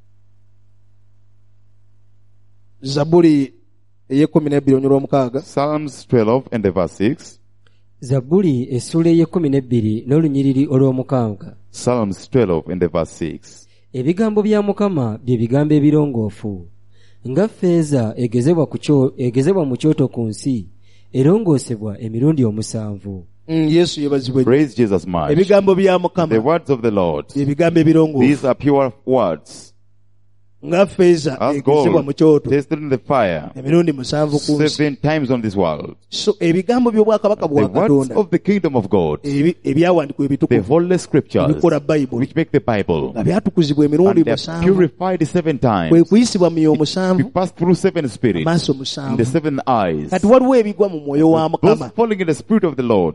Zabbuli ey'ekumi n'ebbiri olw'omukaaga, Psalms 12 and the verse 6. Zabbuli essula ey'ekumi n'olunyiriri olw'omukaaga. Psalms 12 and the verse 6. Ebigambo bya Mukama bye bigambo ebirongoofu. Nga ffeeza egezebwa mu kyoto ku nsi, erongoosebwa emirundi 7. Yesu yeebazibwe nnyo. Praise Jesus much. Ebigambo bya The Mukama words of the Lord. bye bigambo ebirongoofu. These are pure words. Nga ffeeza As egezebwa mu gold kyoto tested in the fire emirundi 7 ku nsi. 7 times on this world. So ebigambo by'obwakabaka The bwa words Katonda of the kingdom of God. ebyawandiikwa The ebitukuvu holy scriptures ebikola Bayibuli which make the Bible. nga byatukuzibwa emirundi And they are 7 purified 7 kwe times. kuyisibwa mu myoyo We 7 pass through 7 spirits amaaso in the 7. 7 eyes. Kati waliwo ebigwa mu mwoyo wa Those Mukama falling in the spirit of the Lord.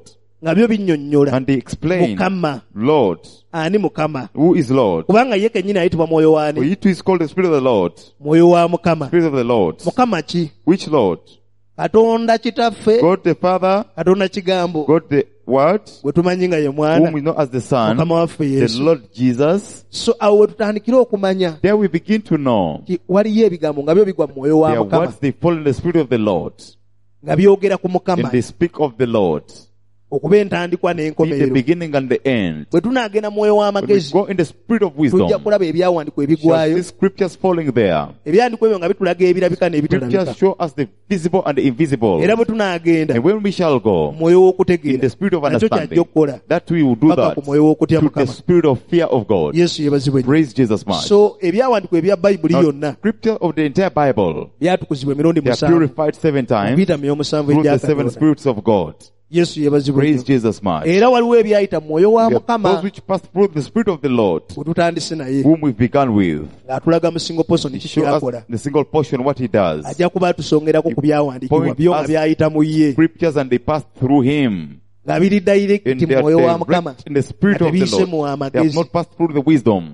nga byo binnyonnyola And they explain, Mukama. Lord. Ani Mukama? Who is Lord? Kubanga ye kennyini ayitibwa mwoyo For waani? he too is called the Spirit of the Lord. Mwoyo wa Mukama. Spirit of the Lord. Mukama ki? Which Lord? Katonda kitaffe, God the Father, Katonda kigambo, God the Word, gwe tumanyi nga ye whom mwana, we know as the Son, Mukama waffe the Yesu. Lord Jesus. So awo we tutandikira okumanya There we begin to know nti waliyo ebigambo nga byo bigwa mu mwoyo wa their Mukama, words, they fall in the Spirit of the Lord. nga byogera ku Mukama, And they speak of the Lord. okuba entandikwa Be the n'enkomerero. beginning and the end. Bwe tunaagenda mu mwoyo When we w'amagezi, go in the Spirit of wisdom, tujja kulaba ebyawandiikwa shall ebigwayo. see scriptures falling there. Ebyandikwa ebyo nga bitulaga ebirabika n'ebitalabika. Scriptures show us the visible and the invisible. Era bwe tunaagenda And when we shall go mu mwoyo in w'okutegeera, the spirit of nakyo kyajja understanding, okukola that we will do paka that ku mwoyo w'okutya through the Mukama. spirit of fear of God. Yesu yebazibwe nnyo. Praise Jesus much. So ebyawandiikwa ebya Bayibuli Now, yonna scripture of the entire Bible, byatukuzibwa emirundi they are 7 purified 7 times okuyita mu omusanvu through egya the 7 Katonda. spirits of God. Yesu yebazibwe Praise nnyo. Jesus much. Era waliwo ebyayita mu mwoyo wa We have those Mukama which pass through the spirit of the Lord, bwe tutandise naye, whom we've begun with. ng'atulaga mu single person He kiki shows us kyakola. the single portion what he does. Ajja kuba atusongerako ku byawandiikibwa Point byo nga us byayita mu ye, Scriptures and they pass through him. nga biri direct And mu they are mwoyo wa Mukama, direct in the spirit nga of the tebiise mu Lord. They have amagezi, not passed through the wisdom.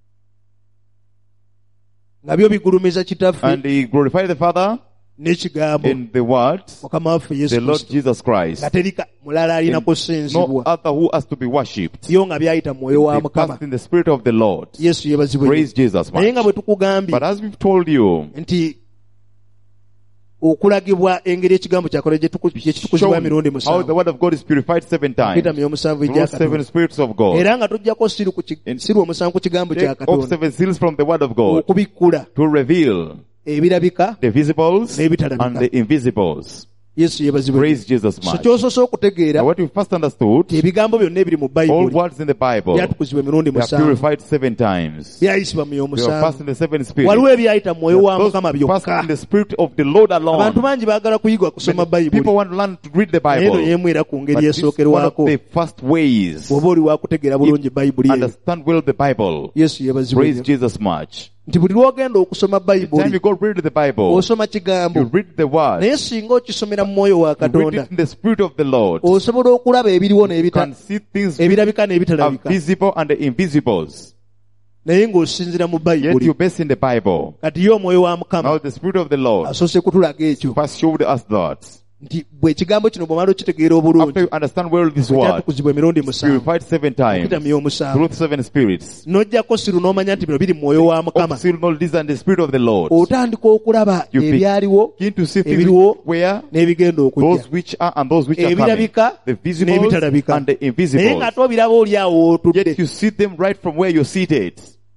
nga byo bigulumiza kitaffe And he glorified the Father n'ekigambo in the word, Mukama waffe Yesu the Lord Kristo, Jesus Christ. nga teri mulala alina And no kusenzibwa, other who has to be worshipped. byo nga byayita mu mwoyo wa They Mukama. passed in the spirit of the Lord. Yesu yebazibwe Praise nnyo. Jesus Naye nga much. bwe tukugambye But as we've told you, nti okulagibwa engeri ekigambo kyakola gye kitukuzibwa shown emirundi how the 7 word of God is purified 7 pita times mu omusanvu through egya 7 Katonda, spirits of God. era nga tujjako siru omusanvu ku kigambo kya Take off Katonda, 7 seals from the word of God okubikkula to reveal ebirabika the visibles n'ebitalabika. and the invisibles. Yesu yebazibwe. Praise Jesus So much. ky'osoose okutegeera Now what we first understood, nti ebigambo byonna ebiri mu all Bayibuli words in the Bible, byatukuzibwa emirundi they are 7, purified 7 times. byayisibwa mu They are passed y'omusanvu. in the 7 spirits. Waliwo ebyayita mu mwoyo wa Those Mukama passed byokka. in the spirit of the Lord Abantu alone. bangi baagala kuyiga kusoma People Bayibuli, want to learn to read the naye eno Bible. y'emu era ku ngeri But this is one of esookerwako the first ways. bw'oba oli wakutegeera bulungi Bayibuli eyo. Understand well the Bible. Yesu yebazibwe Praise nnyo. Jesus much. Nti buli lw'ogenda okusoma The time you Bayibuli go read the Bible, osoma you kigambo, read the word, naye singa okisomera mu mwoyo wa you read Katonda, it in the spirit of the Lord, osobola okulaba ebiriwo you can see things which ebirabika are n'ebitalabika, visible and the invisibles. naye ng'osinzira mu Yet Bayibuli. you base in the Bible. Kati ye omwoyo wa Mukama Now the spirit of the Lord asoose kutulaga ekyo first showed us that. nti bwe ekigambo kino bw'omala okitegeera After obulungi, you understand well this word, kyatukuzibwa emirundi 7 purified 7 times okuyita mu y'omusanvu, through 7 spirits. n'ojjako siru n'omanya nti bino biri mu mwoyo wa Mukama, Of seal knowledge and the spirit of the Lord. otandika okulaba You ebyaliwo begin to see things ebiriwo where n'ebigenda okujja, those which are and those which are coming. ebirabika The visibles n'ebitalabika, and the naye invisibles. ng'ate obiraba oli awo otudde. Yet you see them right from where you're seated.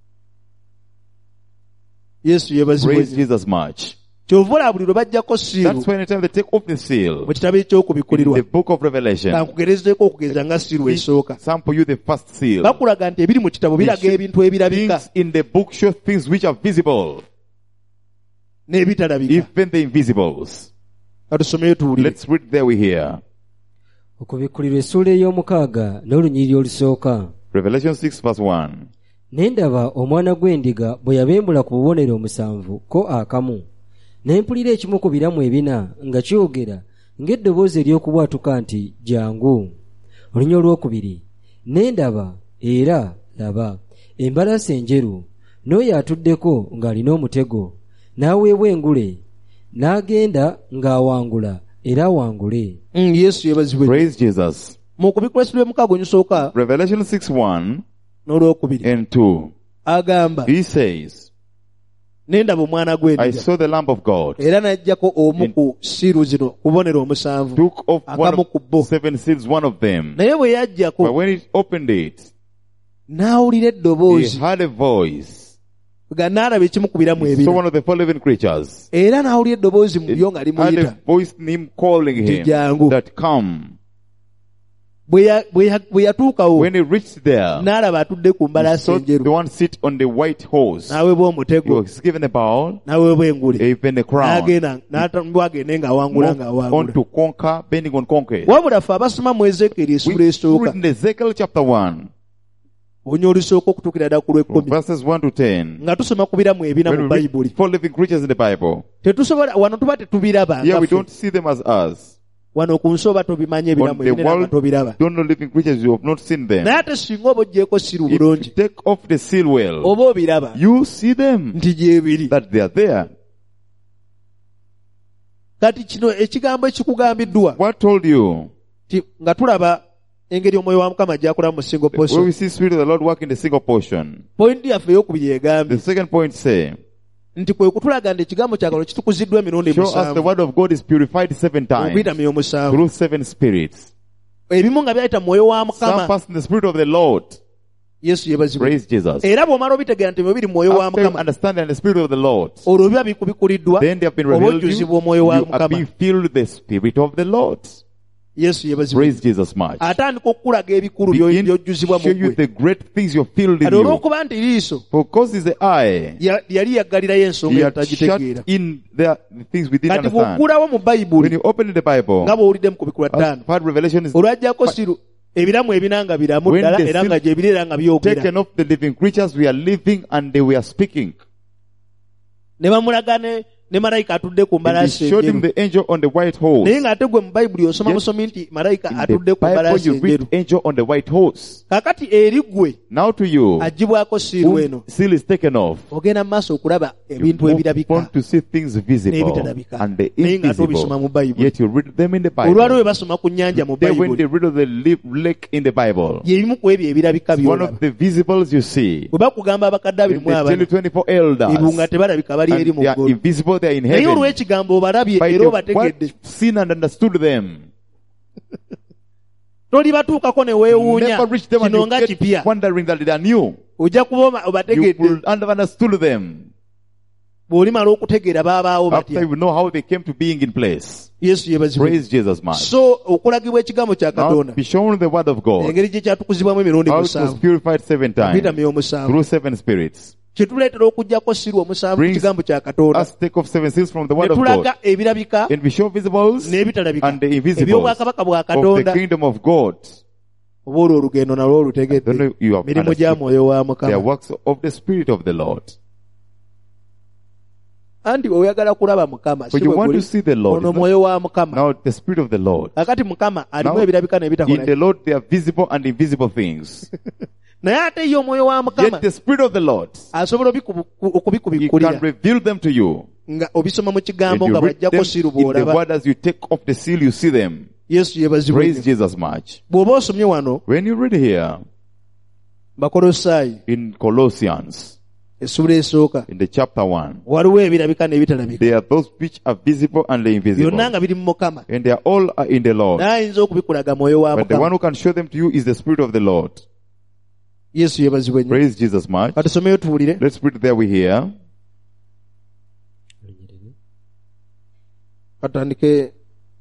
Yesu yebazibwe Praise nnyo. Jesus much. Kyova olaba buli lwe bajjako siiru That's when anytime they take off the seal mu kitabo in eky'okubikkulirwa, the book of Revelation. kankugerezeeko okugeza nga siiru esooka, Sample you the first seal. bakulaga nti ebiri mu kitabo biraga ebintu ebirabika Things in the book show things which are visible, n'ebitalabika. even the invisibles. Katusomeyo tuwulire. Let's read there we hear. okubikkulirwa essuula ey'omukaaga n'olunyiriri olusooka. Revelation 6 verse 1. Ne ndaba omwana gw'endiga bwe yabembula ku bubonero 7 ko akamu, ne mpulira ekimu ku biramu 4 nga kyogera ng'eddoboozi ery'okubwatuka nti, jangu. Olunya olwokubiri, ne ndaba era laba embalaasi enjeru, n'oyo atuddeko ng'alina omutego, n'aweebwa engule, n'agenda ng'awangula era awangule. Yesu yebazibwe. Praise Jesus. Mu kubikkulirwa emukaaga onyusooka Revelation 6:1 n'olwokubiri and 2. agamba, He says, ne ndaba omwana I gw'endiga saw the Lamb of God era n'ajjako omu ku siiru zino kubonero 7, took off one akamu ku bo. of 7 seals, one of them. Naye bwe But yajjako when he opened it, n'awulira he eddoboozi heard a voice. nga n'alaba ekimu ku biramu He saw 4, one of the 4 living creatures. era n'awulira eddoboozi mu He byo nga heard limuyita a voice in him calling him Jangu. that come. bwe yatuukawo When he reached there, n'alaba atudde ku he mbalaasi saw the enjeru, one sit on the white horse. n'aweebwa He omutego, was given a bowl, n'aweebwa engule, even a crown. n'agenda n'atambula agende ng'awangula Moved ng'awangula. on to conquer, bending on conquest. Wabula ffe abasoma mu Ezekieri We essuula esooka read in Ezekiel chapter 1, olunya olusooka okutuukira ddala ku from lw'ekkumi, verses 1 to 10. nga tusoma ku biramu 4 When mu we read Bayibuli. 4 living creatures in the Bible, Tetusobola wano tuba tetubiraba here nga we ffe. don't see them as us. wano ku nsi oba tobimanye On ebiramu the ebinene nga world, tobiraba. don't know living creatures, you have not seen them. Naye ate singa oba oggyeko siru If you bulungi take off the seal well, oba obiraba you see them, nti gyebiri. that they are there. Kati kino ekigambo ekikugambiddwa What told you? nga tulaba engeri omwoyo wa Mukama gy'akola mu single Where we portion. see Spirit of the Lord work in the single portion. Point yaffe ey'okubiri The egambye second point say, nti kwe kutulaga nti ekigambo kya Katonda kitukuziddwa emirundi show us the 7 word of God is purified 7 okuyita times mu 7. through 7 spirits. Ebimu nga byayita mwoyo wa Some Mukama. pass in the Spirit of the Lord. Yesu yebazibwe. Praise Jesus. Era bw'omala obitegeera nti bibiri mwoyo wa After you Mukama, understand the Spirit of the Lord, olwo biba bikuliddwa then they have been oba revealed to you. ojjuzibwa omwoyo wa You are Mukama. being filled with the Spirit of the Lord. Yesu yebazibwe. Praise Jesus much. Atandika okukulaga ebikulu Begin to by'ojjuzibwa show mu you ggwe. the great things you're filled in Kati you. olw'okuba nti liiso For cause is the eye. yali yaggalirayo ensonga He eyo had shut tagitegeera. in the things we didn't Kati understand. bw'oggulawo mu When Bayibuli you open the Bible, nga bw'owulidde mu kubikula as 5 part revelation is olwajjako siru ebiramu ebinanga biramu When ddala the era seal nga gyebiri era nga byogera. taken off the living creatures, we are living and they were speaking. Ne bamulaga ne malayika atudde ku And he mbalaasi showed him enjeru. the angel on the white horse. Naye ng'ate gwe mu Bayibuli osoma Yes. busomi nti malayika In atudde the ku Bible, mbalaasi you read enjeru. angel on the white horse. Kaakati eri ggwe Now to you, agibwako siiru eno, whom seal is taken off, ogenda mu maaso okulaba you ebintu move on ebirabika to see things visible n'ebitalabika. and the Naye nga tobisoma mu invisible. Bayibuli. Yet you read them in the Olwaliwo Bible. bwe basoma ku nnyanja mu Then when Bayibuli, they read of the lake in the Bible, y'ebimu ku ebyo ebirabika it's one by'olaba. of the visibles you see. Bwe bakugamba abakadde When they tell you 24 24 ebunga elders, tebalabika bali eri and mu they are ggulu. invisible, they are in Naye heaven. olw'ekigambo obalabye By era the obategedde, what seen and understood them. tolibatuukako ne weewuunya Never reach them and kino you nga get kipya. wondering that they are new. Ojja kuba You obategedde will have understood them bw'olimala okutegeera baabaawo after batya. you know how they came to being in place. Yesu yebazibwe. Praise Jesus much. So okulagibwa ekigambo kya Now Katonda be shown the word of God. engeri gye kyatukuzibwamu emirundi How it was 7 purified 7 okuyita times mu 7 through 7 spirits. kituleetera okuggyako siru 7 ku Brings kigambo kya Katonda Us take off 7 seals from the ne word of God. tulaga ebirabika And we show visibles n'ebitalabika and the invisibles eby'obwakabaka bwa of the Katonda. kingdom of God. Oba olwo olugendo nalwo I don't know olutegedde if you have mirimu gya understood. mwoyo wa They are Mukama. works of the Spirit of the Lord. Anti oyagala kulaba Mukama si But you bwe want guli. to see the Lord. Ono mwoyo wa Mukama. Now the Spirit of the Lord. Kakati Mukama alimu Now, ebirabika In n'ebitakola. the Lord there are visible and invisible things. Naye ate ye omwoyo wa Mukama Yet the Spirit of the Lord, asobola He can okubikubikulira reveal them to you. nga obisoma mu And kigambo you nga read them bw'ajjako siru in the bw'olaba. word as you take off the seal, you see them. Yesu yebazibwe. Praise Jesus much. Bw'oba osomye wano When you read here Bakolosaayi in Colossians, essula esooka in the chapter 1, waliwo ebirabika n'ebitalabika there are those which are visible and the invisible. byonna nga biri mu Mukama. And they are all are in the Lord. Naye ayinza okubikulaga mwoyo wa But the one Mukama. who can show them to you is the Spirit of the Lord. Yesu yebazibwe nnyo. Praise Jesus much. Katusomeyo tuwulire. Let's read there we hear. Katandike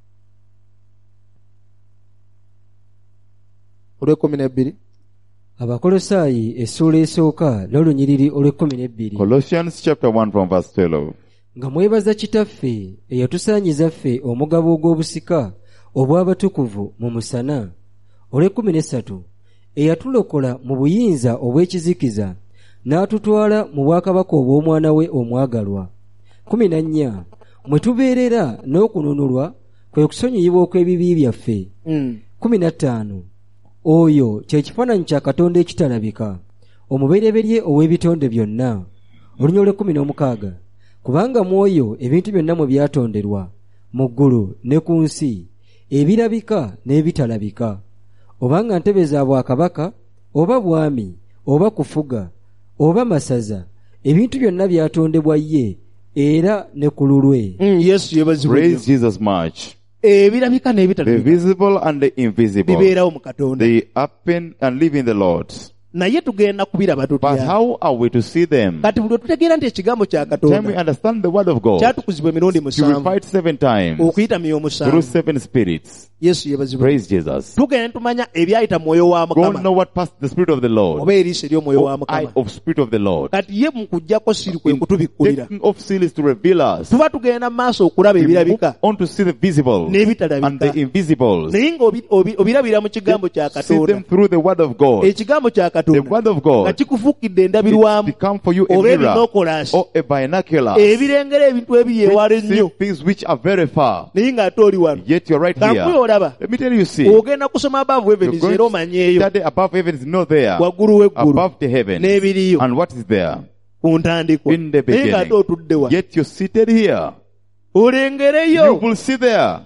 olw'ekumi Abakolosaayi essula esooka n'olunyiriri olw'ekumi. Colossians chapter 1 from verse 12. Nga mwebaza Kitaffe eyatusaanyiza ffe omugabo ogw'obusika obw'abatukuvu mu musana. Olw'ekumi, eyatulokola mu buyinza obw'ekizikiza n'atutwala mu bwakabaka obw'omwana we omwagalwa. 14 mwe tubeerera n'okununulwa kwe kusonyiyibwa okw'ebibi byaffe. 15 oyo kye kifaananyi kya Katonda ekitalabika, omubereberye ow'ebitonde byonna. Olunyolo 16 kubanga mu oyo ebintu byonna mwe byatonderwa mu ggulu ne ku nsi, ebirabika n'ebitalabika, obanga ntebe za bwakabaka oba bwami oba kufuga oba masaza, ebintu byonna byatondebwa ye era ne ku lulwe. Yesu yebazibwe nnyo. Praise Jesus much. Ebirabika The n'ebitalabika visible and the invisible, bibeerawo mu Katonda. they happen and live in the Lord. Naye tugenda kubiraba But tutya. how are we to see them? Kati buli tutegeera nti ekigambo kya Then we Katonda understand the word of God. kyatukuzibwa emirundi 7 Purified 7 times okuyita mu through 7. 7 spirits. Yesu yebazibwe. Praise Jesus. Tugenda tumanya ebyayita mwoyo wa Go Mukama know what passed the Spirit of the Lord. oba eriiso ery'omwoyo wa Eye Mukama. of Spirit of the Lord. Kati ye mu kuggyako siru kwe kutubikkulira. Taking off seal is to reveal us. Tuba tugenda mu maaso okulaba We move ebirabika on to see the visible n'ebitalabika. and the invisibles. naye ng'obirabira mu kigambo kya See them Katonda. through the word of God. Ekigambo kya katonda word of God, nga kikufukidde it's endabirwamu become for you a oba mirror ebinokolaasi or a binocular. ebirengera ebintu ebiri ewala Which ennyo see things which are very far. naye ng'ate oli wano Yet you're right kankwe here. olaba Let me tell you, see, ogenda kusoma above you're heavens going era to omanyeeyo study above heavens, no there. waggulu w'eggulu Above the heavens. n'ebiriyo And what is there? ku ntandikwa In the naye ng'ate beginning. otudde wa Yet you're seated here. You olengereyo will see there.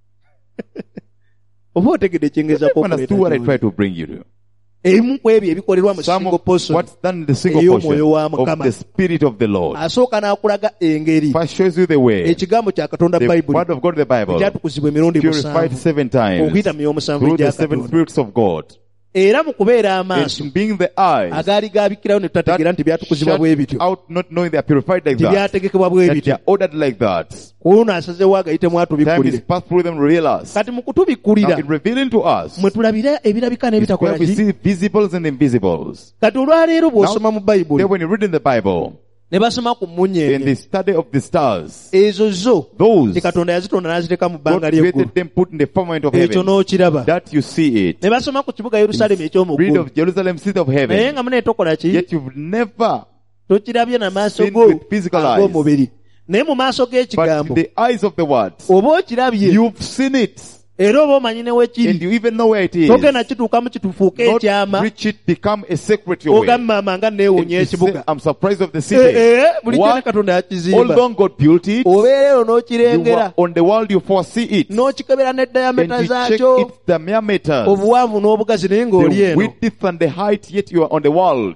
oba otegedde kyengezako Understood what I try to bring you to. ebimu ku ebyo ebikolebwa mu Some single of person what's done in the single ey'omwoyo wa portion of Mukama. the Spirit of the Lord. asooka n'akulaga engeri First shows you the way. ekigambo kya katonda The bayibuli word of God, the Bible, ekyatukuzibwa emirundi purified musanvu 7 times okuyita mu y'omusanvu through the egya 7 katonda spirits of God. era mu kubeera amaaso And being the eyes agaali gabikkirawo ne tutategeera nti byatukuzibwa bwe shut bityo out, not knowing they are purified like that. tibyategekebwa bwe That they bityo are ordered like that. ono asazeewo agayitemu Time atubikkulire is passed through them to realize. kati mu Now kutubikkulira in revealing to us, mwe tulabira ebirabika is n'ebitakola where we ki see visibles and invisibles. kati olwaleero bw'osoma mu bayibuli Then when you read in the Bible, ne basoma ku in munyeenya the study of the stars, ezo zo those ti katonda yazitona n'aziteeka mu God bbanga ly'eggulu created them, put in the firmament of ekyo heaven. n'okiraba That you see it. ne basoma ku kibuga yerusaalemu Read ekyomuggulu of Jerusalem, city of naye heaven. nga muneetokola ki Yet you've never, tokirabye na maaso Seen go with physical eyes. ag'omubiri naye mu maaso but g'ekigambo with the eyes of the word, oba okirabye you've seen it. era oba omanyi ne And wekiri you even know where it is. togenda kituukamu kitufuuke Not ekyama reach it, become a secret your way. ogamba mama nga And neewunya you say, ekibuga I'm surprised of the city. bulijjo ne What? katonda All yakizimba along God built it. obeera eyo You were n'okirengera on the world, you foresee it. n'okikebera ne And dayameta you check zaakyo its diameters, obuwanvu n'obugazi naye ng'oli the eno width and the height, yet you are on the world.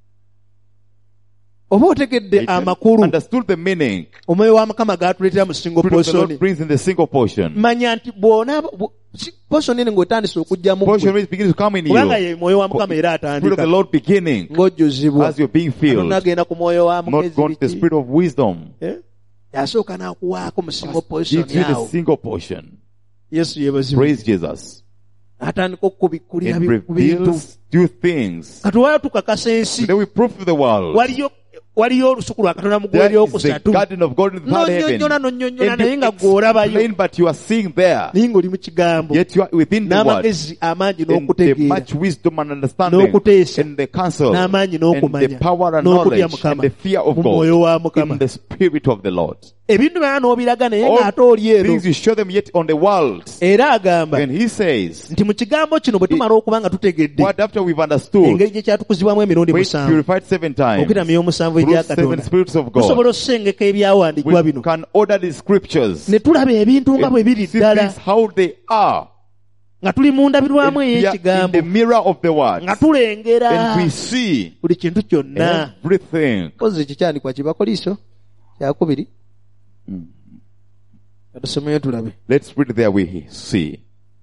oba otegedde It amakulu understood the meaning. omwoyo wa mukama gatuleetera mu single Spirit of the portion Lord brings in the single portion. manya nti bw'ona portion eno ng'otandise okujjamu Portion ggwe is beginning to come in kubanga you. ye mwoyo wa mukama era Spirit of the atandika Lord beginning ng'ojjuzibwa as you're being filled. nagenda ku mwoyo wa Not gone to the mugezi spirit of wisdom. yasooka n'akuwaako mu single portion Gives you the awo single portion. yesu yeebazibwa Praise Jesus. atandika okukubikkulira It ku bintu reveals two things. kati wala tukakasa ensi Then we prove to the world. waliyo olusuku lwa katonda mu ggulu There is the eryokusatu garden of God in the third heaven. n'onyonnyola naye And nga you gw'olabayo explain, but you are seeing there. naye ng'oli mu kigambo Yet you are within the word. n'amagezi amangi And the n'okutegeera much wisdom and understanding. n'okuteesa And the counsel. n'amaanyi And the n'okumanya power and n'okutya knowledge. mukama And the fear of mu mwoyo wa God. mukama In the spirit of the Lord. ebintu byonna n'obiraga naye All ng'ate oli ero things you show them yet on the world. era agamba And he says, nti mu kigambo kino bwe tumala okuba nga tutegedde what after we've understood, engeri gye kyatukuzibwamu emirundi we musanvu purified 7 times okuyita mu y'omusanvu through egya 7 katonda spirits of tusobola God. okusengeka ebyawandiikibwa We bino can order the scriptures. ne tulaba ebintu nga bwe biri And see ddala things how they are. nga tuli mu ndabirwamu And we are in ey'ekigambo the mirror of the word. nga tulengera And we see buli kintu kyonna everything. kozi kikyandikwa kibakoliiso kyakubiri katusomeyo tulabe Let's read there we see.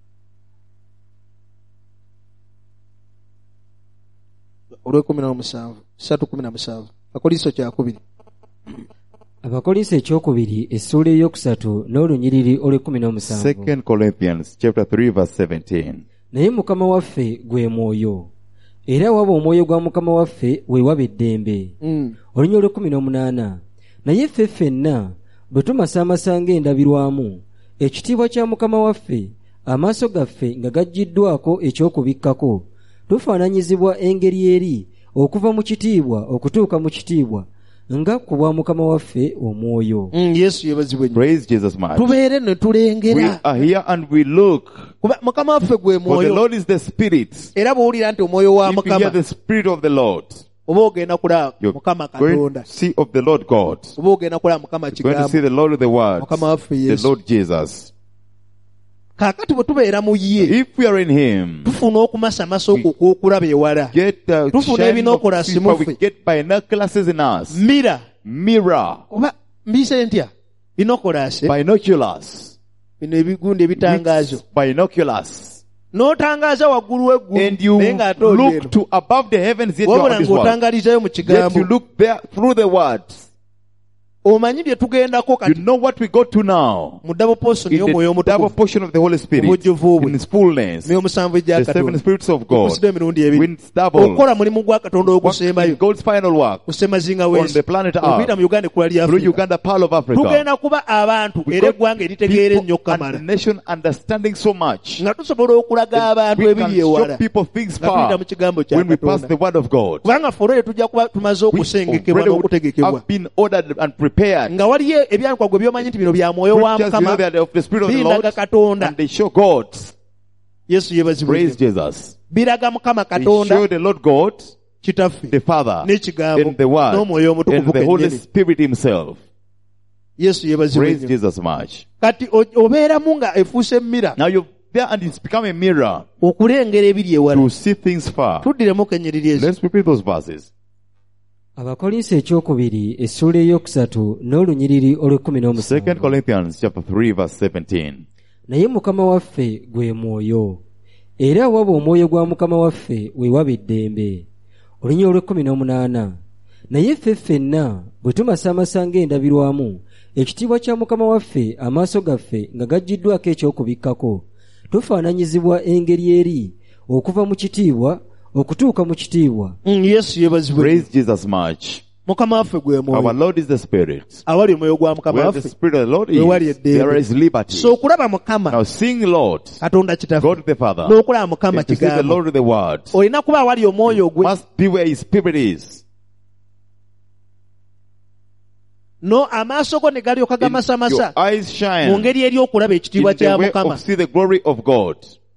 olw'ekumi ssatu kumi na musanvu akoliiso kyakubiri abakolinso ekyokubiri essuula eyokusatu n'olunyiriri olw'ekkumi n'omusanvu 2 Corinthians chapter 3 verse 17. naye mukama waffe gwe mwoyo era waba omwoyo gwa mukama waffe we waba eddembe olunya olw'ekkumi n'omunaana naye ffe ffenna bwe tumasaamasa ng'endabirwamu ekitiibwa kya mukama waffe amaaso gaffe nga gaggiddwako ekyokubikkako tufaananyizibwa engeri eri okuva mu kitiibwa okutuuka mu kitiibwa nga ku bwa mukama waffe omwoyo yesu yeebazibwe nnyo Praise Jesus much. tubeere ne We tulengera are here and we look. kuba mukama waffe gwe For the mwoyo Lord is the Spirit. era bw'owulira nti omwoyo wa If you hear mukama the Spirit of the Lord, oba ogenda kulaba you're mukama going katonda to see of the Lord God. oba ogenda kulaba mukama You're going to see kigambo the Lord of the Word, mukama waffe the yesu Lord Jesus. kaakati bwe tubeera mu ye If we are in Him, tufuna okumasamasa okwo kw'okulaba ewala get the Tufuna shining of ebinokulasi silver, we muffe. get binoculars in us. mira Mirror, oba mbiyise ntya binokolasi binoculars, bino ebigundi ebitangaazo binoculars. n'otangaaza waggulu w'eggulu And you naye ng'ate oli eno look to above the heavens, yet you are wabula on this world. ng'otangalizayo mu Yet you kigambo look there through the word. omanyi bye tugendako You kati know what we got to now? mu double portion In y'omwoyo the double omutukuvu portion of the Holy Spirit, Obujjuvu bwe. in His fullness, n'omusanvu egya the seven Katonda spirits of God, okusidde emirundi ebiri when it's double, okukola mulimu gwa Katonda work ogusembayo in God's final work ku semazinga on w'ensi the planet okuyita Earth mu Uganda ekkula lya through Afrika Uganda, Pearl of Africa. tugenda kuba abantu We era got eggwanga eritegeera ennyo people and kamala the nation understanding so much. nga tusobola okulaga abantu We can ebiri show ewala people things nga tuyita far mu kigambo kya when we pass Katonda the word of God. kubanga ffe olwo tujja kuba tumaze We okusengekebwa already would n'okutegekebwa have been ordered and prepared. nga waliyo ebyanukwa gwe byomanyi nti bino bya mwoyo wa Scriptures, you know, Mukama they are of the Spirit of the bindaga Lord, Katonda and they show God. Yesu yeebazibwe Praise Jesus. biraga Mukama They Katonda show the Lord God, kitaffe the Father, n'ekigambo and the Word, n'omwoyo and omutukuvu the Holy kennyini Spirit Himself. Yesu yeebazibwe Praise nnyo Jesus much. kati obeeramu nga efuuse mmira Now you're there and it's become a mirror okulengera ebiri ewala to see things far. tuddiremu kenyereri ezo Let's repeat those verses. abakolinso ekyokubiri essuula eyokusatu n'olunyiriri olw'ekkumi 2 n'omusanvu Corinthians chapter 3 verse 17. naye mukama waffe gwe mwoyo era waba omwoyo gwa mukama waffe we waba eddembe olunyiriri olw'ekkumi 18 naye ffe ffenna bwe tumasaamasa ng'endabirwamu ekitiibwa kya mukama waffe amaaso gaffe nga gaggiddwako ekyokubikkako tufaananyizibwa engeri eri okuva mu kitiibwa okutuuka mu kitiibwa Yesu yeebazibwe Praise Jesus much. Mukama waffe gwe Our mwoyo Lord is the Spirit. awali omwoyo gwa Mukama Where the waffe Spirit of the Lord wewali is, eddembe. there is liberty. so okulaba Mukama Now seeing Lord, Katonda kitaffe God the Father, n'okulaba Mukama and to see the kigambo Lord of the Word, olina kuba awali omwoyo gwe must be where His Spirit is. no amaaso go ne galyoka In gamasamasa your eyes mu shine ngeri eri okulaba in ekitiibwa the kya way Mukama of see the glory of God.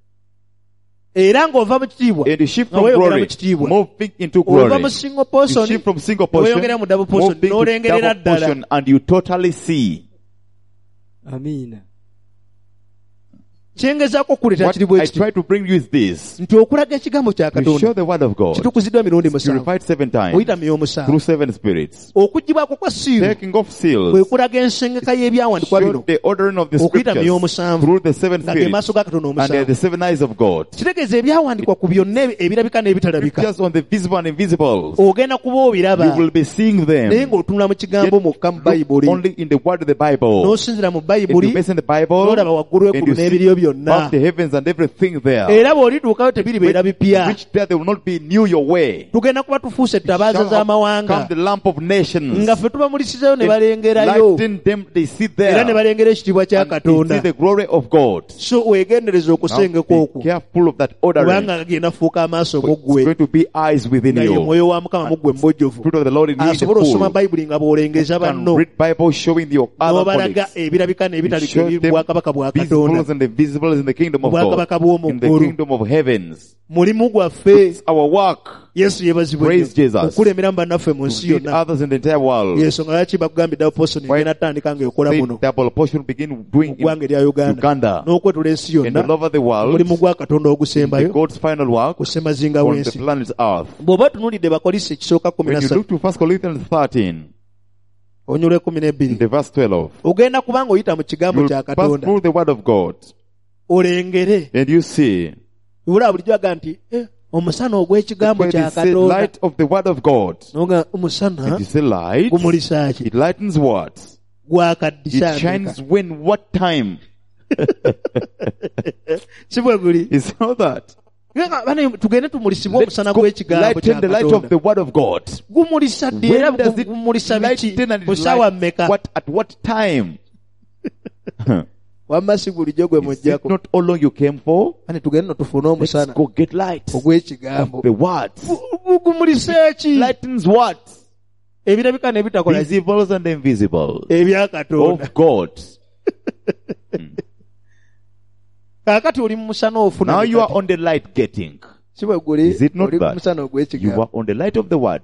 era ng'ova mu kitiibwa And you shift nga from weeyongera mu glory, kitiibwa moving into ova glory. mu single You portion shift from single ne portion, weeyongera mu double portion moving to n'olengerera double ddala portion, and you totally see. amiina kyengezaako okuleeta What kiri bwe I kiti try to bring you is this. nti okulaga ekigambo kya We show Katonda the word of God, kitukuziddwa mirundi musanvu purified 7 times, oyita myomusanvu through 7 spirits, okugibwako kwa siiru taking off seals, kwe kulaga ensengeka y'ebyawandikwa show bino the ordering of the okuyita scriptures myomusanvu through the 7 nga ge spirits, maaso ga Katonda and they are omusanvu the 7 eyes of God. kitegeeza ebyawandikwa ku byonna ebirabika n'ebitalabika Just on the visible and invisibles, ogenda kuba obiraba you will be seeing naye them. ng'otunula mu kigambo mwokka mu bayibuli Only in the word of the Bible. n'osinzira mu If bayibuli you base in the Bible, n'olaba waggulu and eggulu you see n'ebiriyo byonna above the heavens and everything there, era bw'olituukayo tebiribeera bipya which there they will not be new your way. tugenda kuba tufuuse ettabaaza Shall come z'amawanga the lamp of nations. nga ffe tubamulisizayo ne balengerayo Lighten them, they see era there. ne balengera ekitiibwa kya And they see Katonda the glory of God. so weegendereza Now, okusengeka be okwo careful of that ordering. kubanga gagenda kufuuka amaaso go It's ggwe going to be eyes within nga ye you. mwoyo wa Mukama mu ggwe mbojjovu Spirit of the Lord in you is asobola osoma full. bayibuli nga bw'olengeza Can banno read Bible showing your other n'obalaga colleagues. ebirabika n'ebitalika Show ebiri mu them bwakabaka bwa Katonda visibles and the visibles in the kingdom of Bwakabaka God. bw'omu In the ggulu. kingdom of heavens. mulimu gwaffe It's our work Yesu yeebazibwe Praise Jesus. okulemeramu bannaffe mu to nsi lead yonna others in the entire world. yensonga lwaki bakugambye double portion Why- egenda tandika ng'ekola Say muno double portion begin doing mu ggwanga in erya Uganda Uganda n'okwetula ensi and all yonna over the world. omulimu gwa Katonda The ogusembayo God's final work ku ssemazinga on the w'ensi planet Earth. bw'oba tunulidde bakolisi ekisooka When you 13 look to 1 Corinthians 13, onyolwe in 12 the verse 12, ogenda kubanga oyita mu kigambo you'll kya pass Katonda through the word of God olengere and you see, bula bulijjo aga nti omusana ogw'ekigambo when kya it says Katonda light of the word of God, noga omusana it is a light, gumulisa ki it lightens what? gwakaddisa It shines when what time? si bwe guli It's not that. tugende tumulisibwe Let's omusana go gw'ekigambo kya lighten the light of Katonda the word of God. gumulisa ddi era When does it gumulisa biki lighten and mu it ssaawa light mmeka what, at what time? wamma si bulijjo gwe Is it mujjako not all long you came for? ani tugende tufune Let's omusana go get light ogw'ekigambo of the words. gumulisa eki Lightens what? ebirabika n'ebitakola Visibles and invisible ebya Katonda of God. kaakati oli mu musana ofuna Now you are on the light getting. si bwe guli Is it not oli mu bad? musana You ogw'ekigambo are on the light of the word.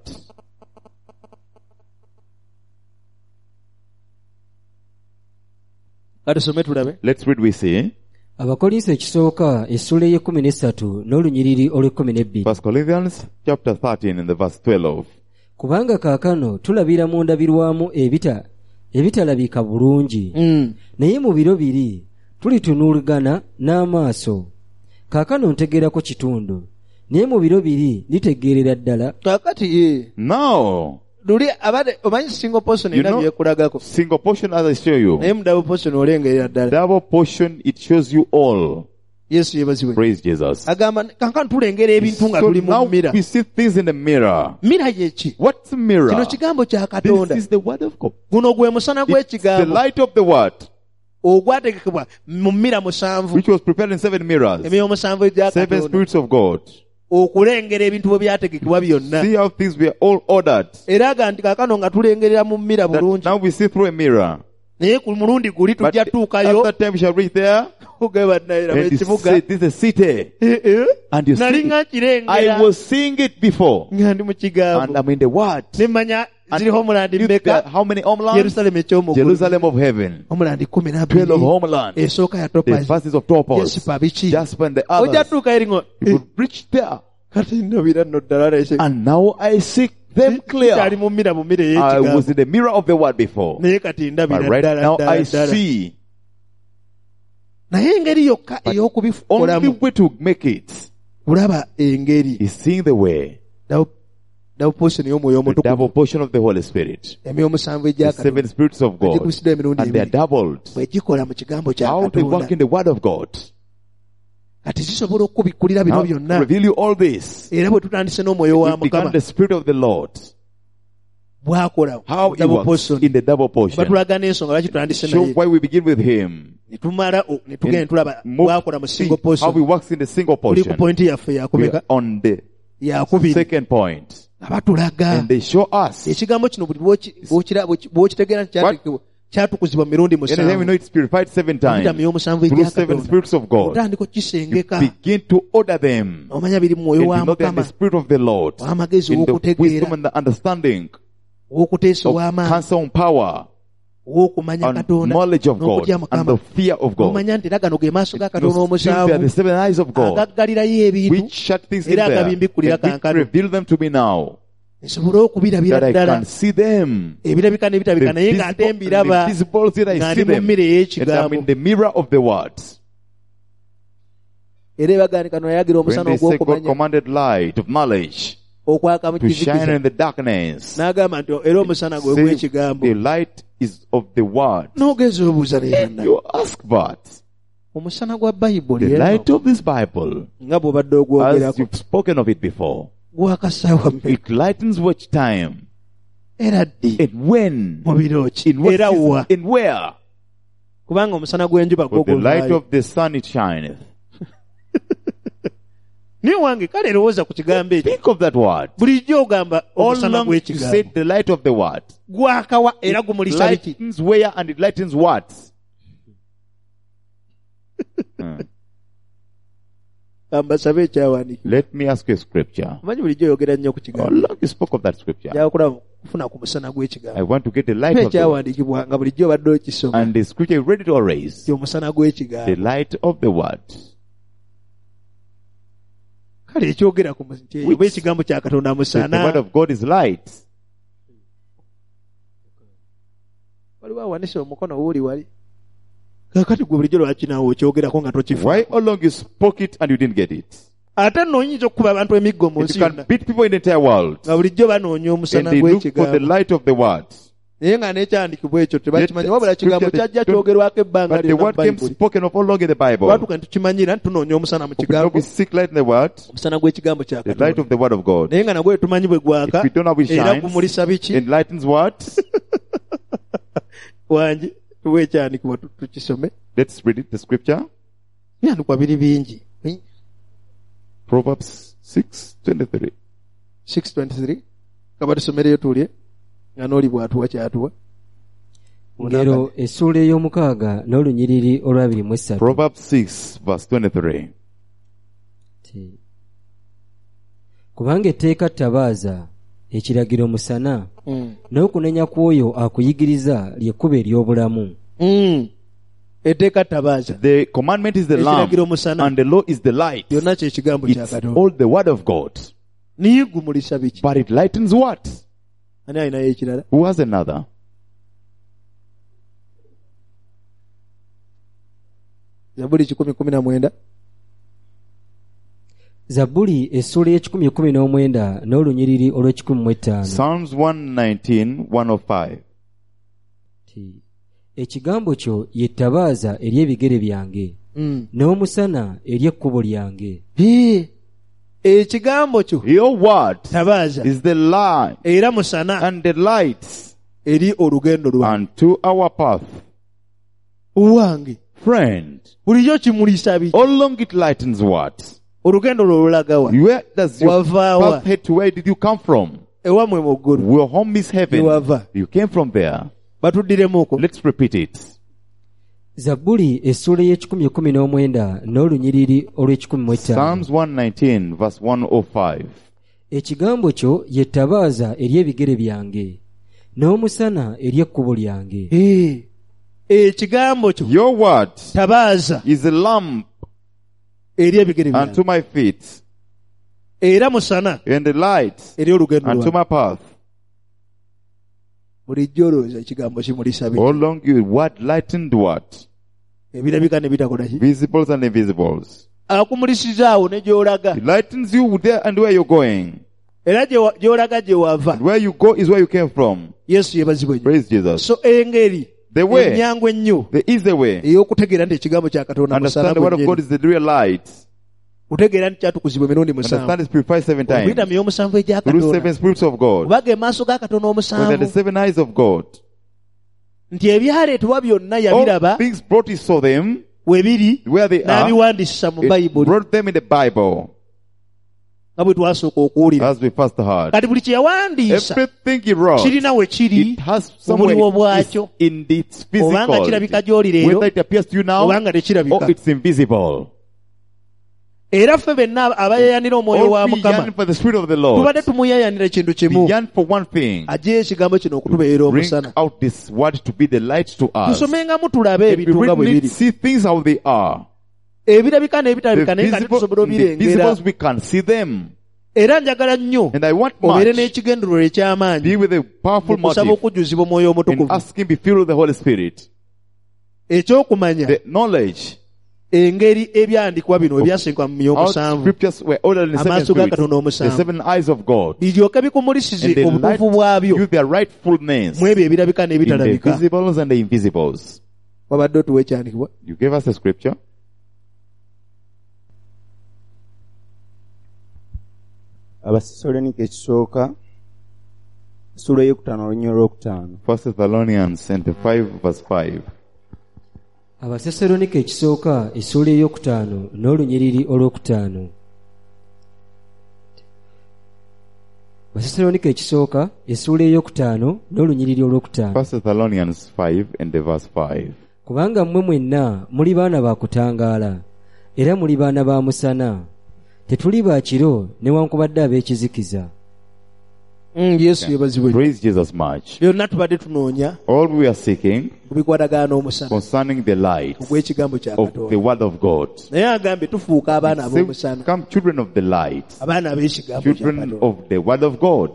katusome tulabe Let's read, we see. abakolinso ekisooka essula ey'ekumi n'olunyiriri olw'ekkumi 1 Corinthians chapter 13 and the verse 12. kubanga kaakano tulabira mu ndabirwamu ebitalabika bulungi naye mu biro biri tulitunuulagana n'amaaso kaakano ntegeerako kitundu naye mu biro biri litegeerera ddala kaakati Now, luli abade omanyi single portion You know- era byekulagako Single portion, as I show you. naye mu double portion olengerera ddala Double portion, it shows you all. yesu yebazibwe Praise Jesus. agamba kankana tulengera ebintu nga So tuli mu now mmira we see things in the mirror. mmira yeki What's a mirror? kino kigambo kya This katonda is the word of God. guno gwe musana It's the gw'ekigambo light of the word, ogwategekebwa mu mmira musanvu which was prepared in 7 mirrors. emyoyo musanvu egya 7 katonda spirits of God. okulengera ebintu bwe byategekebwa byonna See how things were all ordered. era aga nti kaakano nga tulengerera mu mmira That bulungi now we see through a mirror. naye ku mulundi guli But tujja at tuukayo that time we shall reach there ugabanaera and you ekibuga say this is a city. And you nali see, nga kirengera I was seeing it before. nga ndi mu And kigambo I'm in the word. nemanya And ziri homulandi you- there mmeka are how many homelands? yerusalemu ekyomuggulu Jerusalem of heaven. homulandi 12 12 homelands. esooka ya The topazi verses of Topaz. yesipa biki Jasper and the ojja others. tuuka eringo You would reach there. kati ndabira nno ddala lese And now I see them kyali clear. mu mmira mu mmira I ey'ekigambo was in the mirror of the word before. naye kati But ndabira right ddala now I ddala see. naye engeri yokka Only ey'okubikolamu way to make it kulaba engeri is seeing the way. double portion y'omwoyo The omutukuvu double portion of the Holy Spirit. emyoyo musanvu The egya 7 katonda spirits of God. egikubisidwa emirundi And they are ebiri doubled. bwe gikola mu kigambo kya How they work katonda in the word of God. kati zisobola okukubikkulira bino Now to byonna reveal you all this. era bwe tutandise n'omwoyo wa We began mukama the Spirit of the Lord. bwakola How it double works portion in the double portion. batulaga n'ensonga lwaki tutandise Show naye why we begin with Him. ne tumala ne tugenda tulaba Move- bwakola mu see single how portion He works in the single tuli ku portion. pointi yaffe We yakumeka are on the yakubiri second point. nga batulaga And they show us. ekigambo kino buli bw'okitegeera nti kyatukuzibwa mu mirundi Anytime we know musanvu it's purified 7 okuyita times. myoyo musanvu Through egya 7 katonda spirits of God. otandika You okukisengeka begin to order them. omanya biri mu mwoyo And wa you know they're in the mukama Spirit of the Lord. w'amagezi In the ow'okutegeera wisdom and the understanding ow'okuteesa of ow'amaanyi counsel and power. ow'okumanya And katonda knowledge of God. n'okutya And mukama the fear of God. omanya nti era gano ge maaso ga katonda Those things, they are the omusanvu 7 eyes of God. agaggalirayo ebintu Which shut things in era there. agabimbikulira And which kankano reveal them to me now. nsobole okubirabira That I ddala can see them. ebirabika n'ebitabika The naye ng'ate visible mbiraba and the invisible, that nga I see ndi mu them. mmere And I'm ey'ekigambo in the mirror of the words. era ebaganikano yayagira When omusana they say God ogw'okumanya commanded light of knowledge okwaka mu to shine kizikiza in the darkness. n'agamba nti era omusana gwe Say gw'ekigambo the light is of the word. n'ogeza obuuza neera You ask that. omusana gwa bayibuli The eno light of this Bible, nga bw'obadde as ogwogerako you've spoken of it before, gwakasaawa mmeka it lightens watch time. era ddi And when? mu biro ki In what era season? wa In where? kubanga omusana gw'enjuba For the light gwogolaayo of the sun it shineth. naye wange kale erowooza ku kigambo ekyo Think of that word. bulijjo ogamba All omusana along you gw'ekigambo said the light of the word. gwakawa era It gumulisa biki lightens where and it lightens what? ambasabe ekyawandiikibwa Let me ask you a scripture. omanyi bulijjo oyogera nnyo ku How kigambo long you spoke of that scripture? gyakula kufuna ku musana I gw'ekigambo want to get the light kiba of the word. ekyawandiikibwa nga bulijjo obadde okisoma And the scripture, you read it always. ti omusana The gw'ekigambo light of the word. kale ekyogera ku nti oba ekigambo kya katonda The word musana of God is light. waliwo awanise omukono wuuli wali kakati gwe bulijjo lwaki naawe okyogerako nga Why tokifa all along you spoke it and you didn't get it? ate nno oyinza okukuba abantu emiggo mu And nsi you can yonna beat people in the entire world. nga bulijjo banoonya And omusana they look for the gw'ekigambo light of the word. naye nga n'ekyandikibwa ekyo tebakimanyi Yet, wabula kigambo scripture, kyajja they don't- kyogerwako ebbanga But the lyonna word mu came bayibuli spoken of all along in the Bible. twatuka ne tukimanyira nti tunoonya omusana mu But we know kigambo we seek light in the word, omusana gw'ekigambo kya the light katonda of the word of God. naye nga nagwe tumanyi bwe gwaka If we don't know how it era shines, gumulisa biki enlightens what? wangi tuwe ekyandikibwa tukisome Let's read it, the scripture. byandikwa biri bingi Proverbs 6:23. 6:23 kaba tusomereyo tulye nga n'oli bw'atuwa kyatuwa ngero essuula ey'omukaaga n'olunyiriri olwabiri mu essatu Proverbs 6:23. kubanga etteeka ttabaaza ekiragiro musana n'okunenya kw'oyo akuyigiriza ly'ekkubo ery'obulamu etteeka ttabaaza The commandment is the lamp, ekiragiro musana and the law is the light. byonna kyekigambo kya It's katonda all the word of God. niye gumulisa biki But it lightens what? ani alinayo ekirala Who has another? zabuli 119 Zabbuli essula y'ekikumi n'olunyiriri olw'ekikumi Psalms 119, 105. Ekigambo kyo ye ttabaaza eri ebigere byange n'omusana eri ekkubo lyange. Ekigambo kyo Your word tabaaza is the light era musana and the light eri olugendo lwange. unto our path. Wange Friend, bulijjo kimulisa biki? how long it lightens what? Olugendo lwo lulaga wa? Where does your Wava wa? path head to? Where did you come from? Ewamwe mu ggulu. Your home is heaven. Wava. You came from there. Batuddiremuko. Let's repeat it. Zabbuli essula y'ekikumi n'olunyiriri olw'ekikumi Psalms 119, verse 105. Ekigambo kyo ye ttabaaza eri ebigere byange n'omusana eri ekkubo lyange. Ekigambo kyo Your word tabaaza is a lamp eri ebigere byange unto my feet era musana and the light eri olugendo unto lwange. my path. Bulijjo olowooza ekigambo kimulisa biki? How long your word lightened what? Ebirabika ne bitakola ki? Visibles and invisibles. Akumulisiza awo ne gy'olaga It lightens you there and where you're going. era gy'olaga gye wava. And where you go is where you came from. Yesu yebazibwe nnyo. Praise Jesus. So engeri The way, ennyangu ennyo the easy way. ey'okutegeera nti ekigambo kya Katonda Understand musana the word of God gwennyini. is the real light. Kutegeera nti kyatukuzibwa emirundi Understand musanvu. it's purified 7 Okuyita times. myoyo musanvu egya Through Katonda. 7 spirits of God. Kubanga emaaso ga Katonda So that the omusanvu 7 eyes of God. nti ebyaleetebwa byonna yabiraba All things brought, he saw them. we biri Where they are. n'abiwandiisa mu It Bayibuli brought them in the Bible. nga bwe twasooka okuwulira. As we first heard. Kati buli kye yawandiisa Everything he wrote. kirina we kiri It has mu somewhere buliwo it's bwakyo in its obanga physical. kirabika gy'oli leero Whether it appears to you now obanga tekirabika. or it's invisible. Era ffe benna abayayanira omwoyo wa All we Mukama yearn for the Spirit of the Lord. tubadde tumuyayanira kintu We kimu, yearn for one thing. ajje ekigambo kino okutubeera Bring omusana. out this word to be the light to us. Tusomengamu tulabe And we ebintu nga bwe really biri. see things how they are. Ebirabika The n'ebitalabika naye nga tetusobola the obirengera. visibles we can see them. Era njagala nnyo And I want obeere much n'ekigendererwa eky'amaanyi be with a powerful mu kusaba motive okujjuzibwa omwoyo in omutukuvu. asking be filled with the Holy Spirit. Ekyokumanya The knowledge engeri ebyandikwa bino of ebyasengwa mu myoyo how omusanvu scriptures were ordered in the seven amaaso ga spirits, Katonda the omusanvu seven eyes of God, biryoke bikumulisize and they light obutuufu bwabyo you their rightfulness mu ebyo ebirabika in the n'ebitalabika. visibles and the invisibles. Wabadde otuwa ekyandikibwa. You gave us a scripture. Abasessalonike ekisooka essula ey'okutaano olunyiriri olwokutaano. 1 Thessalonians 5 verse 5. Abasessalonike ekisooka essula ey'okutaano n'olunyiriri olwokutaano. Abasessalonike ekisooka essula ey'okutaano n'olunyiriri olwokutaano. 1 Thessalonians 5 and the verse 5. Kubanga mmwe mwenna muli baana ba kutangaala era muli baana ba musana, tetuli ba kiro newankubadde ab'ekizikiza. Yesu yebazibwe. Praise Jesus much. Byonna tubadde tunoonya All we are seeking ku bikwatagana n'omusana concerning the light ogw'ekigambo kya of the Katonda. word of God. Naye agambye tufuuka abaana Say, ab'omusana, become children of the light, abaana ab'ekigambo kya children Katonda. of the word of God.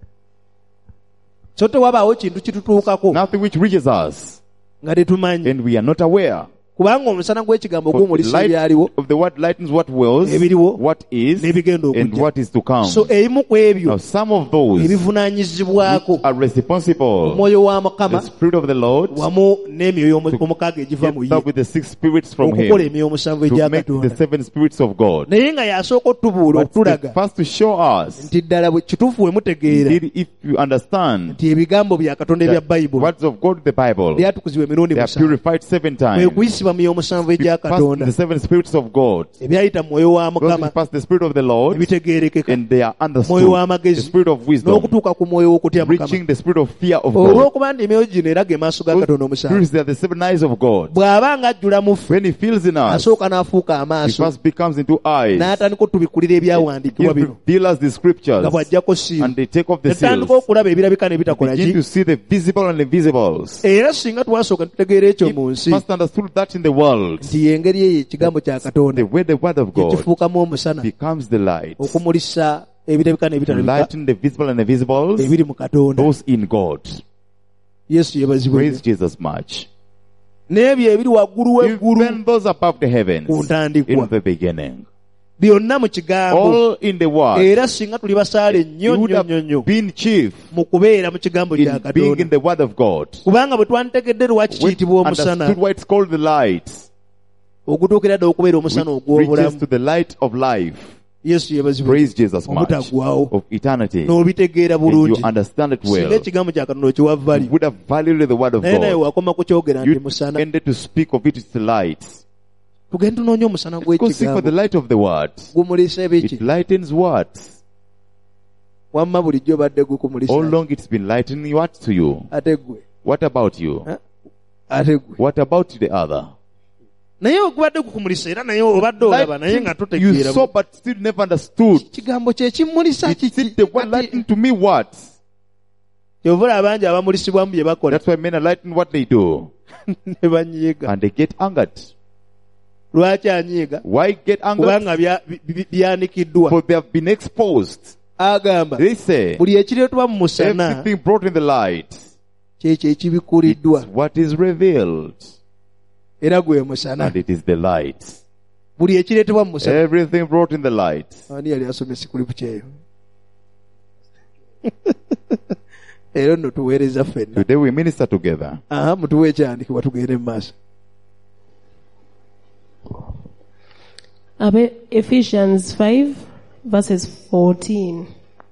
So tewabaawo kintu kitutuukako Nothing which reaches us nga tetumanyi, and we are not aware. kubanga omusana gw'ekigambo For the guwumulisa light ebyaliwo of the word lightens what was, Ebiriwo, what is, n'ebigenda okujja. and what is to come. so ebimu ku ebyo Now some of those ebivunaanyizibwako are responsible. omwoyo wa The Mukama Spirit of the Lord, wamu n'emyoyo omukaaga egiva mu together ye with the 6 spirits from okukola Him, emyoyo omusanvu to egya make the Katonda. 7 spirits of God. Naye nga y'asooka otubuula But okutulaga the first to show us, nti ddala bwe kituufu we mutegeera indeed, if you understand nti ebigambo bya Katonda ebya the Bayibuli words of God, the Bible, byatukuzibwa emirundi they are musanvu, purified 7 kwe times. kuyisibwa mu myoyo omusanvu egya Passed Katonda the 7 spirits of God. ebyayita mu mwoyo wa Those Mukama which pass the Spirit of the Lord, ebitegeerekeka, and they are mwoyo understood. w'amagezi, The Spirit of wisdom, n'okutuuka ku mwoyo w'okutya Mukama. reaching the Spirit of fear of God. Olw'okuba nti emyoyo gino eraga emaaso ga Katonda Those omusanvu, spirits, they are the 7 eyes of God. bw'aba ng'ajjula mu ffe When He fills in us, asooka n'afuuka He amaaso first becomes into eyes. n'atandika otubikulira He ebyawandiikibwa bino reveals the scriptures, nga bw'ajjako siimu, and they take off the seals. netandika okulaba ebirabika n'ebitakola Begin ki. to see the visible and invisibles. Era singa twasooka tutegeera ekyo mu nsi First understood that in the world, nti y'engeri eyo ekigambo kya Katonda the way the word of God kifuukamu omusana becomes the light, okumulisa ebirabika to n'ebitalabika lighten the visible and the visibles, ebiri mu Katonda. those in God. Yesu yebazibwe. Praise Jesus much. N'ebyo ebiri waggulu w'eggulu Even those above the heavens, ku ntandikwa in the beginning. byonna mu kigambo all in the word. era singa tuli basaale He nnyo would nnyo have nnyo nnyo been chief mu kubeera mu kigambo kya in being in Katonda the word of God. kubanga bwe twantegedde lwaki When kiyitibwa understood omusana why it's called the light, ogutuukira ddala okubeera omusana which reaches ogw'obulamu to the light of life. yesu yeebazibwe Praise Jesus much. obutaggwaawo Of eternity. n'obitegeera And bulungi you understand it singa well. ekigambo kya Katonda okiwa You value would have valued the word of naye naye God. wakoma kukyogera nti You musana ended to speak of it as the light. tugende tunoonye omusana Let's go seek for the gw'ekigambo light of the word. gumulisa ebiki It lightens what? wamma bulijjo badde How gukumulisa long it's been lightening what to you? ate gwe What about you? ate gwe What about the other? naye ogubadde gukumulisa era naye obadde olaba naye nga You totegeera saw but still never understood. kigambo kye kimmulisa It said the word lighten to me what? kyovula abangi abamulisibwamu bye bakola That's why men are lighten what they do. ne banyiiga And they get angered. lwaki anyiiga Why get angered? kubanga byanikiddwa For they have been exposed. agamba They say buli ekireetebwa mu musana everything brought in the light kyekyo ekibikuliddwa what is revealed. era gwe musana And it is the light. buli ekireetebwa mu musana Everything brought in the light. ani yali asomye sikulipu kyeyo era nno tuweereza ffenna Today we minister together. aha mutuwe ekyandikibwa tugende mu maaso Ephesians 5 verses 14.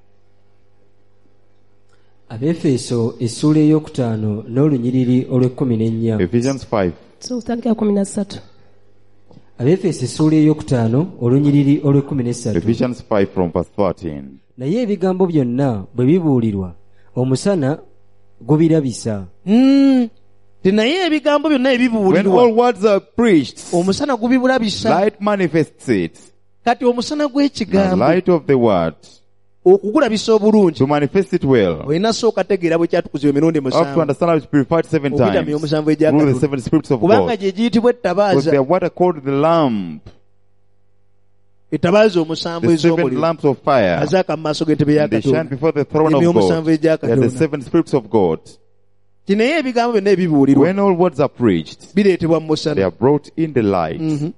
Abefeso essula ey'okutaano n'olunyiriri olw'ekkumi n'ennya. Ephesians 5. So utandika 13. Abefeso essula ey'okutaano olunyiriri olw'ekkumi n'essatu. Ephesians 5 from verse 13. Naye ebigambo byonna bwe bibuulirwa omusana gubirabisa. naye ebigambo byonna When ebibuulirwa all words are preached, omusana gubibulabisa light manifests it. kati omusana The gw'ekigambo light of the word. okugulabisa obulungi To manifest it well. olina sooka tegeera bwe kyatukuzibwa emirundi You have to musanvu understand how it's purified 7 okuyita times. myoyo musanvu egya Through the Katonda 7 spirits of kubanga God. gye giyitibwa Because they are ettabaaza what are called the lamp. ettabaaza omusanvu The 7 ez'omuliro lamps of fire. azaaka mu maaso g'entebe ya And they shine Katonda before the throne of emyoyo God. musanvu egya They are the Katonda 7 spirits of God. ti naye ebigambo byonna ebibuulirwa When all words are preached, bireetebwa mu they musana are brought in the light.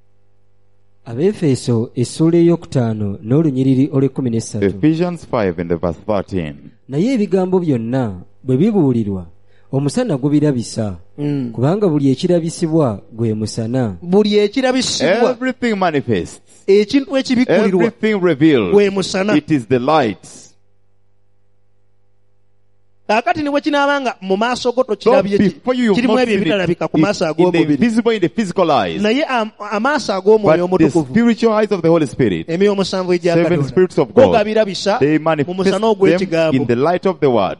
Abefeso essula ey'okutaano n'olunyiriri olw'ekkumi n'essatu. Ephesians 5 in the verse 13. Naye ebigambo byonna bwe bibuulirwa omusana gubirabisa. Kubanga buli ekirabisibwa gwe musana. buli ekirabisibwa Everything manifests. ekintu ekibikkulirwa Everything revealed. gwe musana It is the light. kaakati ne bwe kinaabanga mu maaso go So tokirabye before you have kirimu not ebyo seen ebitalabika ku maaso it, in the ag'omubiri invisible, in the physical eyes, naye amaaso ag'omwoyo but the omutukuvu spiritual eyes of the Holy Spirit, emyoyo omusanvu egya 7 spirits of Katonda go God, gabirabisa they mu manifest musana them ogw'ekigambo in the light of the word.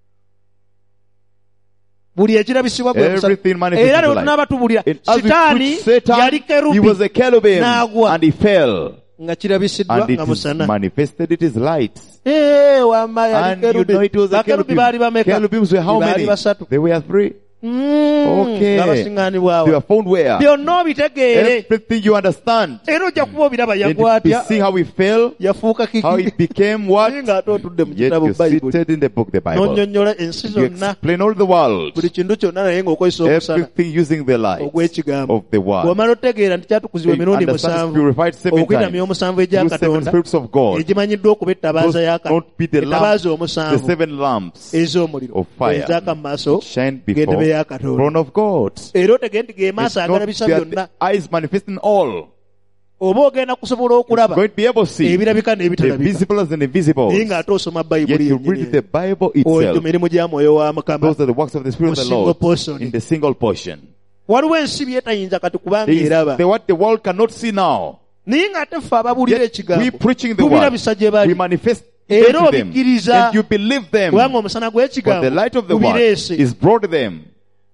buli ekirabisibwa gwe musana Everything manifests era in the lwe light. tunaaba tubuulira And as we sitaani preach Satan, yali he was kerubi a cherubim n'agwa and he fell. nga kirabisiddwa And it nga is musana manifested, it is light. wamma yali And you know it was a bakerubi cherubim. baali bameka Cherubims were how baali many? basatu They were 3. Okay. nga basiŋŋaanibwawo They were found where? byonna obitegeere Everything you understand. era ojja kuba obiraba And yagwa you atya see how he fell, yafuuka how kiki it became what? naye ng'ate otudde mu Yet kitabo you bayibuli seated in the book, the Bible. n'onnyonnyola ensi You zonna explain all the world. buli kintu kyonna naye ng'okozesa omusana Everything using the light ogw'ekigambo of the word. bw'omala otegeera nti kyatukuzibwa You emirundi understand it's musanvu purified 7 okuyita times. myoyo musanvu egya Through 7 Katonda spirits of God. egimanyiddwa okuba ettabaaza ya Those don't be the ettabaaza lamps, the omusanvu 7 lamps ez'omuliro of fire. ezaaka mu maaso shine g'entebe before ya the Katonda throne of God. era otegere nti ge It's maaso not agalabisa that byonna the eyes manifesting all. oba ogenda kusobola okulaba Going to be able to see ebirabika the n'ebitalabika visible and the invisible. naye ng'ate osoma Yet bayibuli you read the yennyini Bible oyo itself. mirimu gya mwoyo wa Mukama Those are the works of the Spirit of the Single Lord portion. in the single portion. waliwo ensibi etayinza kati kubanga There is eraba what the world cannot see now. naye ng'ate ffe ababuulira Yet we ekigambo preaching the word. tubirabisa gye We bali manifest era them to them. obikkiriza And you believe them. kubanga omusana For gw'ekigambo the light of the word gubireese is brought to them.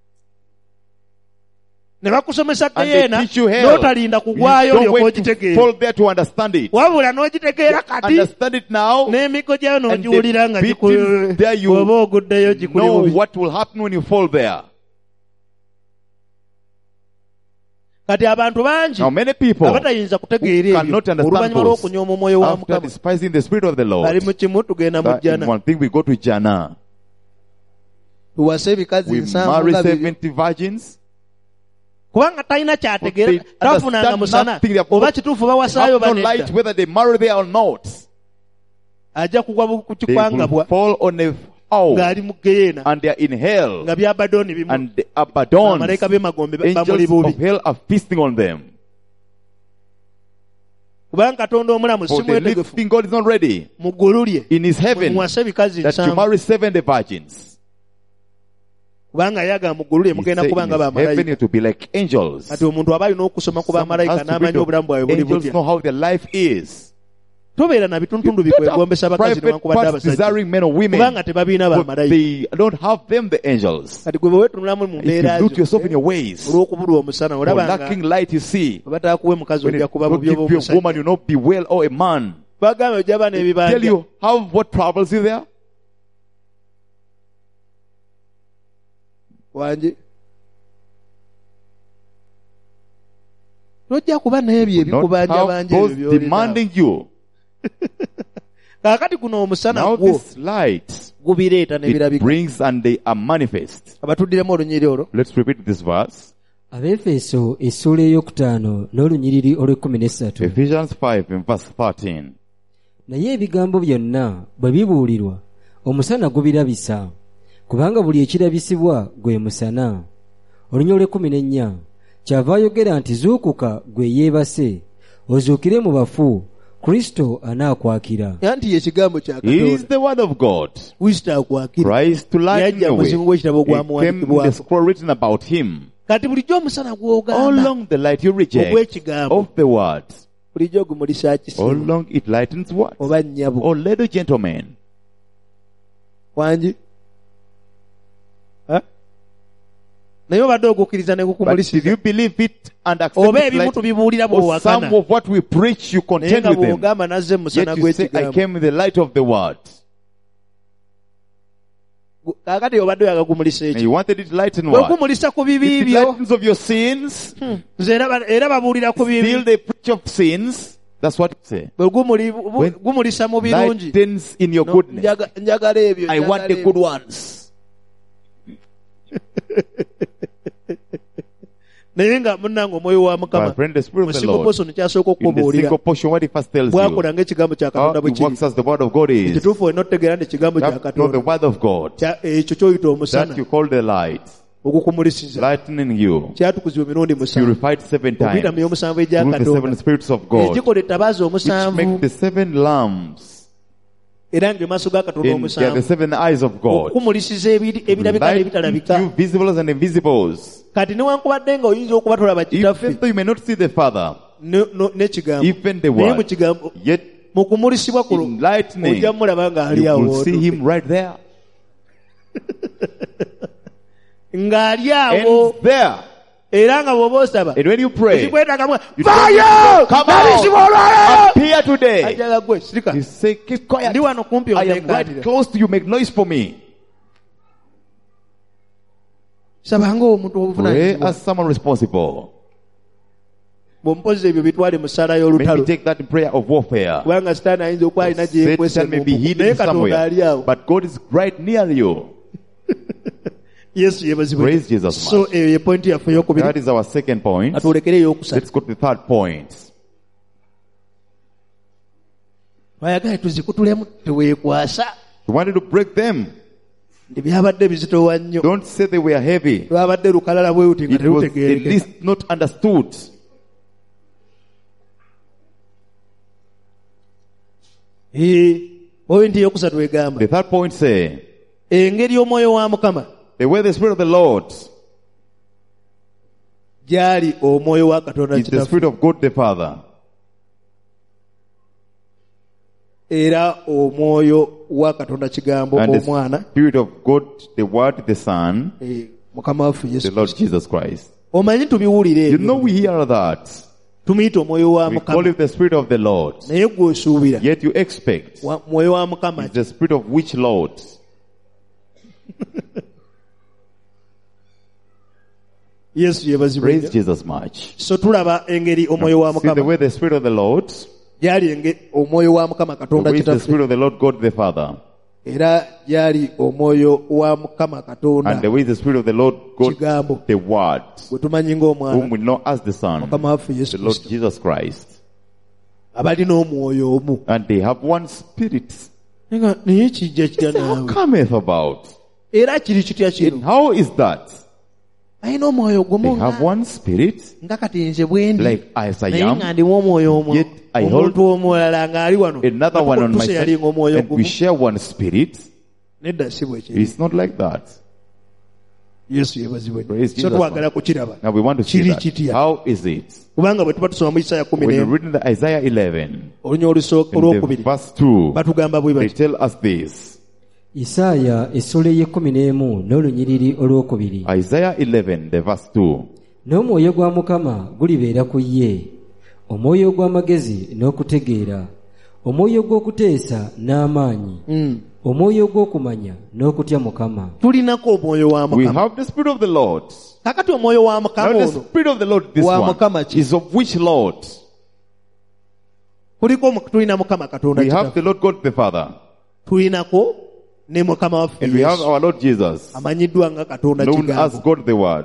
ne bakusomesa And they kayeena teach you hell. n'otalinda You kugwayo don't olyoka wait to ogitegeera fall there to understand it. wabula n'ogitegeera kati Understand it now. n'emigo gyayo And n'ogiwulira nga the beatings there you oba oguddeyo gikuli know bubi what will happen when you fall there. kati abantu bangi Now many people abatayinza kutegeera who ebyo cannot understand oluvannyuma those lw'okunyooma omwoyo wa after Mukama despising the Spirit of the bali Lord. mu kimu tugenda mu That in jjana one thing we go to Jannah. tuwase ebikazi We nsanvu marry nga biri 70 virgins. kubanga talina kyategeera They tafunanga understand musana nothing. They have oba got- kituufu They bawasaayo have no light banedda whether they marry there or not. ajja kugwa ku They kikwangabwa will fall on a foul ng'ali mu geyeena and they are in hell. nga byabadoni bimu And the Abaddons, bamalayika b'emagombe bamuli angels bubi of hell are feasting on them. kubanga katonda omulamu For si the mwetegefu living God is not ready mu ggulu lye in his heaven muwase ebikazi that you 7 marry 70 virgins. kubanga yagamba mu ggulu lye He mugenda said kuba in nga his heaven bamalayika you to be like angels. kati omuntu aba alina okusoma ku Someone bamalayika has to read n'amanya of obulamu bwabwe buli angels butya know how their life is. tobeera na bituntundu Don't have bikwegombesa bakazi private newankubadde parts abasajja desiring men or women. kubanga tebabiina But bamalayika they don't have them, the angels. kati gwe bwe weetunulamu mu If you mbeera look yourself in zo your ways, olw'okubulwa omusana or olaba lacking nga light, you see, bwe bataakuwa mukazi when ojja it kuba will bubi give you a woman, obw'omusajja you not be well, or a man. bagamba ojja ba Tell n'ebibanja you how what troubles you there. wange tojja kuba n'ebyo Not ebikubanja have banja ebyo those by'olina demanding you. kaakati guno omusana Now gwo this light, gubireeta ne it birabika brings and they are manifest. abatuddiremu olunyiri olwo Let's repeat this verse. Abefeso essuula ey'okutaano n'olunyiriri olw'ekumi Ephesians 5 in verse 13. naye ebigambo byonna bwe bibuulirwa omusana gubirabisa kubanga buli ekirabisibwa gwe musana. Olunya olw'ekumi kyava ayogera nti zuukuka gwe yeebase ozuukire mu bafu Kristo anaakwakira. anti ye kigambo kya He is katonda the word of God. kristo akwakira Christ to lighten yajja the mu muzingo way. gw'ekitabo He came in the gwamuwandikibwako scroll written about him. kati bulijjo omusana All gw'ogamba along the light you reject ogw'ekigambo of the word. bulijjo gumulisa All kisimu along it lightens what? oba nnyabo Oh, ladies gentlemen. wangi naye obadde ogukkiriza ne But did gukumulisiza you believe it and accept oba it ebimu like, tubibuulira or some bw'owakana of what we preach you naye contend nga with them? bw'ogamba nazze mu musana Yet you say, I gw'ekigambo came in the light of the word. kaakati obadde oyagagumulisa And ekyo you wanted it lightened what? bwegumulisa ku bibi If it byo lightens of your sins, nze era babuulira ku bibi still they preach of sins. That's what it says. bwe When gumulisa mu birungi Lightens in your No, goodness. njagala ebyo I want the njagala good ebyo. ones. naye nga munnange omwoyo wa My mukama friend, the Spirit mu of the single Lord. portion kyasooka In the okukubuulira single portion, what he first tells you. bwakola ng'ekigambo kya How katonda bwe it works kiri as the word of God is. ekituufu olina otegeera nti ekigambo You kya have to know the katonda word of God. ekyo ky'oyita omusana That you call the light. ogukumulisiza Lightening you. kyatukuzibwa emirundi musanvu Purified 7 okuyita times. mu y'omusanvu egya Through the 7 katonda spirits of God. egikola ettabaaza Which omusanvu make the 7 lamps. era ng'emaaso ga katonda And they are the omusanvu 7 eyes of God. okukumulisiza ebirabika Light n'ebitalabika you visibles and invisibles. kati newankubadde nga oyinza okuba tolaba kitaffe Even though you may not see the Father, n'ekigambo even the naye mu word, kigambo yet mu kumulisibwa kuno in lightning, ojja mulaba nga ali you awo will see him right there. ng'ali awo And there. era nga bw'oba osaba And when you pray, ekikwetagamu you vaayo come nalisibwa out, olwaleero appear today. ajala gwe sirika You say, keep quiet. ndi wano kumpi I am right onteekaatira close to you. Make noise for me. sabanga omuntu Pray obuvunaanyizibwa as someone responsible. bw'ompozi ebyo bitwale mu ssala Maybe y'olutalo take that prayer of warfare. kubanga sitaani ayinza okuba alina gye yeekwese Satan may be naye hidden katonda ali somewhere, awo but God is right near you. yesu yebazibwe Praise Jesus so much. eyo ye pointi yaffe ey'okubiri That is our second point. atulekere ey'okusatu Let's go to the third point. bayagale tuzikutulemu teweekwasa You wanted to break them. nti byabadde bizitowa nnyo Don't say they were heavy. lwabadde lukalala bwe luti nga It was at terutegeerekeka least not understood. pointi ey'okusatu egamba The third point say, engeri omwoyo wa mukama the way the Spirit of the Lord gyali omwoyo wa katonda is the kitaffe Spirit of God the Father. era omwoyo wa katonda kigambo And the omwana Spirit of God, the Word, the Son, mukama waffe the yesu Lord Jesus Christ. omanyi tubiwulire You know ebyo we hear that. tumuyita omwoyo wa We call mukama it the Spirit of the Lord. naye gwe osuubira Yet you expect mwoyo wa mukama it's the Spirit of which Lord? yesu yebazibwe Praise Jesus much. so tulaba engeri omwoyo wa See the mukama way the Spirit of the Lord, gyali omwoyo wa mukama the katonda way is the kitaffe Spirit of the Lord God the Father. era yali omwoyo wa Mukama And the Katonda way the Spirit of the Lord got kigambo the Word, gwe tumanyi whom ng'omwana we know as the Son, Mukama waffe Yesu the Lord Kristo Jesus Christ. abalina omwoyo omu. And they have one Spirit. Naye kijja kitya How naawe? cometh about? Era kiri kitya And kino? how is that? Alina omwoyo They gumu have one Spirit, nga kati nze bwe ndi like as I naye am, nga ndimu omwoyo omu. yet I hold Omuntu omulala ng'ali wano another one on my tuse side, yalinga omwoyo and we gumu. share one Spirit. Nedda si bwe kiri. It's not like that. Yesu yeebazibwe. Praise So Jesus. twagala kukiraba. Now we want to see Kiri that. kitya? How is it? Kubanga bwe tuba tusoma mu Isaya When you 11 read in the Isaiah 11, olunya in olwokubiri the verse 2, batugamba bwe they bati tell us this. isaaya essula ey'ekkumin'emu n'olunyiriri olwokubiri. Isaiah 11, the verse 2. N'omwoyo gwa Mukama gulibeera ku ye, omwoyo ogw'amagezi n'okutegeera, omwoyo gw'okuteesa n'amaanyi, omwoyo gw'okumanya n'okutya Mukama. tulinako omwoyo wa We Mukama. have the Spirit of the Lord. Kakati omwoyo wa Now Mukama the ono Spirit of the Lord, this Wa one, Mukama ki? is of which Lord? tulina Mukama Katonda We have kitaffe. the Lord God the Father. tulinako ne Mukama waffe And we have Yesu our Lord Jesus, amanyiddwa nga Katonda known as kigambo God the Word,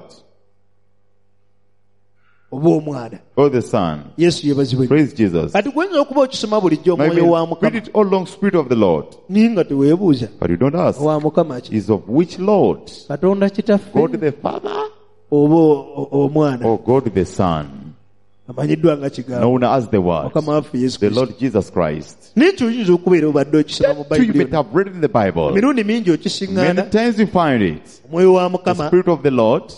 oba omwana. or the Son. Yesu yeebazibwe. Praise Jesus. Kati gwenza okuba okisoma bulijjo Now omwoyo wa you read Mukama it all along, Spirit of the Lord. naye nga teweebuuza But you don't ask, wa Mukama ki? is of which Lord? Katonda kitaffe God the Father oba omwana or God the Son? amanyiddwa nga kigambo Known as the Word, Mukama waffe Yesu the Kristo. Lord Jesus Christ. naye kyoyinza okubeera obadde okisoma mu So you Bayibuli may have read it in the Bible. emirundi mingi Many okisiŋŋaana times you find it. omwoyo wa The Mukama Spirit of the Lord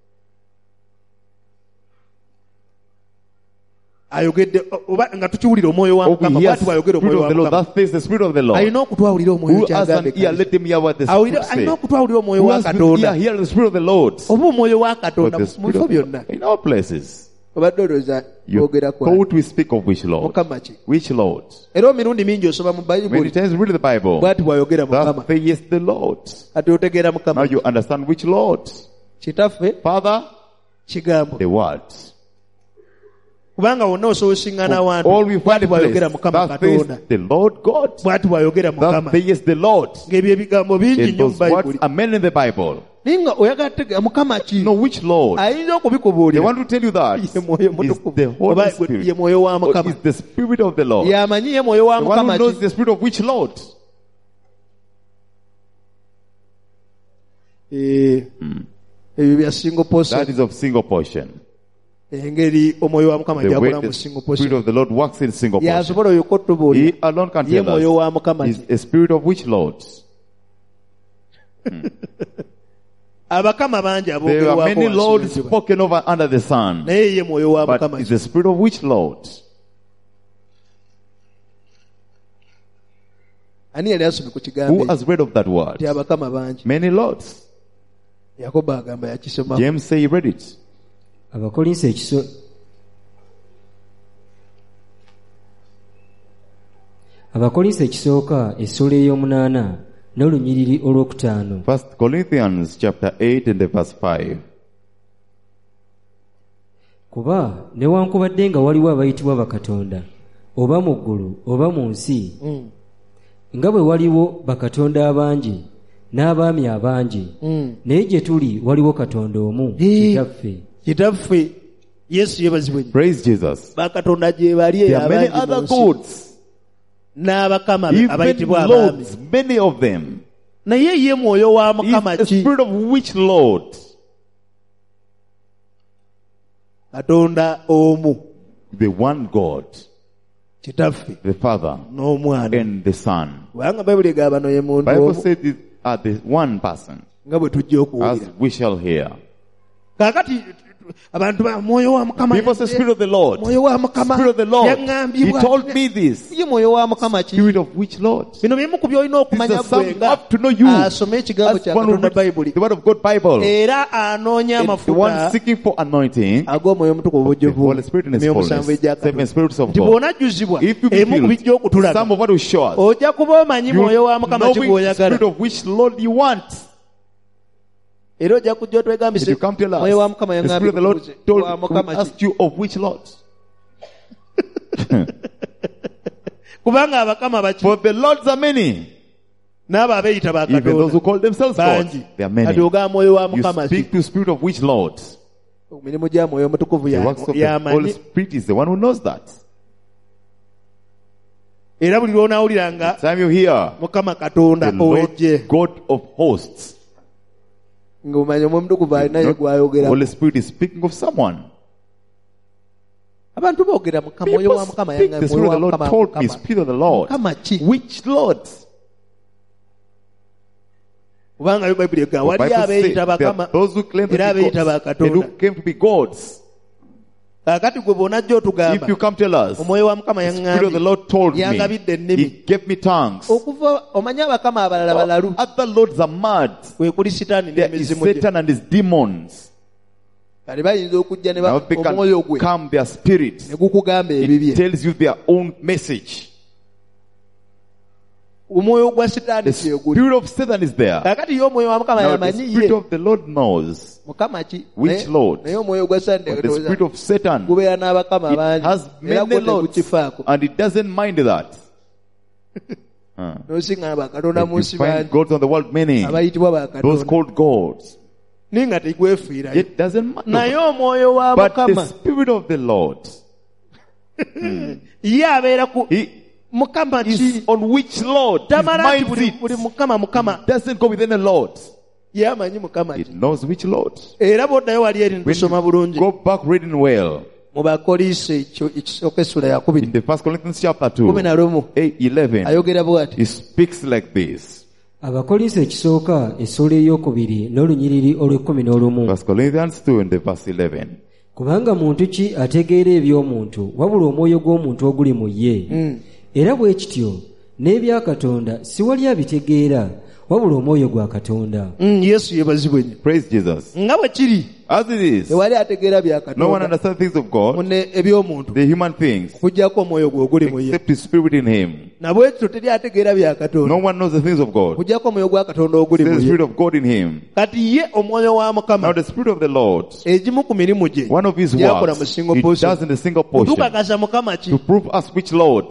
ayogedde oba nga tukiwulira omwoyo wa or we Mukama hear bw'ati bw'ayogera Spirit omwoyo of wa the Lord. Mukama That says the Spirit of the Lord. alina okutwawulira omwoyo Who has kyagambe an ear, let him hear what the alina Spirit says. okutwawulira omwoyo Who wa has an ear, Katonda hear the Spirit of the Lord. oba omwoyo wa But Katonda the mu Spirit bifo of the byonna Lord. In all places. obadde olowooza You boogera kwa thought we speak of which Lord? Mukama ki? Which Lord? era emirundi mingi osoma mu Many Bayibuli times you read the Bible. bw'ati bw'ayogera Mukama That says the Lord. kati otegeera Now Mukama you understand which Lord? kitaffe Father, kigambo the Word. kubanga wonna osobola osiŋŋaana All we abantu find bw'ati in bw'ayogera place. Mukama That says Katonda the Lord God. bw'ati bw'ayogera Mukama That says the Lord. ng'ebyo ebigambo bingi And nnyo mu those words Bayibuli are many in the Bible. naye nga oyagala kutegeera Mukama ki No, which Lord? ayinza They okubikubuulira want to tell you that ye mwoyo is mutukuvu the Holy oba ye Spirit. mwoyo wa Or Mukama is the Spirit of the Lord. yamanyi ye mwoyo wa The one Mukama who knows ki the Spirit of which Lord? ebyo bya single person That is of single portion. engeri omwoyo wa Mukama The way gyakola the mu single Spirit person of the Lord works in single portion. yasobola oyo kotubuulira He alone can ye tell mwoyo wa us Mukama is ki a spirit of which Lord? abakama bangi There are aboogerwako many wansi lords w'enjuba. spoken over under the sun. naye ye mwoyo wa But Mukama is ki the spirit of which Lord? ani yali asomye ku kigambo Who ekyo has read of that word? nti abakama bangi Many lords. Yakobo agamba yakisoma James say he read it. Abakolinso ekisooka essula ey'omunaana n'olunyiriri olwokutaano. 1 Corinthians chapter 8 and the verse 5. Kuba newankubadde nga waliwo abayitibwa bakatonda oba mu ggulu oba mu nsi nga bwe waliwo bakatonda abangi n'abaami abangi naye gye tuli waliwo Katonda omu kitaffe Yesu yeebazibwe nnyo. Praise Jesus. bakatonda gye bali There are many abangi mu other nsi. gods. n'abakama Even abayitibwa abaami lords, many of them. naye ye mwoyo wa Is Mukama the ki spirit of which Lord? Katonda omu The one God, kitaffe the Father, n'omwana and the Son. kubanga bayibuli egamba no ye muntu Bible omu said these are the one person, nga bwe tujja as okuwulira we shall hear. kaakati abantu ba mwoyo wa Mukama People say, Spirit of the Lord. mwoyo wa Mukama Spirit of the Lord. He yaŋŋambibwa told me this. ye mwoyo wa Mukama ki Spirit of which Lord? bino bimu ku byolina okumanya This is some gwe you have to know you. asome ekigambo As kya one who Katonda reads bayibuli the word of God Bible. era anoonya And the one amafuta seeking for anointing, ag'omwoyo omutukuvu the obujjuvu Holy Spirit in His emyomusanvu fullness, egya seven Katonda spirits of nti God. bw'onajjuzibwa If you be emu ku bijja filled, okutulaga some of what will show us. ojja kuba omanyi mwoyo wa Mukama ki Knowing the spirit gw'oyagala of which Lord you want. era ojja kujja If otwegambise you come tell us, mwoyo wa Mukama the Spirit of the Lord yaŋŋambye told wa we Mukama ki asked you of which Lord? kubanga abakama baki For the Lords are many. n'abo abeeyita ba Even those who katonda call themselves gods, bangi there are many. kati ogaba mwoyo wa You mukama speak ki to the spirit of which Lord? emirimu gya mwoyo omutukuvu The works of the Holy yamanyi Spirit is the one who knows that. era buli lw'onaawuliranga Time you hear mukama katonda the Lord ow'eggye God of hosts, ng'omanya omwoyo omutukuvu alinaye not gw'ayogera. Holy Spirit is speaking of someone. Abantu boogera mukama mwoyo People wa mukama speak, yanga the Spirit mwoyo of the wa Lord mukama told me, mukama. Spirit of the Lord. Mukama ki? Which Lord? kubanga bayibuli ega The wali Bible abeeyita says there bakama are those who claim to era be abeeyita gods bakatonda. and who came to be gods. kaakati gwe bw'onajja otugamba If you come tell us, omwoyo wa mukama the Spirit of the yaŋŋambye Lord told me, yangabidde He ennimi gave me tongues. okuva omanye abakama abalala balalu Other lords are mad. kwe kuli sitaani There is n'emizimu gye Satan and his demons. kale bayinza okujja ne Now they omwoyo can gwe calm their spirits. ne gukugamba It ebibye. tells you their own message. omwoyo gwa sitaani The kyeguli. spirit of Satan is there. kaakati ye omwoyo wa mukama Now the yamanyi spirit ye of the Lord knows. mukama ki? Which Naye- Lord? naye omwoyo gwa sitaani But the spirit of Satan, gubeera n'abakama it bangi has era many gwe lords tegukifaako. and it doesn't mind that. n'osinga bakatonda mu You nsi find bangi gods on the world many. abayitibwa Those bakatonda called gods. naye nga tegwefiirayo It doesn't naye matter. omwoyo wa But the mukama spirit of the Lord, ye abeera ku He mukama ki is on which Lord? His tamala nti mind buli mukama mukama doesn't go with any Lord. ye amanyi mukama It ki knows which Lord. era bw'oddayo wali eri When ntusoma you bulungi go back reading well, mu bakoliso ekisooka essula yakubiri in the 1 Corinthians chapter kumi 2, na lumu 8:11, ayogera bw'ati he speaks like this. abakolinso ekisooka essula eyokubiri n'olunyiriri olw'ekkumi n'olumu 1 Corinthians 2 and the verse 11. kubanga muntu ki ategeera eby'omuntu wabula omwoyo gw'omuntu oguli mu ye era bwe kityo n'ebya katonda si wali abitegeera wabula omwoyo gwa katonda. yesu yebazibwe nnyo Praise Jesus. nga bwe kiri As it is, tewali ategeera bya no one katonda understands things of God, munne eby'omuntu the human things, kugyako omwoyo gwe oguli mu ye. except his spirit in him. nabwe kityo teri ategeera bya No katonda one knows the things of God. kugyako omwoyo gwa katonda oguli There's mu the ye. spirit of God in him. kati ye omwoyo wa Now mukama the spirit of the Lord, egimu ku mirimu gye one of his Yakola mu works, single it portion. does in a single portion tukakasa mukama ki to prove us which Lord.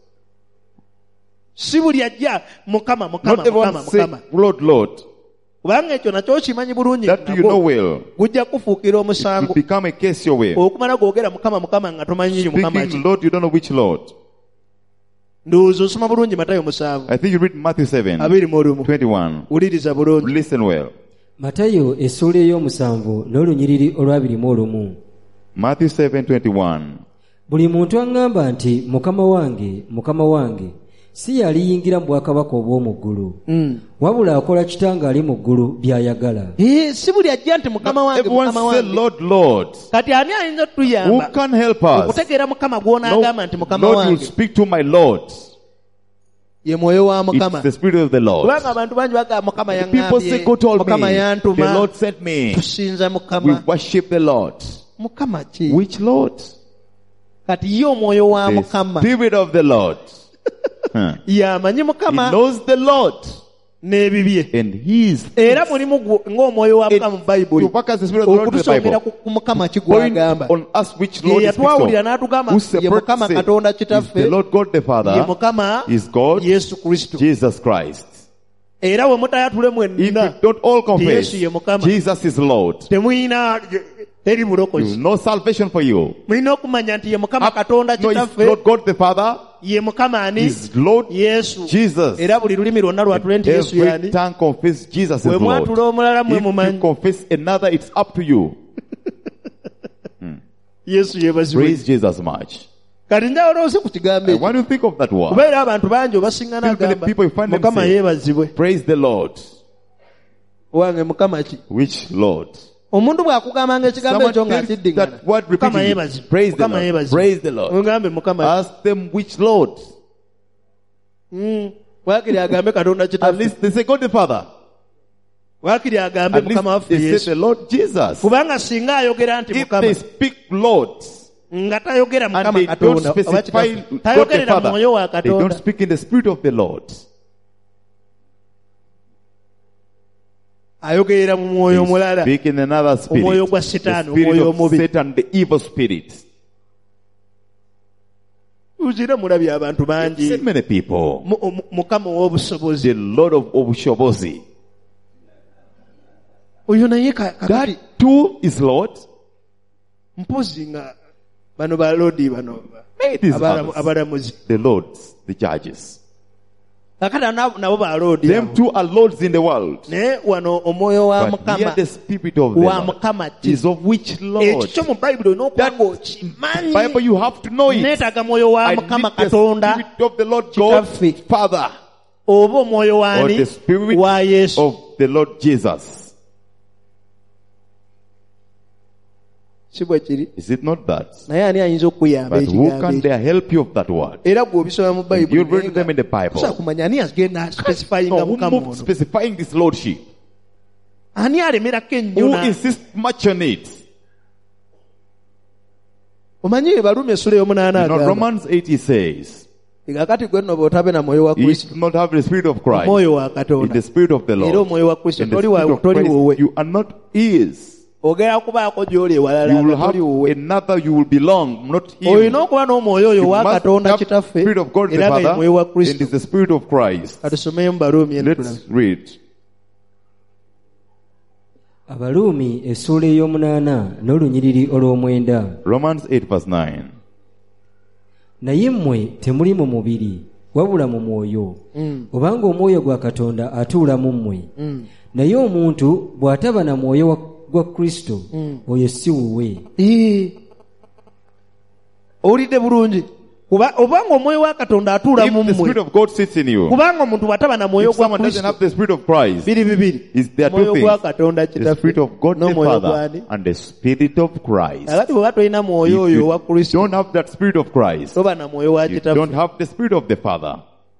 si buli ajja mukama Not mukama everyone mukama say, mukama Lord, Lord. kubanga ekyo nakyo okimanyi bulungi That do you know nabwo well. gujja kufuukira It omusango will become a case your way. okumala gwogera mukama mukama nga tomanyi mukama Speaking ki Lord, you don't know which Lord. ndowooza osoma bulungi matayo 7 I think you read Matthew 7, 21. wuliriza bulungi Listen well. matayo essula ey'omusanvu n'olunyiriri olwabirimu olumu. Matthew 7:21. buli muntu aŋŋamba nti mukama wange mukama wange si yaliyingira mu bwakabaka obw'omu ggulu wabula akola kitange ali mu ggulu by'ayagala. si buli ajja nti mukama wange Everyone mukama say, wange Lord, Lord. kati ani ayinza Who otuyamba can help us? okutegeera mukama No, gw'onaagamba nti mukama Lord, you wange speak to my Lord. ye mwoyo wa It's mukama. the spirit of the Lord. kubanga abantu bangi bagamba mukama People say, God yaŋŋambye told me, mukama the yantuma Lord sent me. tusinza We mukama worship the Lord. mukama ki? Which Lord? kati ye omwoyo wa The mukama spirit of the Lord. Huh. yamanyi He mukama knows the Lord. n'ebibye And he is era mulimu ng'omwoyo wa mukama mu bayibuli to work as the spirit of the Lord in the okutusongera Bible. ku mukama ki Point gwagamba on us which ye Lord is yatwawulira of. n'atugamba Who ye separates mukama it? katonda Is kitaffe the Lord God the ye Father, mukama is God, yesu kristo Jesus Christ. era bwe mutayatule If mwenna we don't all confess, Yesu ye Mukama. Jesus is Lord, temuyina eri bulokozi no salvation for you. mulina okumanya nti ye mukama katonda No, is kitaffe Lord God the Father, ye mukama ani is Lord yesu Jesus. era buli lulimi lwonna lwatule nti yesu Every yani tongue confess Jesus bwe is Lord. mwatula omulala mwe If you mumanyi confess another, it's up to you. yesu yebazibwe Praise Jesus much. kati njawulooze ku kigambo And ekyo when you think of that word, kubeera abantu bangi obasiŋŋana Still many agamba people find mukama themselves. yeebazibwe praise the Lord. wange mukama ki? Which Lord? omuntu bw'akugambanga ekigambo Someone ekyo tells ng'akiddiŋŋana that word mukama repeatedly. yeebazibwe Praise the mukama Lord. yeebazibwe Praise the Lord. ogambe mukama Ask them which Lord. waakiri agambe katonda At kitaffe least they say God the Father. waakiri agambe At least mukama waffe they say yesu the Lord Jesus. kubanga singa ayogera nti If mukama they speak Lord nga tayogera and mukama they don't katonda oba specify kitaffe God the tayogerera mu Father, mwoyo wa they don't katonda speak in the Spirit of the Lord. ayogerera mu mwoyo omulala They speak in another spirit. Omwoyo gwa The Setaani, spirit omwoyo of omubi. Satan, the evil spirit. uzira mulabye abantu You've bangi seen many people. mukama ow'obusobozi The Lord of Obushobozi. oyo naye kakati That too is Lord. mpozi nga bano balodi bano May these others, abalamuzi the lords, the judges. kakati nabo balodi Them too are lords in the world. naye wano omwoyo wa But here mukama the spirit of the wa Lord mukama ki is of which Lord? ekyo mu bayibuli olina okuba Bible ng'okimanyi you have to know it. neetaaga mwoyo wa I need mukama the katonda spirit of the Lord God, Kitaffe. Father, oba omwoyo or waani the spirit wa yesu of the Lord Jesus. si bwe kiri Is it not that? naye ani ayinza okukuyamba But who ekigambo can ekyo there help you of that word? era gwe obisoma mu You bayibuli read them in the Bible. osobola kumanya ani agenda specifyinga No, who mukama moved ono specifying this lordship? ani alemerako ennyo Who na- insists much on it? omanyi baluumi essula ey'omunaana You know, agamba Romans 80 says, kakati gwe nno bw'otabe na mwoyo wa if kristo you do not have the spirit of Christ, omwoyo wa in katonda the spirit of the era Lord, omwoyo wa kristo in the toli spirit of toli wuwe Christ, you are not his. ogera kubaako gy'oli ewalala You will nga have toli wuwe another, you will belong, not him. olina okuba n'omwoyo oyo You wa must katonda have the kitaffe spirit of God the era nga ye Father, mwoyo wa and kristo is the spirit of Christ. katusomeyo mu baluumi eno tulabe. Let's read. abaluumi essuula ey'omunaana n'olunyiriri olw'omwenda. Romans 8 verse 9. Naye mmwe temuli mu mubiri wabula mu mwoyo, obanga omwoyo gwa katonda atuula mu mmwe. Naye omuntu bw'ataba na mwoyo gwa kristo oyo si wuwe. owulidde bulungi obanga omwoyo wa katonda atuula mu If the spirit mmwe of God sits in you, kubanga omuntu bw'ataba na mwoyo if gwa someone doesn't kristo have the spirit of Christ, biri bibiri is there are two omwoyo gwa things. katonda The kitaffe spirit of God the n'omwoyo Father gwani and the spirit of Christ. kakati bw'oba tolina If mwoyo oyo owa you kristo don't have that spirit of Christ, toba na mwoyo wa you don't kitaffe have the spirit of the Father.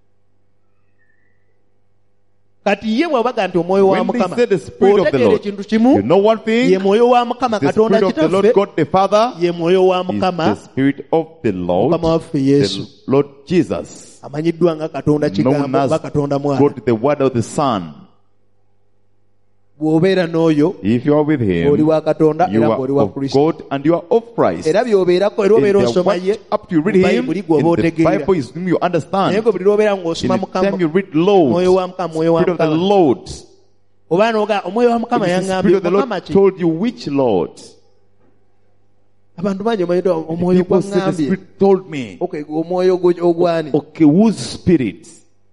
kati ye bw'abaga nti omwoyo wa When they mukama say the spirit of the otegeera Lord, ekintu kimu you know one ye thing, mwoyo wa mukama the katonda spirit of the Lord kitaffe God the Father ye mwoyo wa is the mukama spirit of the Lord, Mukama waffe Yesu. the Lord Jesus, amanyiddwa nga katonda known kigambo as oba katonda mwana God the Word of the Son. bw'obeera n'oyo If you are with Him, oli wa katonda you era are ng'oli wa of kristo God and you are of Christ. era by'obeerako era obeera And osoma ye up to you read mu Him, bayibuli gwe in oba the otegeera Bible is whom you naye understand. gwe buli lw'obeera In ng'osoma the mukama time you read mwoyo wa Lord, mukama mwoyo wa Spirit of the mukama Lord, oba n'oga omwoyo wa mukama it is the yaŋŋambye Spirit of the mukama Lord ki told you which Lord. abantu bangi omanyidde omwoyo People say the gwaŋŋambye Spirit told me. okay omwoyo ogwani Okay, whose spirit?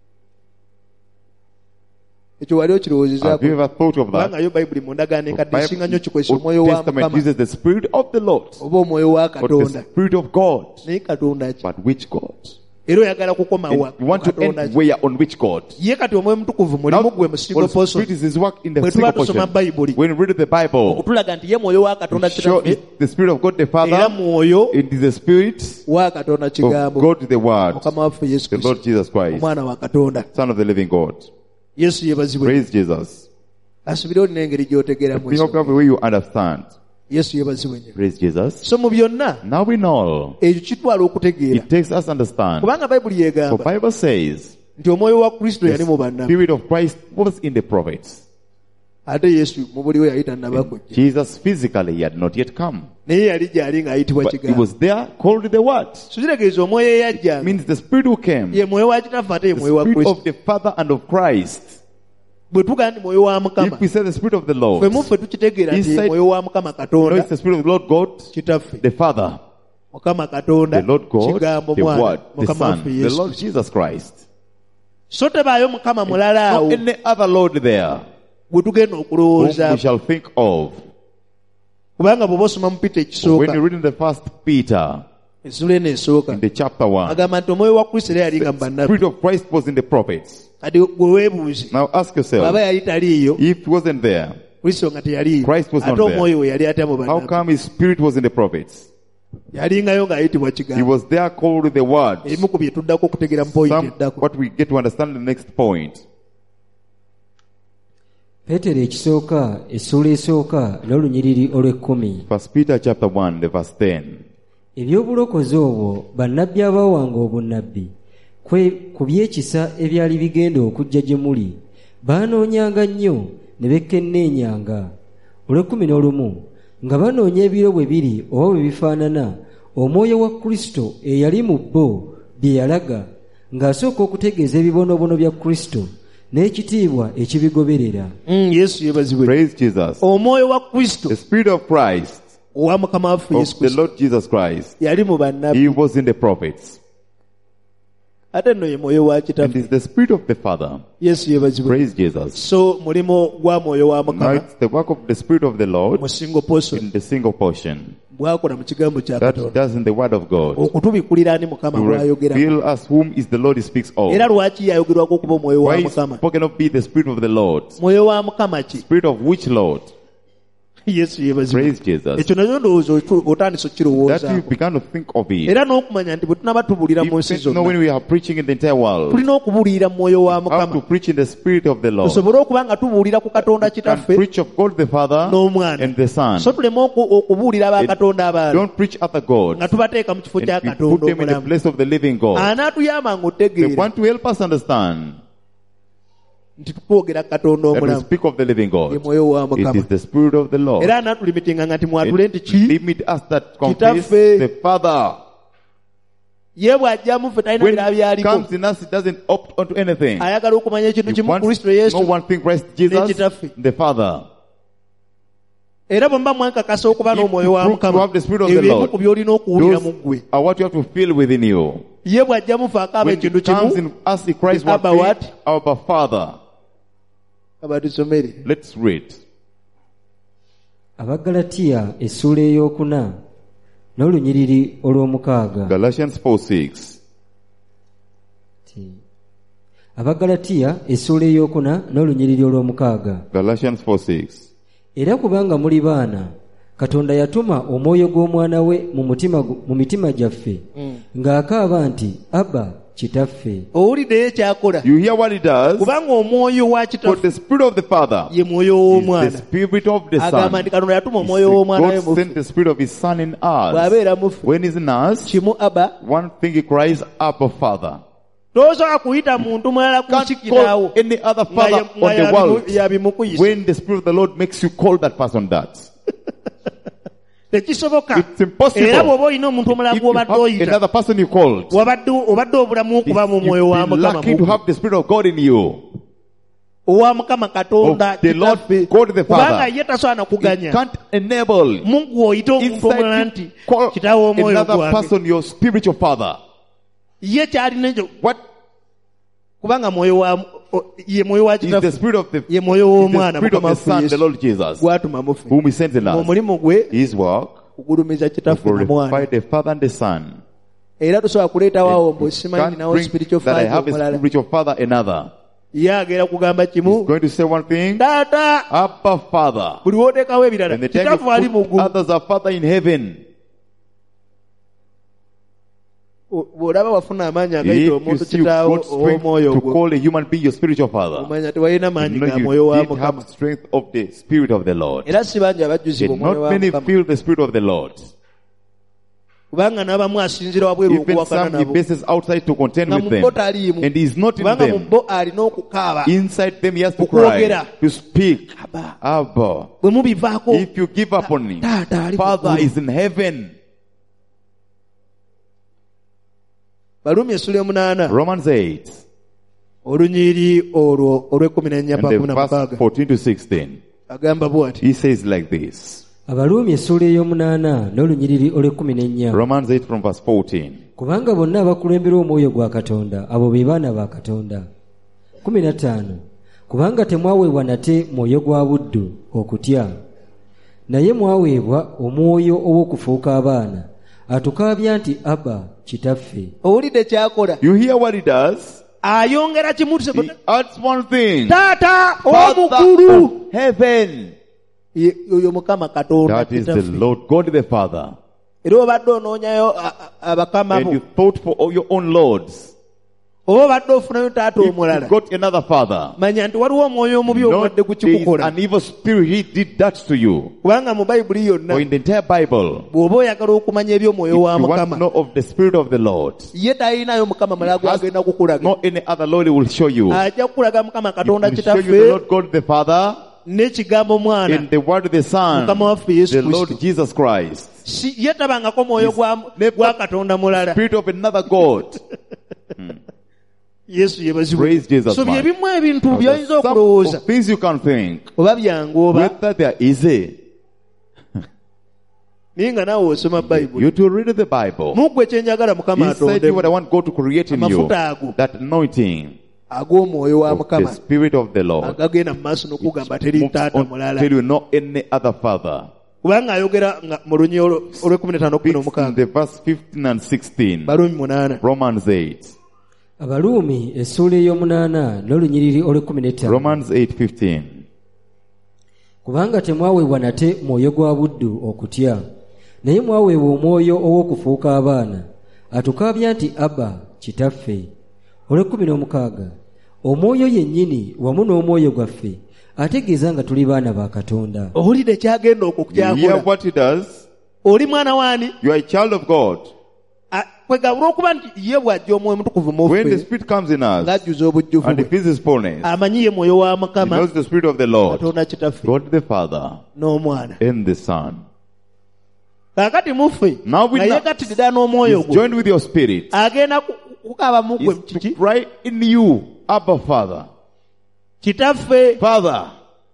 ekyo wali okirowoozezaako Have you ever thought of that? kubanga yo bayibuli mu ndagaano The enkadde esinga nnyo kikozesa Old omwoyo wa Testament mukama uses the Spirit of the Lord, oba omwoyo wa but the katonda Spirit of God. naye katonda ki But which God? era oyagala kukoma And wa you want to katonda end ki where on which God? ye kati omwoyo mutukuvu mulimu gwe mu single Holy person Spirit is His work in the bwe single tuba tusoma portion. bayibuli When we read the Bible, okutulaga nti ye mwoyo wa katonda show kitaffe it the Spirit of God the era Father, mwoyo it is the Spirit wa katonda of kigambo God the Word, mukama waffe yesu the kristo Lord Jesus Christ, omwana wa katonda Son of the living God. yesu yebazibwe Praise Jesus. asubire olina engeri gy'otegeeramu We hope you have a way you understand. yesu yebazibwe nnyo Praise Jesus. so mu byonna Now we know. ekyo kitwala okutegeera It takes us to understand. kubanga bayibuli The yegamba Bible says nti omwoyo wa kristo yali mu the bannabbi Spirit of Christ was in the prophets. ate yesu mu buli we yali tannaba kujja Jesus physically he had not yet come. naye yali gy'ali ng'ayitibwa But he kigambo was there called the Word. so kitegeeza omwoyo eyajjanga Means the Spirit who came. ye mwoyo wa kitaffe ate ye The mwoyo wa Spirit kristo of the Father and of Christ. bwe tugamba nti mwoyo wa mukama If we say the Spirit of the Lord, ffe muffe tukitegeera nti ye Inside- mwoyo wa mukama no, katonda it's the Spirit of the Lord God, kitaffe the Father, mukama katonda the Lord God, kigambo the mwana Word, the mukama Son, waffe the yesu Lord Jesus Christ. so tebaayo mukama mulala No awo any other Lord there gwe tugenda whom okulowooza we shall think of. kubanga bw'oba osoma mu pita When ekisooka you read in the first Peter, essula eno esooka in the chapter 1, agamba nti omwoyo wa kristo era yalinga mu the bannabbi Spirit of Christ was in the prophets. kati gwe weebuuze Now ask yourself, bw'aba yali taliiyo if he wasn't there, kristo nga teyaliiyo Christ was not ate there. omwoyo we yali atya mu how bannabbi come his Spirit was in the prophets? yalingayo ng'ayitibwa He kigambo was there called the Word. erimu ku bye tuddako okutegera mu poyinti Some, eddako what we get to understand in the next point. Peetero ekisooka essuula esooka n'olunyiriri olw'ekkumi. 1 Peter chapter 1, the verse 10. Ebyobulokozi obwo bannabbi abaawanga obunnabbi ku by'ekisa ebyali bigenda okujja gye muli baanoonyanga nnyo ne bekkenneenyanga. Olw'ekkumi nga banoonya ebiro bwe biri oba bwe bifaanana omwoyo wa Kristo eyali mu bo bye yalaga ng'asooka okutegeeza ebibonoobono bya Kristo n'ekitiibwa ekibigoberera. Yesu yebazibwe. Praise Jesus. Omwoyo wa Kristo The Spirit of Christ, owa Mukama waffe of Yesu the Kristo Lord Jesus Christ, yali mu bannabbi He was in the prophets. ate nno ye mwoyo wa And Kitaffe. is the Spirit of the Father. Yesu yebazibwe. Praise Jesus. So mulimo gwa mwoyo wa Now Mukama it's the work of the Spirit of the Lord mu single portion in the single portion bwakola mu kigambo kya that Katonda does in the Word of God okutubikulira ani Mukama to bw'ayogera reveal us whom is the Lord He speaks of. era lwaki yayogerwako okuba omwoyo wa Why is Mukama. spoken of be the Spirit of the Lord? Mwoyo wa Mukama ki? Spirit of which Lord? Yesu yebazibwe. Praise Jesus. Ekyo nakyo ndowooza otandise That you okirowoozaako began to think of it. era n'okumanya nti bwe tunaba tubuulira mu nsi You know, when zonna we are preaching in the entire world, tulina okubuulira mu mwoyo wa we have to Mukama preach in the Spirit of the Lord. tusobole okuba nga tubuulira ku Katonda And Kitaffe preach of God the Father n'Omwana. and the Son. so tuleme okubuulira ba Katonda abalala Don't preach other gods. nga tubateeka mu kifo kya And we Katonda put them in the omulamu. place of the living God. Anaatuyamba They ng'otegeera want to help us understand nti tukwogera Katonda that we omulamu speak of the living ye God. mwoyo wa It Mukama. is the Spirit of the Lord. Era anaatulimitinga nga nti mwatule It nti ki limit us that confess Kitaffe. the Father. ye bw'ajja mu ffe talina When bira it byaliko comes in us, it doesn't opt onto anything. ayagala okumanya ekintu He kimu wants Kristo to know Yesu one thing, Christ Jesus, Kitaffe. the Father. era bwe mba mwankakasa okuba If n'omwoyo you wa prove to Mukama have the Spirit of the ebyo Lord, ku by'olina okuwulira mu Those ggwe are what you have to feel within you. ye bw'ajja mu ffe akaaba When ekintu it comes kimu in us, the Christ one Abba thing, what? our Father. abatusomere Let's read. Abagalatiya essuula ey'okuna n'olunyiriri olw'omukaaga. Galatians 4:6. Abagalatiya essuula ey'okuna n'olunyiriri olw'omukaaga. Galatians 4:6. Era kubanga muli baana, Katonda yatuma omwoyo gw'omwana we mu mitima gyaffe ng'akaaba nti Abba Kitaffe. owuliddeyo ekyakola You hear what it does? kubanga omwoyo wa For Kitaffe the Spirit of the Father ye mwoyo is the w'omwana Spirit of the Son. agamba nti Katonda yatuma It's omwoyo w'omwana we God mu sent ffe the Spirit of His Son in us. bw'abeera mu ffe When He's in us, kimu Abba one thing He cries, Abba Father. tosobola kuyita muntu mulala Can't kusikirawo call any other father on the world yabimukuyisa when the Spirit of the Lord makes you call that person that. tekisoboka It's impossible. era bw'oba olina omuntu omulala If you gw'obadde have oyita another person you called, obadde obulamu okuba mu mwoyo wa you've been Mukama lucky to have the Spirit of God in you. owa Mukama Katonda Of the Lord Kitaffe God the Father. kubanga ye tasobola It nakuganya can't enable Mungu oyite omuntu omulala inside nti you call kitaawo omwoyo another gwange person your spiritual father. ye kyalina ekyo What kubanga ye mwoyo wa is the Kitaffe Spirit of the, ye mwoyo is the w'omwana Spirit of Mukama the Son, waffe the Yesu Lord Jesus, gwatuma mu ffe whom He sent in us. omulimu gwe His work kugulumiza to Kitaffe na glorify mwana the Father and the Son. era tosobola kuleetawo awo mbu You simanyi can't nawo bring spiritual that I father have a omulala spiritual father another. ye agenda kugamba He's kimu going to say one thing, taata Abba Father. buli wooteekawo ebirala And the time you Kitaffe ali mu put ggulu others are Father in heaven. bw'olaba wafuna amaanyi If agayita you omuntu see you kitaawo got strength ow'omwoyo to gwo call a human being your spiritual father, omanya tewalina maanyi you know ga mwoyo wa you did Mukama have strength of the Spirit of the Lord. era si bangi abajjuzibwa Did omwoyo not wa many Mukama feel the Spirit of the Lord. kubanga n'abamu asinzira wabweru Even okuwakana some he nabo bases outside to contend nga with mu them. bo taliimu And he is not in kubanga mu them. bo alina okukaaba Inside them he has to Okwogera. cry, to speak. Abba. Abba. bwe mubivaako If you give up on him, taata ali mu Father ggulu. is in heaven. Balumi essula 8 Romans 8 olunyiri olwo olw'ekumi and the verse 14 to 16. agamba bw'ati He says like this. Abaluumi essuula ey'omunaana n'olunyiriri olw'ekumi Romans 8 from verse 14. kubanga bonna abakulembera omwoyo gwa Katonda abo be baana ba Katonda. 15 kubanga temwaweebwa nate mwoyo gwa buddu okutya, naye mwaweebwa omwoyo ow'okufuuka abaana atukaabya nti Abba Kitaffe. owulidde kyakola You hear what he does? ayongera kimu He adds one thing. taata Father ow'omukulu of heaven. oyo Mukama Katonda That is the Kitaffe. Lord God the Father. era obadde onoonyayo abakama And bo you thought for all your own lords. oba obadde ofunayo taata If you omulala got another father, manya nti waliwo omwoyo omubi not omwadde there is gukikukola an evil spirit, he did that to you. kubanga mu bayibuli yonna Or in the entire Bible, bw'oba oyagala okumanya eby'omwoyo if wa you want to Mukama know of the Spirit of the Lord, ye talinayo Mukama mulala gwagenda kukulaga no any other Lord will show you. ajja kukulaga Mukama He Katonda will show you the Kitaffe Lord God the Father n'ekigambo mwana in the Word of the Son, Mukama waffe Yesu the Kristo. Lord Jesus Christ. ye tabangako mwoyo gwa Katonda mulala Spirit of another God. yesu yebazibwe Praise Jesus so much. byebimu ebintu Now, by'oyinza there are okulowooza some things you can think, oba byangu oba whether they are easy. naye nga naawe osoma bayibuli You to read the Bible. muggwe ekyenjagala mukama Inside you, what I atondemu want God to create in you, amafuta ago that anointing ag'omwoyo wa of the mukama Spirit of the Lord. agagenda mu maaso n'okugamba teri Moves taata on mulala till you know any other father. kubanga ayogera nga mu lunyi olw'ekumi Speaks in n'omukaaga the verse 15 and 16. baluumi 8 Romans 8. abaluumi essuula ey'omunaana n'olunyiriri olw'ekkumi n'ettaano Romans 8:15. kubanga temwaweebwa nate mwoyo gwa buddu okutya naye mwaweebwa omwoyo ow'okufuuka abaana atukaabya nti abba kitaffe olw'ekkumi n'omukaaga omwoyo yennyini wamu n'omwoyo gwaffe ategeeza nga tuli baana ba katonda owulidde ekyagenda You hear okukyakola what he does? oli mwana waani You are a child of God. kwega olw'okuba nti ye bw'ajja omwoyo mutukuvu When the muffe Spirit comes in us ng'ajjuza obujjuvu and he bwe feels his fullness, amanyi ye mwoyo wa he mukama knows the Spirit of the Lord, katonda kitaffe God the Father, n'omwana and the Son. kaakati muffe Now we nga know- yeekattirira n'omwoyo He's gwo joined with your spirit. agenda kukaaba muggwe He's kiki to cry in you, Abba Father. kitaffe Father.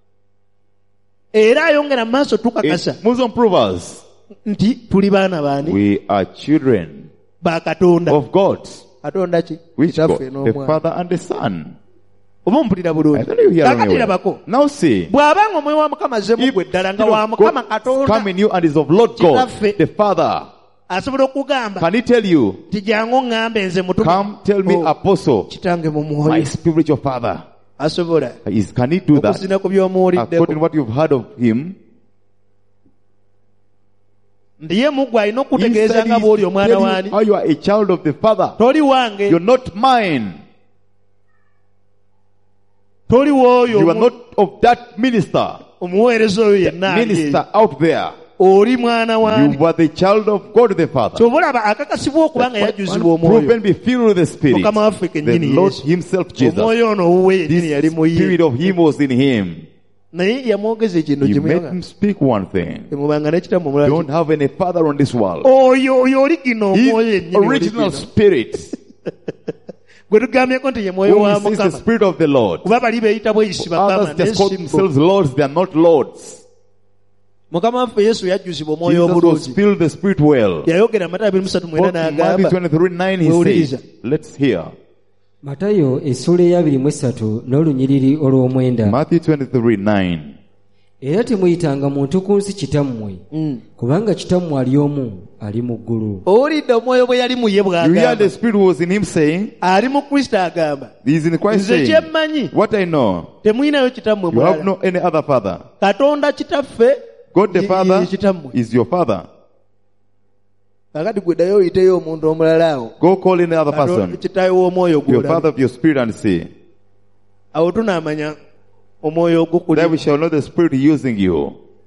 era ayongera mu maaso tukakasa It moves on prove us. nti tuli baana baani We are children ba katonda of God. katonda ki Which God? kitaffe The n'omwana Father and the Son. oba ompulira I bulungi don't know you hear kaakati me well. labako Now see. bw'abanga omwoyo wa mukama azze If muggwe ddala nga Spirit wa of mukama God katonda come in you and is of Lord God, Kitaffe. the Father, asobola okugamba can he tell you, ti jangu ŋŋambe nze mutume come tell me, Oh, Apostle, kitange mu my mwoyo spiritual Father? asobola Can he do that? okusina ku According to by'omuwuliddeko what you've heard of him, ndi ye muggwe alina he okutegeeza said nga he's bw'oli omwana telling waani you how you are a child of the Father. toli wange You're not mine. toli w'oyo You are not of that minister. omuweereza oyo yenna ali Minister out there. oli mwana waani You were the child of God the Father. kyoba olaba akakasibwa okuba nga yajjuzibwa Proven omwoyo be filled with the Spirit. mukama waffe The kennyini Lord yesu himself, Jesus. omwoyo ono owuwe yennyini yali This mu Spirit ye of him was in him. naye yamwogeza ekintu He made kimu him speak one thing. temubanga nekitamu Don't omulala have any father on this world. oyo oli gino His omwoyo yennyini oli original gino. spirit, gwe tugambyeko nti ye mwoyo who wa is the mukama Spirit of the Lord. kuba bali beeyita bweyisi bakama Others just call nesimbo themselves lords. They are not lords. mukama waffe yesu yajjuzibwa omwoyo Jesus was obulungi filled the Spirit well. yayogera Matayo 23:mwenda Matthew n'agamba 23:9 he Wewuliriza. says, let's hear. matayo essuula eya-23 n'olunyiriri olw'omwenda Matthew 23:9. era temuyitanga muntu ku nsi kitammwe kubanga kitammwe ali omu ali mu ggulu owulidde omwoyo bwe yali mu ye You hear the bw'agamba Spirit who was in him saying, ali mu kristo agamba he is in Christ nze saying, kyemmanyi what I know, temulinayo kitammwe you have mulala no any other father. katonda kitaffe God the ye Father kitammwe is your father. kakati gwe ddayo oyiteyo omuntu omulala awo Go call any other Katonda person, kitaawe w'omwoyo your gw'olaba father of your spirit, and see. awo tunaamanya omwoyo That we ogukuli shall know the Spirit using you.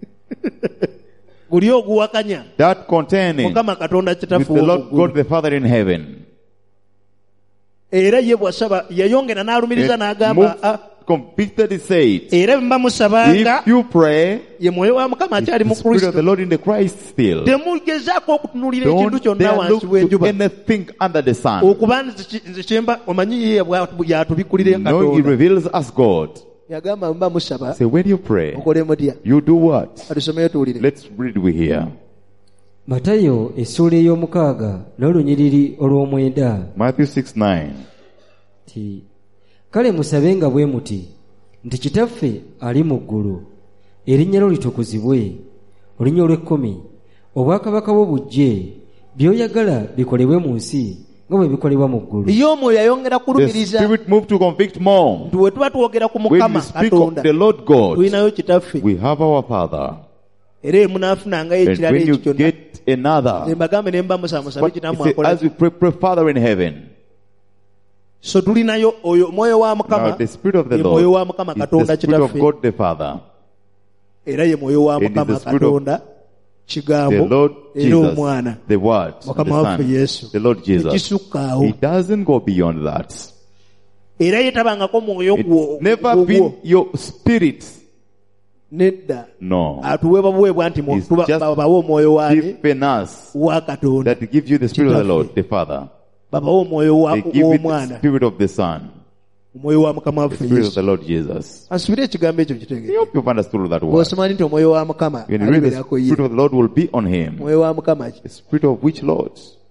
guli oguwakanya That containing mukama katonda with kitaffe the Lord w'okuggulu God the Father in heaven. era ye bw'asaba yayongera n'alumiriza And n'agamba moved, convicted, he said, era bwe bamusabanga if you pray, ye mwoyo wa mukama akyali mu the Spirit of the kristo Lord in the Christ still. temugezaako okutunuulira ekintu Don't kyonna dare wansi look to w'enjuba anything under the sun. okuba nze kyemba omanyi ye yatubikulira No, he katonda reveals us God. yagamba muba musaba Say, when you pray, mukole mutya you do what? atusomeyo tuwulire Let's read we here. matayo essuula ey'omukaaga n'olunyiriri olw'omwenda Matthew 6:9. ti kale musabenga bwe muti nti kitaffe ali mu ggulu erinnya lyo litukuzibwe olunya olw'ekkumi obwakabaka bwo bujje by'oyagala bikolebwe mu nsi nga bwe bikolebwa mu ggulu ye omwoyo yayongera The kulumiriza Spirit moved to convict more. nti bwe tuba twogera ku When we mukama speak of katonda the Lord God, tulinayo kitaffe we have our Father. era emunaafunangayo And ekirala when you ekyo kyonna get another, nembagambe ne mbamusa musabe but kitamu say, akola as we pray, Father in heaven. so tulinayo oyo omwoyo wa Now mukama the Spirit of the ye mwoyo wa Lord mukama is katonda the Spirit of kitaffe God the Father. era ye mwoyo wa And is mukama the Spirit of katonda The kigambo Lord era Jesus, omwana the Word, the mukama waffe Son, yesu the Lord Jesus. tekisukkaawo It doesn't go beyond that. era yetabangako mwoyo It's never been your spirit. nedda No. atuweebwa buweebwa nti It's just bawe omwoyo wange Given us wa katonda that gives you the Spirit of the Lord, the Father. babawo omwoyo They give it the w'omwana spirit of the Son, omwoyo wa mukama the waffe spirit of yesu the Lord Jesus. asubire ekigambo ekyo I kitegeere hope you've understood that word. bw'osoma nti omwoyo wa mukama When you read the alibeerako ye spirit of the Lord will be on him. omwoyo wa mukama ki The spirit of which Lord?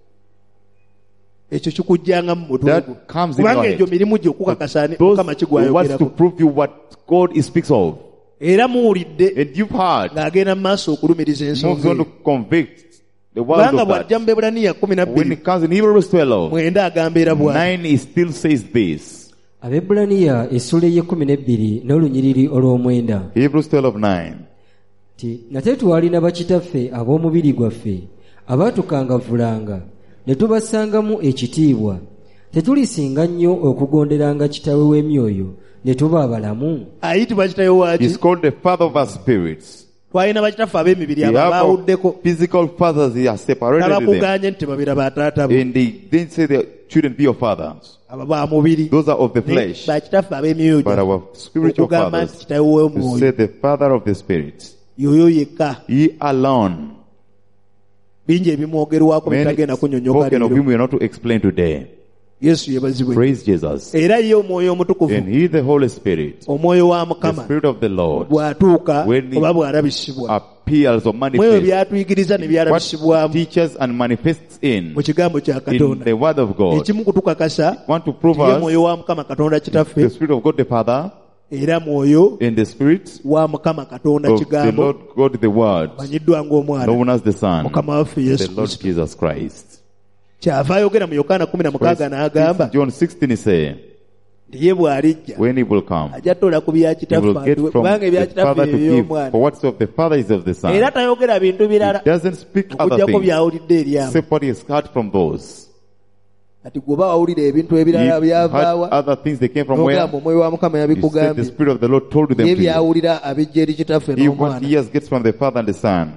ekyo kikujjanga mu mutwe That gwo comes in your kubanga egyo head. mirimu gye okukakasa Those mukama who wants to kigwayogerako prove you what God speaks of. era muwulidde And you've heard. ng'agenda mu maaso okulumiriza Moves ensonga on to eyo convict the world kubanga of bw'ajja that. mu Bebulaniya 12 When it comes in Hebrews 12, mwenda agamba era bw'ati 9 it still says this. Abebulaniya essula ey'ekkumi n'ebbiri n'olunyiriri olw'omwenda Hebrews 12:9. nti nate twalina bakitaffe ab'omubiri gwaffe abaatukangavvulanga ne tubasangamu ekitiibwa tetulisinga nnyo okugonderanga kitaawe w'emyoyo ne tuba abalamu. ayitibwa kitayo waaki He's called the father of our spirits. twalina bakitaffe ab'emibiri We abo have baawuddeko our physical fathers, he has separated them. tabakuganye nti tebabira bataata bo And they didn't say they shouldn't be your fathers. abo ba mubiri Those are of the flesh. bakitaffe ab'emyoyo But gyaffe our spiritual okugamba nti fathers, kitayo who w'omwoyo said the father of the spirits. yoyo yekka He alone. bingi ebimwogerwako Many bitagenda kunyonyoka spoken of leero him we are not to explain today. yesu yebazibwe Praise Jesus. era ye omwoyo omutukuvu And he, the Holy Spirit, omwoyo wa the mukama Spirit of the Lord, bw'atuuka when he oba bw'alabisibwa appears or mu ebyo manifests byatuyigiriza ne what byalabisibwamu teaches and manifests mu kigambo kya in katonda the Word of God. ekimu kutukakasa Want to prove ye us mwoyo wa mukama katonda the kitaffe Spirit of God the Father era mwoyo and the Spirit wa mukama katonda of the kigambo Lord God the Word, manyiddwa ng'omwana known as the Son, mukama waffe the yesu Lord kristo Jesus Christ. kyava ayogera mu yokaana 16 n'agamba John 16 is saying, nti ye bw'alijja when he will come, ajja tola ku bya he kitaffe will get atuwe from kubanga ebya the Father kitaffe to give, for eby'omwana what's of the Father is of the Son. era tayogera bintu birala He doesn't speak other okuggyako things by'awulidde eri abo except what he has heard from those. kati gweoba wawulira ebintu He ebirala heard byavaawa other things that came from where? n'ogamba omwoyo wa mukama He said the yabikugambye Spirit of the Lord told them ye to you. byawulira abijja eri kitaffe He what n'omwana he has gets from the Father and the Son.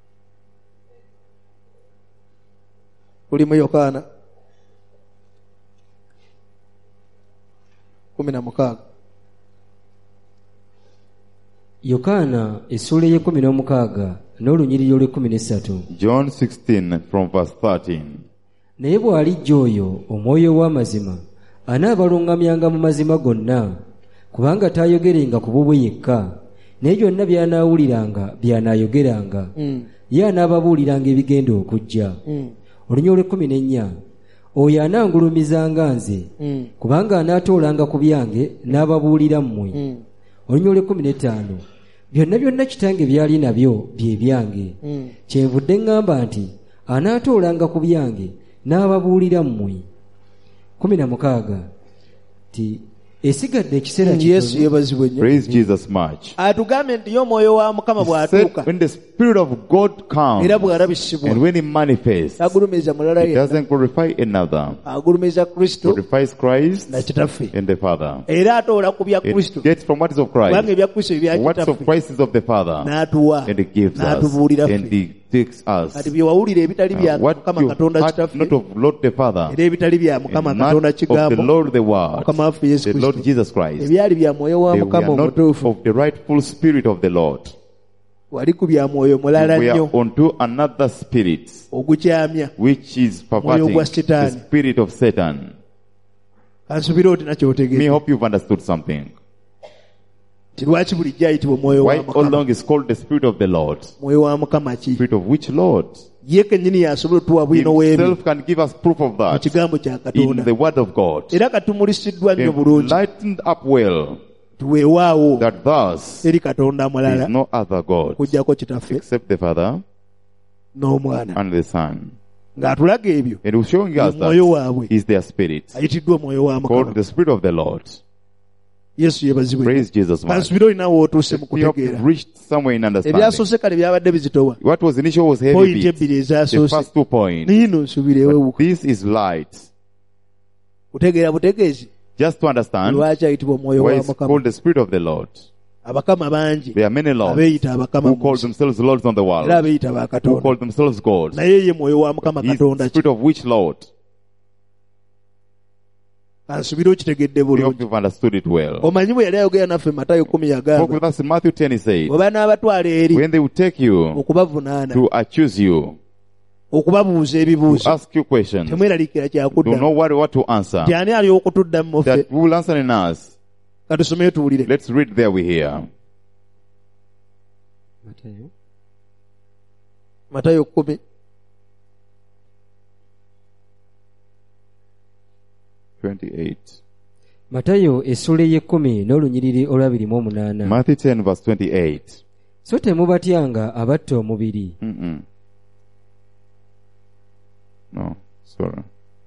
tuli mu yokaana 16 Yokaana essula ey'ekkumi n'omukaaga n'olunyiriri olw'ekkumi n'essatu. John 16 from verse 13. Naye bw'alijja oyo omwoyo ow'amazima anaabaluŋŋamyanga mu mazima gonna, kubanga taayogerenga ku bubwe yekka, naye byonna by'anaawuliranga by'anaayogeranga. Ye anaababuuliranga ebigenda okujja. Olunya olw'ekkumi n'ennya, oyo anaangulumizanga nze, kubanga anaatoolanga ku byange n'ababuulira mmwe. Olunya olw'ekkumi n'ettaano, byonna byonna kitange by'ali nabyo bye byange. Kyenvudde ŋŋamba nti anaatoolanga ku byange n'ababuulira mmwe. 16 ti esigadde ekiseera yesu kitono yebazibwe nnyo Praise Jesus much. atugambye nti ye omwoyo wa mukama He said bw'atuuka when the Spirit of God comes era bw'alabisibwa and when he manifests, tagulumiza mulala he yenna doesn't glorify another. agulumiza kristo Glorifies Christ na kitaffe and the Father. era atoola ku bya kristo It gets from what is of kubanga Christ. ebya kristo ebya What's of kitaffe Christ is of the Father. n'atuwa And he gives us. n'atubuulira And ffe he takes us. kati bye wawulira ebitali bya What mukama you katonda heard kitaffe not of Lord the Father, era ebitali bya mukama and katonda not of the kigambo Lord the Word, mukama waffe yesu the Lord kristo Jesus Christ. ebyali bya mwoyo wa They mukama were not omutuufu of the rightful Spirit of the Lord. wali ku bya mwoyo mulala We are nnyo onto another spirit, ogukyamya which is perverting Mwoyo gwa the Setaani. spirit of Satan. kansubire oti nakyo Me otegeera hope you've understood something. ti lwaki bulijjo ayitibwa omwoyo wa Why all mukama along is called the Spirit of the Lord? mwoyo wa mukama ki Spirit of which Lord? ye kennyini yasobola otuwa bwino w'ebyo Himself can give us proof of mu that kigambo kya in katonda the Word of God. era katumulisiddwa nnyo bulungi Enlightened up well tuweewaawo that thus eri katonda there is mulala no other God kujjako kitaffe except the Father n'omwana and the Son. ng'atulaga ebyo And he's showing us omwoyo that waabwe is their spirit, ayitiddwa omwoyo wa called mukama the Spirit of the Lord. yesu yebazibwe Praise Jesus much. kansubire olinawo wootuuse mu We have kutegeera reached somewhere in understanding. ebyasoose kale byabadde bizitowa What was initial was heavy poyinti bits. ebbiri The ezasoose first 2 points. niino nsubirewo But this is light. kutegeera butegeezi Just to understand lwaki ayitibwa omwoyo why wa it's mukama called the Spirit of the Lord. abakama bangi There are many lords abeeyita abakama who mu call nsi, themselves lords on the world, era abeeyita who bakatonda call themselves gods. naye ye mwoyo wa mukama He's the katonda ki Spirit of which Lord? kansubire okitegedde We hope bulungi you've understood it well. omanyi bwe yali ayogera naffe mu Matayo 10 Spoke yagamba with us in Matthew 10, he said, bwe banaabatwala eri when they will take you okubavunaana to accuse you, okubabuuza to ebibuuzo ask you questions. temweraliikira Do kyakuddamu not worry what to answer. nti ani ali okutuddamu muffe That we will answer in us. katusomeyo tuwulire Let's read there we hear. Matayo. Matayo 10 28. Matayo essula y'ekkumi n'olunyiriri olw'abiri-mu-omunaana. Matthew 10 verse 28. So temubatyanga abatta omubiri. No, sorry.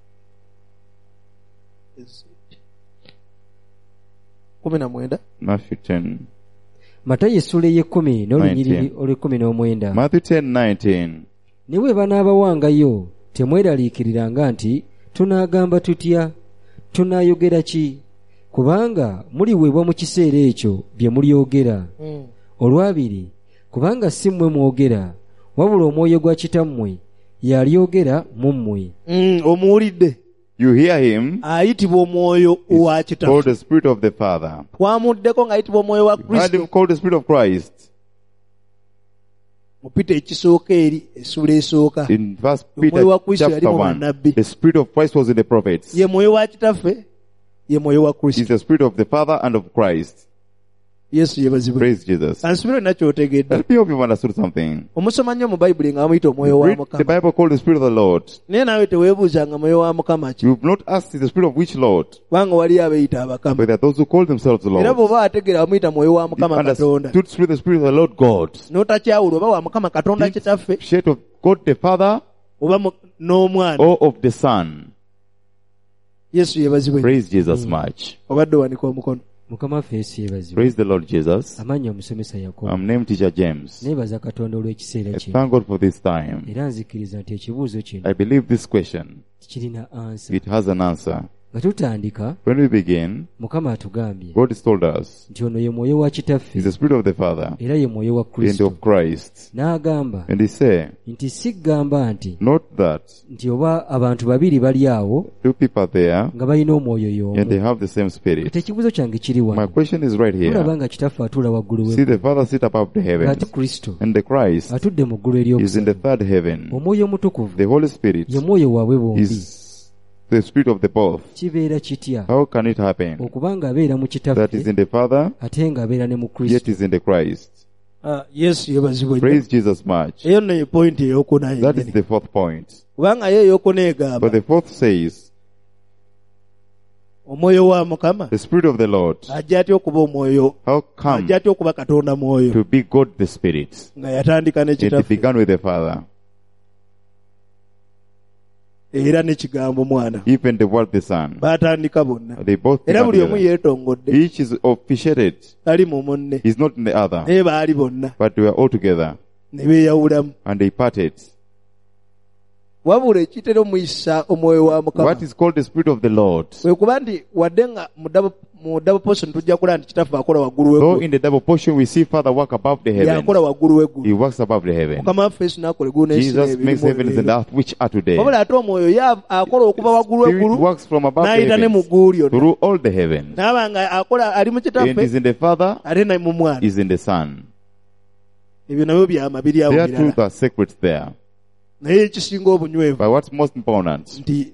kumi na mwenda Matthew 10. Matayo essula y'ekkumi n'olunyiriri olw'ekumi-n'omwenda. Matthew 10:19. Ne bwe banaabawangayo temweraliikiriranga nti tunaagamba tutya, tunaayogera ki, kubanga muliweebwa mu kiseera ekyo bye mulyogera. Olwabiri, kubanga si mmwe mwogera, wabula omwoyo gwa kitammwe y'alyogera mu mmwe. omuwulidde You hear him. ayitibwa omwoyo wa It's called kitaffe the Spirit of the Father. twamuddeko ng'ayitibwa omwoyo wa You heard him kristo called the Spirit of Christ. mu Peter ekisooka eri essula esooka In verse Omwoyo wa Peter Kristo yali chapter mu 1, bannabbi. the Spirit of Christ was in the prophets. ye mwoyo wa kitaffe ye mwoyo wa It's kristo the Spirit of the Father and of Christ. yesu yebazibwe Praise Jesus. ansubire olina kyotegedde Let me hope you've understood something. omusoma nnyo mu bayibuli nga bamuyita omwoyo wa Read the mukama Bible called the Spirit of the Lord. naye naawe teweebuuzanga mwoyo wa mukama ki You've not asked is the Spirit of which Lord? kubanga waliyo abeeyita abakama But there are those who call themselves the era Lord. bw'oba wategeera bamuyita mwoyo wa You mukama katonda understood through the Spirit of the Lord God. n'otakyawula oba wa mukama katonda kitaffe Shade of God the Father oba n'omwana or of the Son. yesu yebazibwe Praise Jesus much. obadde owanika omukono Mukama waffe Yesu yeebazibwe. Praise the Lord Jesus. Amannya omusomesa Yakobo. I'm named Teacher James. Neebaza Katonda olw'ekiseera I kino. thank God for this time. Era nzikiriza nti ekibuuzo kino I believe this question, kirina ansa. it has an answer. Nga tutandika, When we begin, Mukama atugambye God has told us nti ono ye mwoyo wa kitaffe He's the Spirit of the Father era ye mwoyo wa and Kristo. of Christ. N'agamba And He said, nti si kugamba nti not that nti oba abantu babiri bali awo two people are there nga balina omwoyo and they y'omu. have the same Spirit. Kati ekibuuzo kyange kiri My wano. question is right Mulaba here. nga kitaffe atuula waggulu See we, the Father sit above the ng'ate heavens Kristo and the Christ atudde mu ggulu is in the ery'okusatu. third heaven. Omwoyo omutukuvu The Holy Spirit ye mwoyo waabwe bombi. is the Spirit of the both. Kibeera kitya How can it happen okubanga abeera mu that is kitaffe in the Father ate ng'abeera ne mu yet Kristo? is in the Christ? yesu yebazibwe Praise Jesus much. eyo nno ye pointi eyokuna That is yennyini the fourth point. kubanga ye eyokuna egamba But the fourth says, omwoyo wa mukama the Spirit of the Lord. ajja atya okuba omwoyo How come ajja atya okuba katonda mwoyo to be God the Spirit? nga yatandika ne It kitaffe began with the Father, era n'ekigambo mwana even the Word the Son. baatandika bonna They both era began buli omu together. yeetongodde Each is officiated. tali mu munne He's not in the other, naye baali bonna but they were all together ne beeyawulamu and they parted. wabula ekitera omuyisa omwoyo wa mukama What is called the Spirit of the Lord? kwe kuba nti wadde nga mu double portion tujja kulaba nti kitaffe akola waggulu Though w'eggulu in the double portion we see Father work above the heavens, yakola waggulu He w'eggulu works above the heavens. mukama waffe yesu n'akola eggulu n'ensi Jesus makes heavens and earth which are today. wabula ate omwoyo ye akola okuva waggulu Spirit w'eggulu works from above the n'ayita ne mu heavens ggulu lyonna through all the heavens. n'aba nga akola ali mu And is kitaffe in the Father, ate ne mu mwana is in the Son. ebyo nabyo byama biri awo Their birala truths are secrets there. naye ekisinga obunywevu But what's most important, nti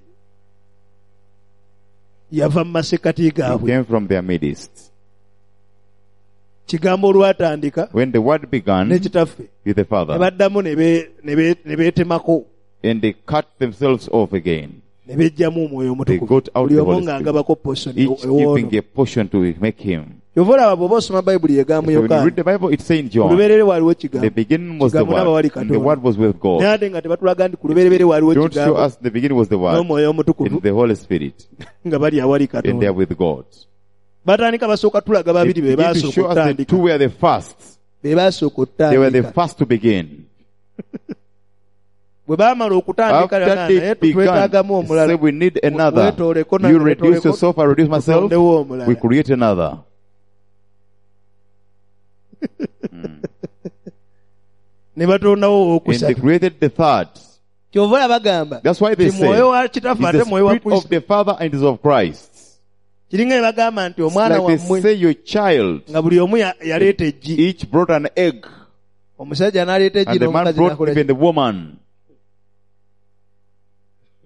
yava mu masekkati He gaabwe came from their midst. kigambo olwatandika When the Word began ne kitaffe with the ne Father, baddamu ne beetemako and they cut themselves off again, ne bejjamu omwoyo They omutukuvu got out buli the omu Holy ng'agabako posoni each giving a portion to make Him. yova olaba bw'oba osoma bayibuli yegamba So when you read yokaana the Bible, it's saying ku John, lubeerere waaliwo the kigambo beginning was the Kigambo n'aba wali Word, and the Katonda. Word was with naye God. ate nga tebatulaga nti ku lubeerere waaliwo Don't show kigambo us the beginning was the Word, n'omwoyo omutukuvu and the Holy Spirit, nga bali awali and they are katonda with God. batandika basooka tulaga They babiri be begin to basooka show us the okutandika two were the first. be basooka They were the okutandika first to begin. bwe baamala okutandika After naye they began, twetaagamu they omulala said, we need another. Weetooleko You nange, reduce weetooleko, yourself, I reduce myself. tutondewo omulala. We create another. ne batondawo And they owokusatu created the third. kyova olaba bagamba That's why they nti say, mwoyo wa kitaffe it's ate the mwoyo wa Spirit of kristo the Father and is of Christ. kiringa ne bagamba nti It's omwana like they wammwe say your child, nga buli omu yaleeta eggi each brought an egg, omusajja n'aleeta eggi and the man n'omukazi brought n'akola even the woman.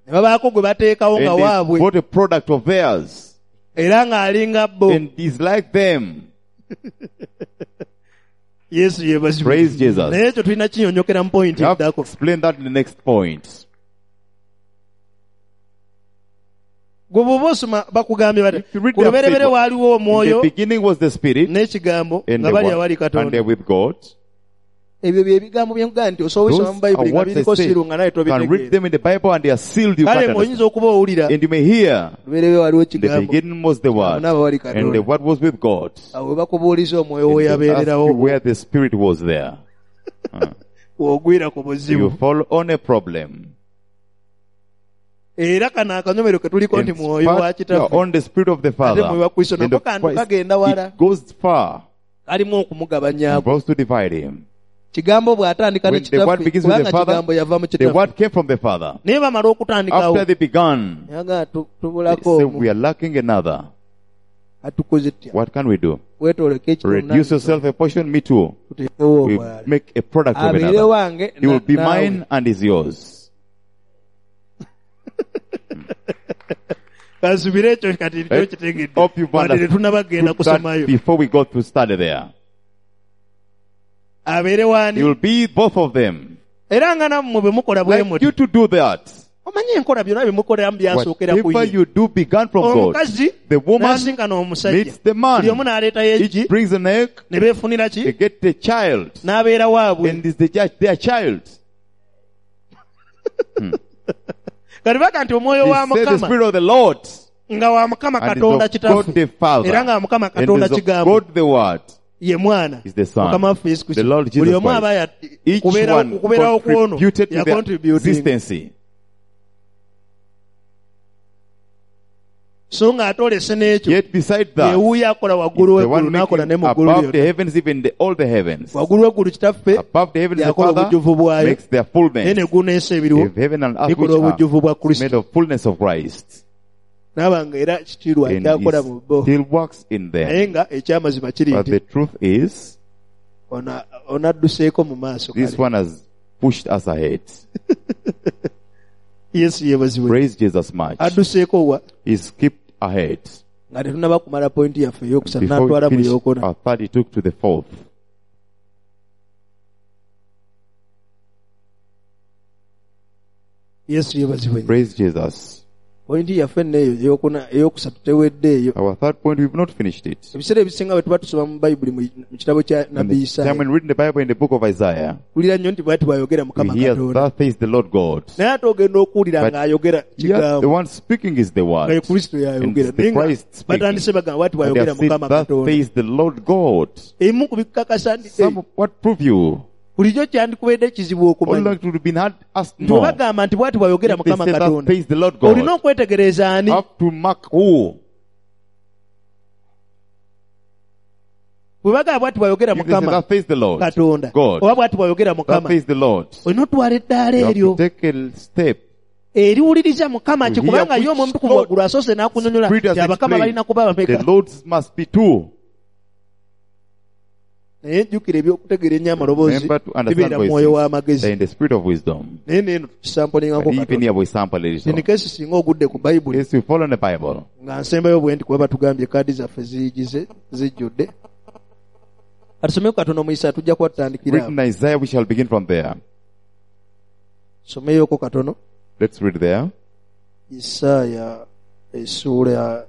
ne babaako gwe bateekawo nga and they waabwe bought a product of theirs, era ng'alinga bo. and is like them. Yesu yeebazibwe. Praise Jesus. Naye ekyo tulina kinyonyokera mu point You have to eddako. explain that in the next point. Gwe bw'oba osoma bakugambye bati If you read ku the luberebere Bible, waaliwo In the omwoyo beginning was the Spirit, n'ekigambo and nga the bali Word, awali and they're Katonda. with God. Ebyo bye bigambo bye nkugamba nti osobola Those osoma mu are Bayibuli nga what biriko they say. siru nga naye You can read tobitegeera. them in the Bible and they are sealed. You Kale can't ng'oyinza understand. okuba owulira And you may hear, luberebere waliwo the ekigambo beginning was the Word, Naabo wali and the Katonda. Word was with God. awo we bakubuuliza omwoyo we And they ask you yabeererawo where the Spirit was there. w'ogwira ku You buzibu. fall on a problem. Era kano akanyomero ke tuliko nti In mwoyo wa fact, you are kitaffe on the Spirit of the Father. mwoyo wa Kristo And nako the kantu Christ, kagenda wala it goes far. kalimu You're okumugabanyaako. supposed to divide him. Kigambo bw'atandika ne When the word kitaffe begins with kubanga the Father, kigambo yava mu the kitaffe word came from the Father. naye bamala okutandikawo After they began, yaga they tubulako said, omu we are lacking another. atukoze tutya What can we do? weetooleko Reduce yourself a portion, me too. tuteekewo We obwala make a product of abeere another. wange He will be naawe. mine and is yours. kansubire ekyo kati Eh, kitegedde hope you've wadde understood tetunabagenda that kusomayo before we go to study there. abeere waani You will be both of them. era nga nammwe bwe mukola bwe Like muti you to do that. omanye enkola byonna bye mukoleramu byasookera ku Whatever ye you do began from God. omukazi The woman n'asinkana omusajja meets the man. buli omu n'aleetayo eggi Each brings an egg, ne beefunira they ki get a child. n'abeera waabwe And is their child. kati baga nti omwoyo They wa say the mukama Spirit of the Lord. nga wa mukama And is katonda of God kitaffe the Father. era nga wa mukama And katonda is of kigambo God the Word. ye mwana Is the Son. mukama waffe Yesu The Lord Kristo buli Jesus omu aba Christ. Each one kubeerawo kwono contributed to their yacontributing existence. so ng'ate olese n'ekyo Yet beside that, yewuuyo akola waggulu the w'eggulu one n'akola ne making mu ggulu above the lyonna heavens, even all the heavens. waggulu w'eggulu kitaffe Above the heavens, the yakola Father obujjuvu bwayo makes their naye fullness. neggulu n'ensi ebiriwo If heaven and earth which bikola obujjuvu bwa are kristo made of fullness of Christ. n'abanga era kitiirwa And kyakola he mu bo still works in naye them. nga ekyamazima kiri But nti the truth is, onadduseeko mu maaso this kale. one has pushed us ahead. yesu yeebazibwe Praise Jesus much. adduseeko wa He skipped ahead. nga tetunaba kumala pointi yaffe ey'okusatu Before n'atwala we mu finished yookona our third, he took to the fourth. yesu yeebazibwe Praise Jesus. pointi yaffe neeyo ey'okusatu tewedde eyo Our third point, we've not finished it. ebiseera ebisinga bwe tuba tusoma mu bayibuli mu kitabo kya And nabbi the time isaaya when reading the Bible in the book of Isaiah, tulira nnyo nti bwati bw'ayogera mukama we hear, katonda thus says the Lord God. naye ate ogenda okuwulira But ng'ayogera Yet the kigambo one speaking is the nga ye word. kristo And y'ayogera it's the naye nga Christ speaking. batandise bagamba bwati And they bw'ayogera have said, mukama thus katonda says the Lord God. ebimu ku bikakasa nti Some, what prove you? bulijjo kyandikubeedde ekizibu All okumanya that would have been had us nti know. bagamba nti bwati bw'ayogera If they mukama say, thus katonda says the Lord olina God. okwetegereza ani Have to mark who. bwe bagamba bwati bw'ayogera If they say, mukama thus says the Lord katonda God. oba bwati bw'ayogera Thus mukama says the Lord. olina otwala eddaala You have eryo to take a step. eriwuliriza mukama To kikubanga hear ye which omwomutukuvu Lord waggulu asoose n'akunyonyola Spirit has ti abakama explained. balina kuba bameka The Lords must be two. naye jjukira ebyokutegeera ennyo amaloboozi Remember to understand bibeera mu mwoyo voices. w'amagezi They're in the spirit of wisdom. naye neeno tukisampolingako And even katono here we sample a little. tinikesi singa ogudde ku bayibuli Yes, we follow the Bible. nga nsembayo bwe nti kuba batugambye kaadi zaffe ziyigize zijjudde atusomeko katono mu Isaaya tujja kuba tutandikira Written in Isaiah, we shall begin from there. someyoko katono Let's read there. Isaaya essuula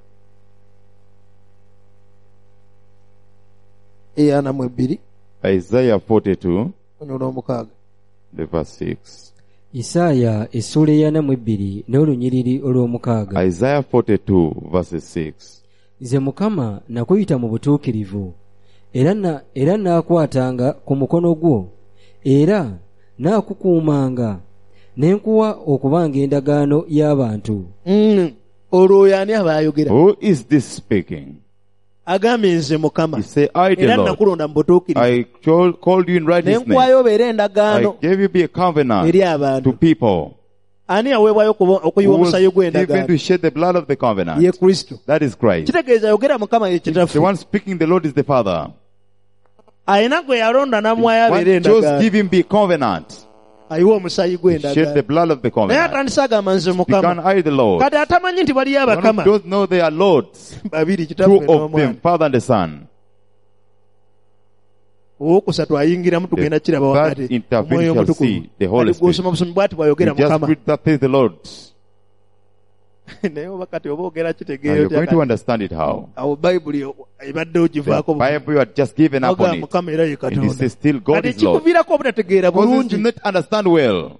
eyaana mu ebbiri Isaiah 42, olw'omukaaga the verse 6. isaaya essuula eyana mu ebbiri n'olunyiriri olw'omukaaga. Isaiah 42, verses 6. Nze Mukama nakuyita mu butuukirivu era naakwatanga ku mukono gwo era naakukuumanga ne nkuwa okubanga endagaano y'abantu. olwo oyo ani aba ayogera Who is this speaking? agambye nze mukama He said, I, the era Lord, nakulonda mu butuukirivu I called you in ne righteousness. nkuwayo obeera I endagaano gave you be a covenant eri to abantu people. ani yaweebwayo okuyiwa Who was omusaayi given gw'endagaano to shed the blood of the ye covenant. kristo That is Christ. kitegeeza ayogera mukama ye The kitaffe one speaking the Lord is the Father. alina gwe yalonda n'amuwayo One abeera chose endagaano give him be covenant. ayiwa omusayi He shed the gw'endagaano blood of the naye covenant. atandise agamba nze Began mukama I the Lord. kati atamanyi nti baliyo One abakama who does know they are lords. babiri Two kitaffe of them, n'omwana Father and the Son. owokusatu ayingiramu tugenda kiraba The wakati third intervenes omwoyo shall omutukuvu see the Holy Kati gw'osoma Spirit. busomi bw'ati bw'ayogera You just mukama read that says the Lord. naye oba kati oba ogera Now kitegeeyo you're going to tyakati understand it how. awo bayibuli ebadde The ogivaako Bible you had just given up oga on it. mukama era ye And katonda this is still God kati is Lord. ekikuviirako obutategeera Because you bulungi do not understand well.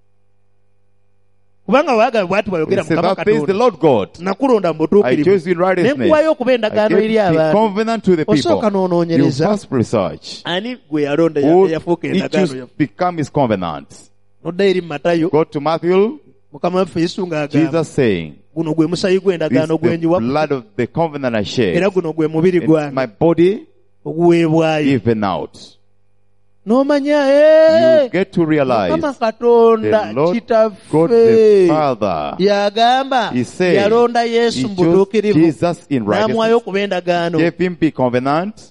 kubanga waagala bw'ati He bw'ayogera said mukama that says the katonda Lord God. nakulonda mu I butuukirivu chose you in ne righteousness. nkuwayo okuba I endagaano gave eri the abantu covenant to the people. osooka You n'onoonyereza first research. ani gwe yalonda Who eyafuuka each endagaano choose yaffe become his covenant. nodda eri mu matayo Go to Matthew. mukama waffe yesu ng'agamba Jesus saying, guno gwe musayi this is gw'endagaano gwe the njiwa blood of the covenant I shed. era guno gwe mubiri It's gwange my body oguweebwayo given out. n'omanya You get to realize mukama katonda the Lord God kitaffe the Father, yagamba He said, yalonda He yesu mu chose butuukirivu Jesus in n'amuwayo righteousness, okuba endagaano gave him the covenant.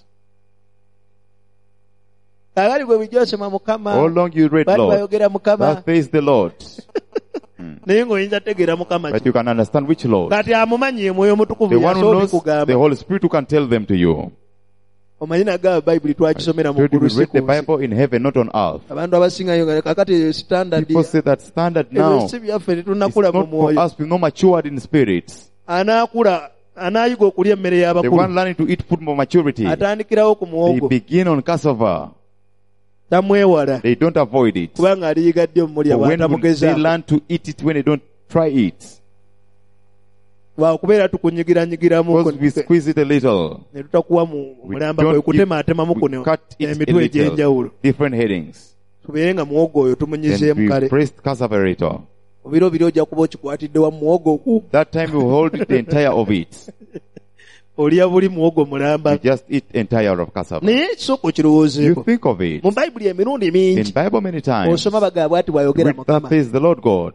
kagali bwe bijja osoma mukama How long you read, bali Lord? bayogera mukama That says the Lord. naye ng'oyinza tegeera mukama But you can understand which Lord. kati amumanyi ye mwoyo omutukuvu The one who yasobola knows the kugamba Holy Spirit who can tell them to you. omanyi nagaba bayibuli twagisomera mu Told you ggulu we si read the ku nsi. Bible in heaven, not on earth. abantu abasingayo nga kakati standard People say that standard now ebyo si byaffe it's tetunakula mu not for mwoyo us. We're not matured in spirit. anaakula anaayiga okulya emmere The y'abakulu one learning to eat food for maturity, atandikirawo ku they muwogo begin on cassava. tamwewala They don't avoid it. kubanga aliyiga ddi omulya But when they bw'atamugezaako learn to eat it, when they don't try it, lwakubeera tukunyigirannyigiramu because we squeeze it a little, ne tutakuwa mu we mulamba kwe don't kutematemamu we kuno cut it a emitwe little, egy'enjawulo different headings. tubeere nga muwogo oyo Then tumunyizeemu we kale pressed cassava later. mu biro biri ojja kuba okikwatidde wa muwogo ogwo That time we hold it the entire of it. olya buli muwogo mulamba You just eat entire of cassava. naye ekisooka You okirowoozeeko think of it. mu bayibuli emirundi In mingi Bible many times, osoma bagamba bwati bw'ayogera read that mukama says the Lord God.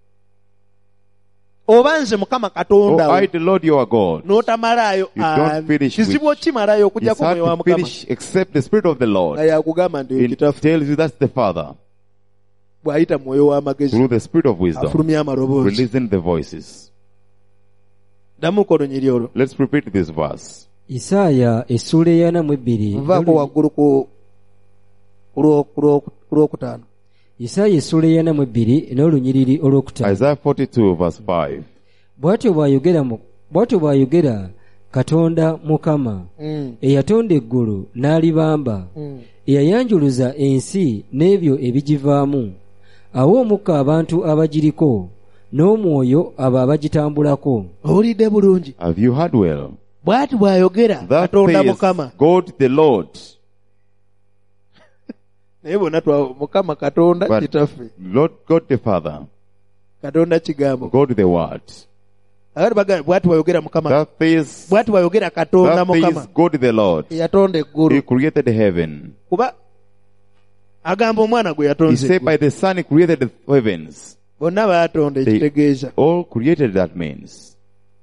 oba nze mukama Oh, katonda I the Lord your God. n'otamalaayo You don't finish kizibu with- okimalayo It's okujjako hard mwoyo wa to mukama finish except the Spirit of the Lord. naye akugamba nti It ekitafu tells you that's the Father bw'ayita mwoyo w'amagezi through the Spirit of wisdom, afulumya amaloboozi releasing the voices. ddamuko olunyiri olwo Let's repeat this verse. isaaya essuula eyana mu ebbiri nvaako waggulu ku lwokutaano isaaya essuula eyana mu ebbiri n'olunyiriri olwokutaano Isaiah 42 verse 5. bw'atyo bw'ayogera katonda mukama eyatonda eggulu n'alibamba eyayanjuluza ensi n'ebyo ebigivaamu awa omukka abantu abagiriko n'omwoyo abo abagitambulako owulidde bulungi Have you heard well? bw'ati bw'ayogera That katonda says mukama God the Lord. naye bonna mukama katonda But kitaffe Lord God the Father, katonda kigambo God the Word. agati bagamba bw'ati bw'ayogera mukama That says, bw'ati bw'ayogera katonda that mukama says God the Lord. eyatonda He eggulu created heaven. kuba agamba omwana gwe He yatonze said by the Son He created the heavens. bonna baatonda They ekitegeeza all created, that means.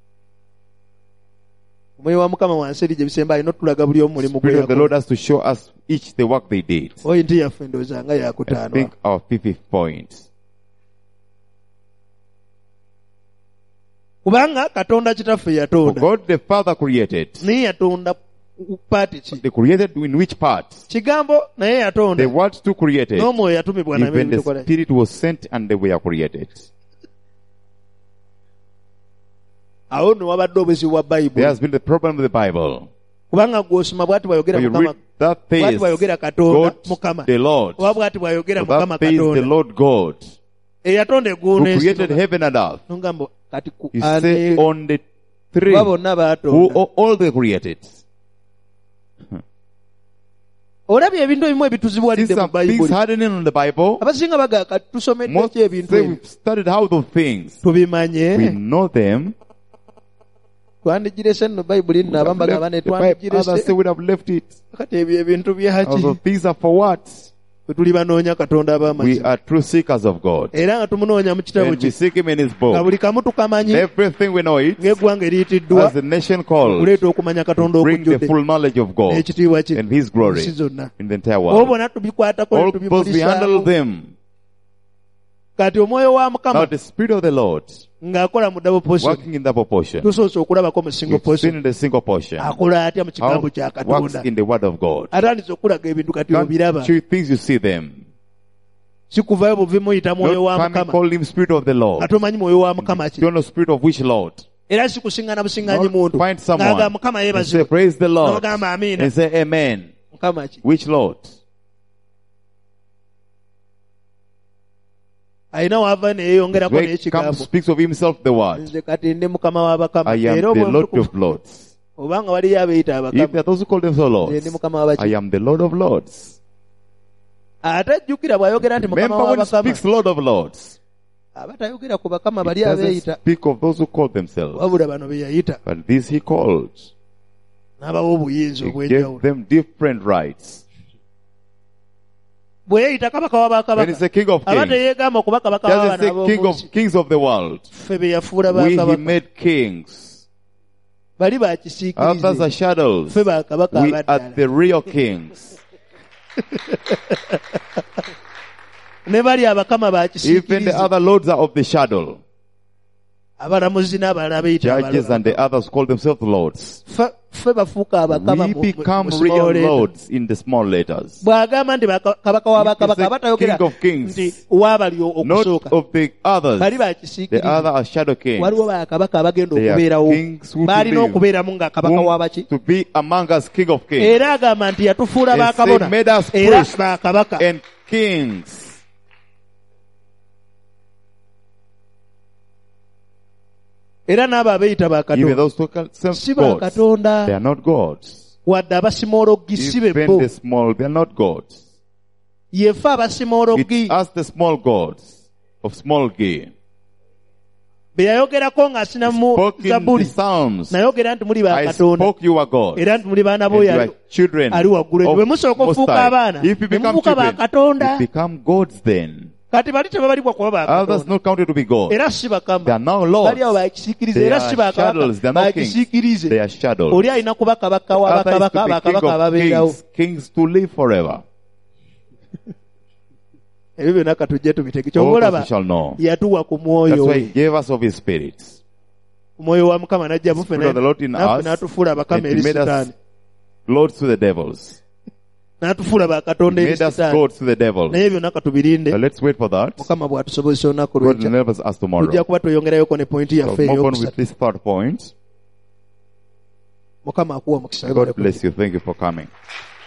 omwoyo wa mukama wansi eri gye bisemba alina otulaga buli omu mulimu gwe Spirit of the Lord yakola has to show us each the work they did. oyi nti yaffe ndowooza nga I yakutaano think our fifth point. kubanga katonda kitaffe For yatonda God the Father created. naye yatonda paati ki They created in which part? kigambo naye yatonda The Word too created. n'omwoyo yatumibwa nabyo Even the ebitukola Spirit was sent and they were created. awo nno wabadde obuzibu bwa There bayibuli has been the problem with the Bible. kubanga gw'osoma bw'ati bw'ayogera When you mukama read that bw'ati says bw'ayogera katonda God mukama the Lord. oba bw'ati bw'ayogera mukama That says the katonda Lord God eyatonda eggulu who n'ensi created heaven and earth. nogamba kati ku He said on the three kuba bonna who baatonda all they created. olabye ebintu ebimu See ebituzibuwalidde mu some things bayibuli hardening on the Bible. abasinga bagaa kati Most tusomeddeki ebintu say ebyo we've studied how those things. tubimanye We know them. twandigirese nno bayibuli nno abamu bagamba ne Left the Bible. Others say twandikirese we'd have left it. kati ebyo ebintu byaki Although these are for what? bwe tuli banoonya katonda We ab'amazima are true seekers of God. era nga tumunoonya mu kitabo And we kye seek Him in His nga book. buli kamu tukamanyi Everything we know it. ng'eggwanga eriyitiddwa As the nation called. okuleeta okumanya katonda Bring the okujjudde full knowledge of God. n'ekitiibwa kye And His glory. ensi zonna In the entire oba world. bonna tubikwatako All because we handle netubimulisa them. kati omwoyo wa Now mukama the Spirit of the Lord, ng'akola mu double portion working in double portion, tusoose okulabako mu single we've seen portion in the single portion, akola atya mu how kigambo kya it works katonda in the Word of God. atandise okulaga ebintu kati obiraba Can't you things you see them? sikuvayo buvi muyita mwoyo wa Don't come and mukama call him Spirit of the Lord. ate omanyi mwoyo wa mukama ki You don't know Spirit of which Lord? era sikusiŋŋana busiŋŋanyi Not muntu find someone ng'agamba mukama and say, yeebazibwe praise the Lord. n'ogamba amiina And say, amen. mukama ki Which Lord? alina wava neyeeyongerako Where he n'ekigambo comes, speaks of himself the word. nze kati ndi mukama w'abakama I am era the Lord obw'obutukuvu of Lords. obanga waliyo abeeyita If abakama there are those who call themselves nze ndi Lords, mukama w'abaki I am the Lord of Lords. ate jjukira bw'ayogera nti mukama Remember when he w'abakama speaks Lord of Lords, aba tayogera ku bakama he bali doesn't abeeyita speak of those who call themselves. wabula bano be yayita But this he called. n'abawa obuyinza He obw'enjawulo gave them different rights. bwe yeeyita kabaka When he w'abakabaka said King of aba Kings, teyeegamba ku bakabaka he doesn't w'abaana say King ab'omunsi of Kings of the world. ffe be yafuula We he bakabaka made kings. bali Others are bakisiikirize shadows. ffe bakabaka We are abaddala the real kings. ne bali abakama Even the bakisiikirize other lords are of the shadow. abalamuzi n'abalala beeyita Judges and the others call themselves lords. ffe bafuuka abakama We mu become small real letter. lords in the small letters. bw'agamba nti kabaka w'abakabaka He is the abatayogera King of Kings. nti waabali Not okusooka of the others. bali The bakisiikirize other are shadow kings. waliwo bakabaka abagenda They are okubeerawo kings who baalina to live. okubeeramu nga kabaka Whom w'abaki to be among us King of Kings era agamba nti yatufuula And bakabona say, made us era priests bakabaka and kings. era n'abo abeeyita Even bakatonda those who call themselves si gods, bakatonda they are not gods. wadde abasimologi si be Even bo the small, they are not gods. yeffe abasimologi It's us, the small gods of small g. be yayogerako ng'asina mu Spoke in the zabuli Psalms. nayogera nti muli I bakatonda spoke you are God. era nti muli baana And you boyo are children ali waggulu of bwe musooka Most okufuuka High. abaana If you ne become mufuuka children, bakatonda you become gods then. kati bali tebabalibwa kuba Others bakatonda not counted to be gods. era si They are bakama now lords. bali abo bakisiikirize They era are si bakabaka shadows. They are not kings. bakisiikirize They are shadows. oli alina kuba kabaka Other is w'abakabaka to be king bakabaka of ababeerawo kings, kings to live forever. ebyo byonna katujje tubitege All kyongolaba those you shall know. yatuwa ku That's mwoyo why he gave us of his spirits. omwoyo wa mukama najja mufe Spirit of the Lord in naffe us, n'atufuula abakama and eri he made sitaani us lords to the devils. n'atufuula bakatonda He eri made us sitaani gods to the devils. naye byonna katubirinde So let's wait for that. mukama bw'atusobozesa olunaku God will lwekya help us tomorrow. tujja kuba tweyongerayoko ne pointi So yaffe move on with eyokusatu this third point. mukama akuwa mukisa God bless you. Thank you for coming.